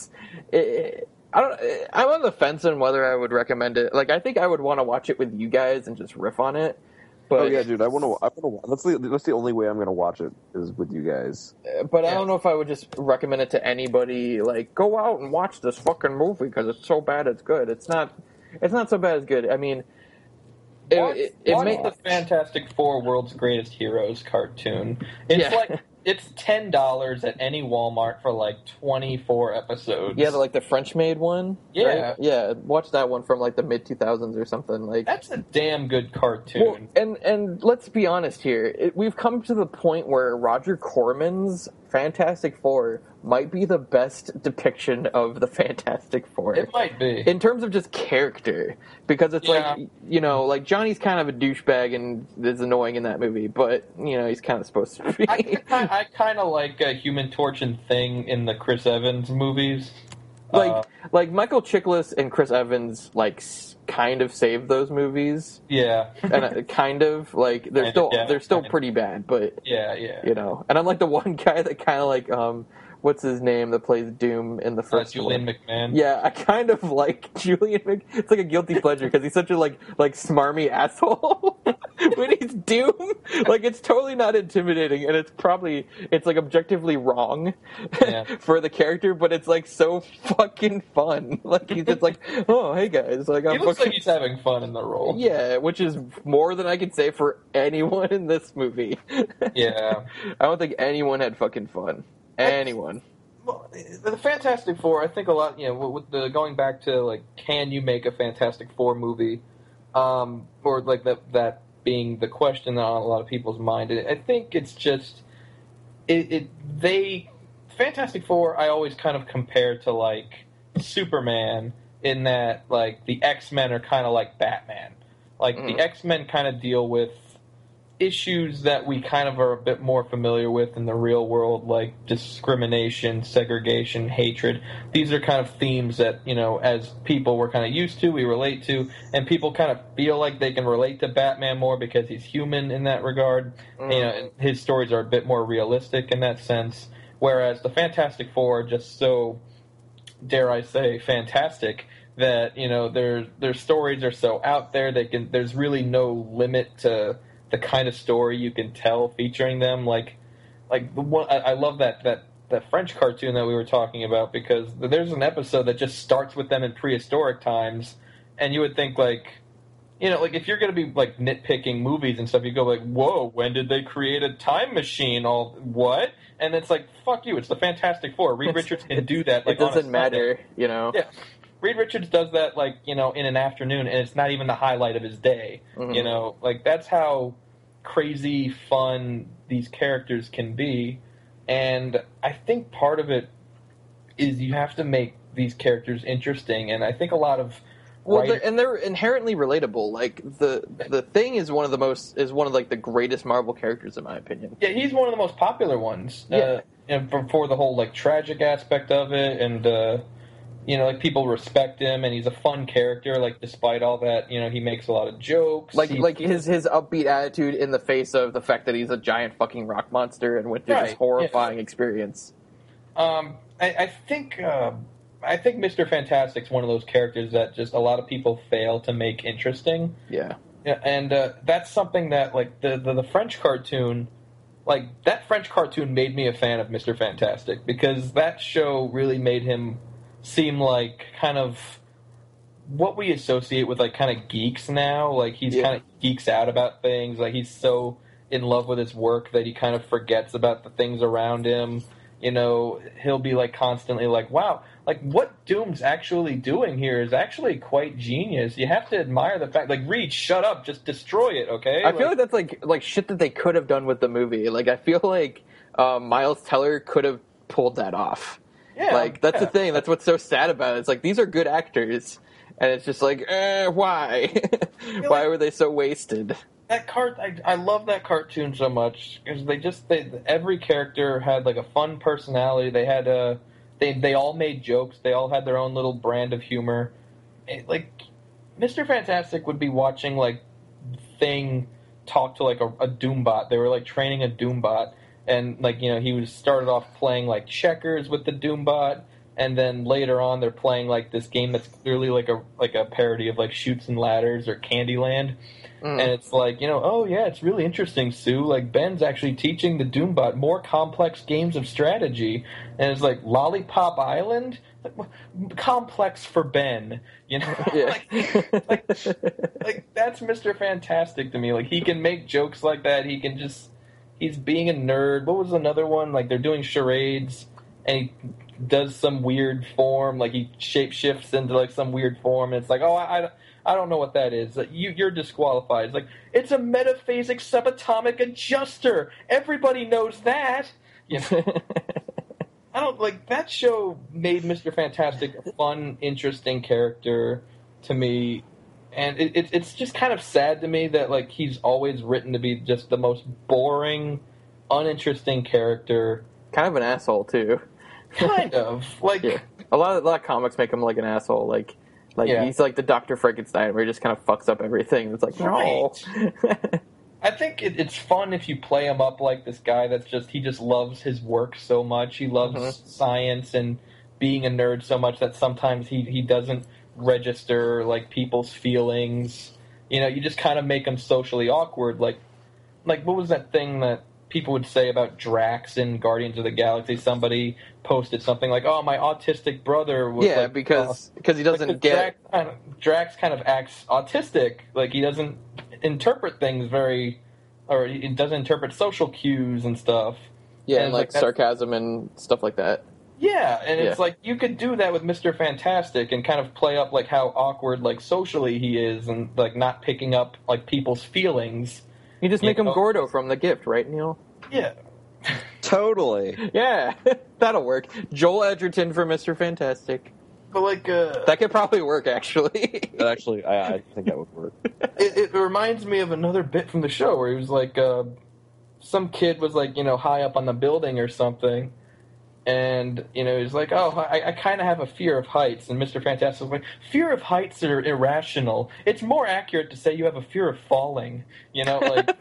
I'm on the fence on whether I would recommend it. Like, I think I would want to watch it with you guys and just riff on it. But, yeah, dude, I want to. That's the only way I'm going to watch it is with you guys. But I don't know if I would just recommend it to anybody. Like, go out and watch this fucking movie because it's so bad it's good. It's not so bad it's good. I mean, watch the Fantastic Four World's Greatest Heroes cartoon. It's $10 at any Walmart for like 24 episodes. Yeah, like the French-made one. Yeah, right? Yeah. Watch that one from like the mid-2000s or something. Like, that's a damn good cartoon. Well, and let's be honest here. We've come to the point where Roger Corman's Fantastic Four might be the best depiction of the Fantastic Four. It might be. In terms of just character. Because it's like Johnny's kind of a douchebag and is annoying in that movie, but, he's kind of supposed to be. I kind of like Human Torch and Thing in the Chris Evans movies. Like Michael Chiklis and Chris Evans, like, kind of saved those movies. Yeah. And kind of, like, they're still pretty bad, but... Yeah. And I'm like the one guy that kind of like, what's his name that plays Doom in the first Julian one? McMahon. Yeah, I kind of like Julian McMahon. It's like a guilty pleasure because he's such a like smarmy asshole when he's Doom. Like, it's totally not intimidating, and it's like objectively wrong for the character, but it's like so fucking fun. Like, he's just like, oh, hey guys, like he looks like he's having fun in the role. Yeah, which is more than I can say for anyone in this movie. Yeah, I don't think anyone had fucking fun. Anyone. Well, the Fantastic Four, I think a lot, with the going back to, like, can you make a Fantastic Four movie? Or, like, that being the question on a lot of people's mind. I think it's just, Fantastic Four, I always kind of compare to, like, Superman in that, like, the X-Men are kind of like Batman. Like, the X-Men kind of deal with issues that we kind of are a bit more familiar with in the real world, like discrimination, segregation, hatred. These are kind of themes that, as people we're kind of used to, we relate to, and people kind of feel like they can relate to Batman more because he's human in that regard. And his stories are a bit more realistic in that sense, whereas the Fantastic Four are just so, dare I say, fantastic that, their stories are so out there, there's really no limit to the kind of story you can tell featuring them. Like the one, I love that that French cartoon that we were talking about, because there's an episode that just starts with them in prehistoric times, and you would think, like, you know, like, if you're going to be, like, nitpicking movies and stuff, you go, like, whoa, when did they create a time machine? What? And it's like, fuck you, it's the Fantastic Four. Reed Richards can do that, like, it doesn't matter, you know? Yeah. Reed Richards does that, like, you know, in an afternoon, and it's not even the highlight of his day, you know? Like, that's how crazy fun these characters can be, and I think part of it is you have to make these characters interesting, and I think a lot of they're inherently relatable. Like the Thing is one of the greatest Marvel characters in my opinion. Yeah, he's one of the most popular ones. Yeah, and for the whole like tragic aspect of it, and you know, like people respect him, and he's a fun character. Like despite all that, you know, he makes a lot of jokes. Like his upbeat attitude in the face of the fact that he's a giant fucking rock monster and went through this horrifying experience. I think Mr. Fantastic's one of those characters that just a lot of people fail to make interesting. Yeah. Yeah, and that's something that, like, the French cartoon, like, that French cartoon made me a fan of Mr. Fantastic, because that show really made him seem like kind of what we associate with, like, kind of geeks now. Like, he's kind of geeks out about things. Like, he's so in love with his work that he kind of forgets about the things around him. You know, he'll be, like, constantly like, wow, like, what Doom's actually doing here is actually quite genius. You have to admire the fact, like, Reed, shut up, just destroy it, okay? I feel like that's, like shit that they could have done with the movie. Like, I feel like Miles Teller could have pulled that off. Yeah. Like, that's the thing. That's what's so sad about it. It's like, these are good actors. And it's just like, why? Why were they so wasted? I love that cartoon so much because every character had like a fun personality. They had they all made jokes. They all had their own little brand of humor. Like Mr. Fantastic would be watching like Thing talk to like a Doombot. They were like training a Doombot, and like, you know, he started off playing like checkers with the Doombot, and then later on they're playing like this game that's clearly like a parody of like Chutes and Ladders or Candyland. And it's like, you know, oh yeah, it's really interesting, Sue. Like, Ben's actually teaching the Doombot more complex games of strategy. And it's like, Lollipop Island? Like, complex for Ben. You know? Yeah. like, that's Mr. Fantastic to me. Like, he can make jokes like that. He's being a nerd. What was another one? Like, they're doing charades, and he does some weird form. Like, he shapeshifts into, like, some weird form. And it's like, oh, I don't know what that is. You're disqualified. It's like, it's a metaphasic subatomic adjuster. Everybody knows that. You know? I don't like that show made Mr. Fantastic a fun, interesting character to me, and it's just kind of sad to me that like he's always written to be just the most boring, uninteresting character. Kind of an asshole too. Kind of like a lot of comics make him like an asshole. Like he's like the Dr. Frankenstein, where he just kind of fucks up everything. It's like, no. I think it's fun if you play him up like this guy he just loves his work so much. He loves science and being a nerd so much that sometimes he doesn't register like people's feelings. You know, you just kind of make him socially awkward. Like what was that thing that people would say about Drax in Guardians of the Galaxy? Somebody posted something like, "Oh, my autistic brother." Was because he doesn't get Drax kind of acts autistic. Like he doesn't interpret things or he doesn't interpret social cues and stuff. Yeah, and like sarcasm and stuff like that. Yeah, and it's like you could do that with Mr. Fantastic and kind of play up like how awkward like socially he is and like not picking up like people's feelings. You just make him Gordo from The Gift, right, Neil? Yeah. Totally. Yeah, that'll work. Joel Edgerton for Mr. Fantastic. But like that could probably work, actually. Actually, I think that would work. It reminds me of another bit from the show where he was like, some kid was like, you know, high up on the building or something, and you know, he's like, oh, I kind of have a fear of heights, and Mr. Fantastic was like, fear of heights are irrational. It's more accurate to say you have a fear of falling. You know, like.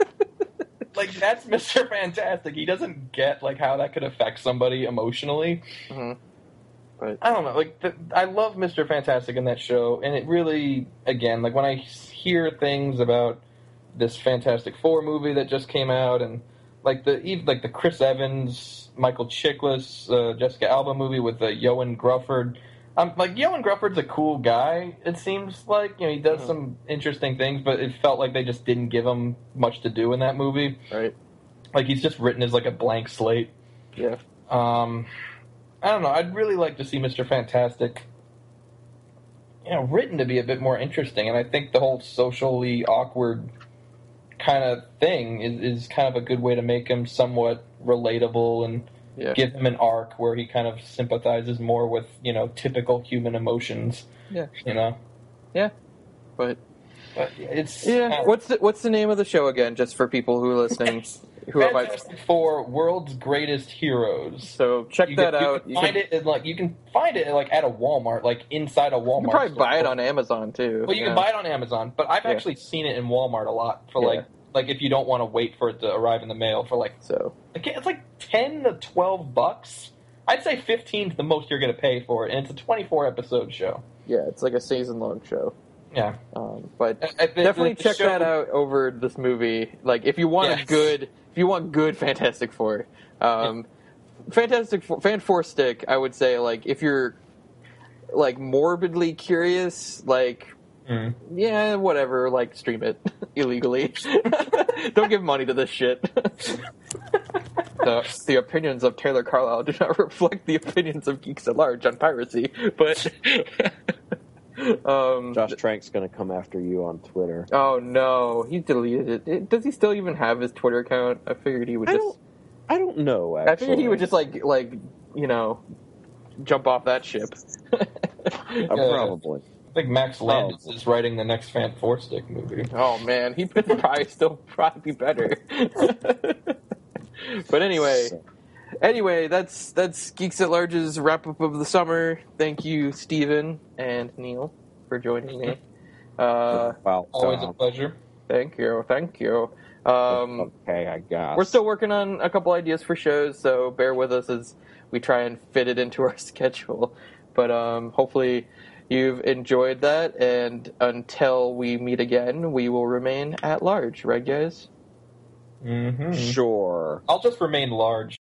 Like, that's Mr. Fantastic. He doesn't get, like, how that could affect somebody emotionally. Mm-hmm. Right. I don't know. Like, I love Mr. Fantastic in that show, and it really, again, like, when I hear things about this Fantastic Four movie that just came out, and like the Chris Evans, Michael Chiklis, Jessica Alba movie with Yoan Grufford. Like Yoan Grufford's a cool guy. It seems like he does some interesting things, but it felt like they just didn't give him much to do in that movie. Right. Like he's just written as like a blank slate. Yeah. I don't know. I'd really like to see Mr. Fantastic, written to be a bit more interesting, and I think the whole socially awkward kind of thing is kind of a good way to make him somewhat relatable and give him an arc where he kind of sympathizes more with, typical human emotions. Yeah. Yeah. But it's... What's the name of the show again, just for people who are listening? Fantastic Four: World's Greatest Heroes. So check that out. You can find it at a Walmart, like inside a Walmart. You can probably buy it on Amazon too. Well, you can buy it on Amazon, but I've actually seen it in Walmart a lot for like if you don't want to wait for it to arrive in the mail for it's like $10 to $12. I'd say 15 is the most you're going to pay for it, and it's a 24 episode show. Yeah, it's like a season long show. Yeah, but definitely check that out over this movie. Like if you want good Fantastic Four, Fantastic Four, Fan Four Stick, I would say, like if you're like morbidly curious, like whatever, like stream it illegally. Don't give money to this shit. The opinions of Taylor Carlisle do not reflect the opinions of Geeks at Large on piracy, but. Josh Trank's going to come after you on Twitter. Oh no, he deleted it. Does he still even have his Twitter account? I figured he would I don't know, actually. I figured he would just jump off that ship. Probably. I think Max Landis is writing the next Fan Four Stick movie. Oh man, he could probably be better. But anyway, that's Geeks at Large's wrap up of the summer. Thank you, Steven and Neil, for joining me. Always a pleasure. Thank you. Okay, I guess. We're still working on a couple ideas for shows, so bear with us as we try and fit it into our schedule. But hopefully you've enjoyed that, and until we meet again, we will remain at large, right, guys? Mm-hmm. Sure. I'll just remain large.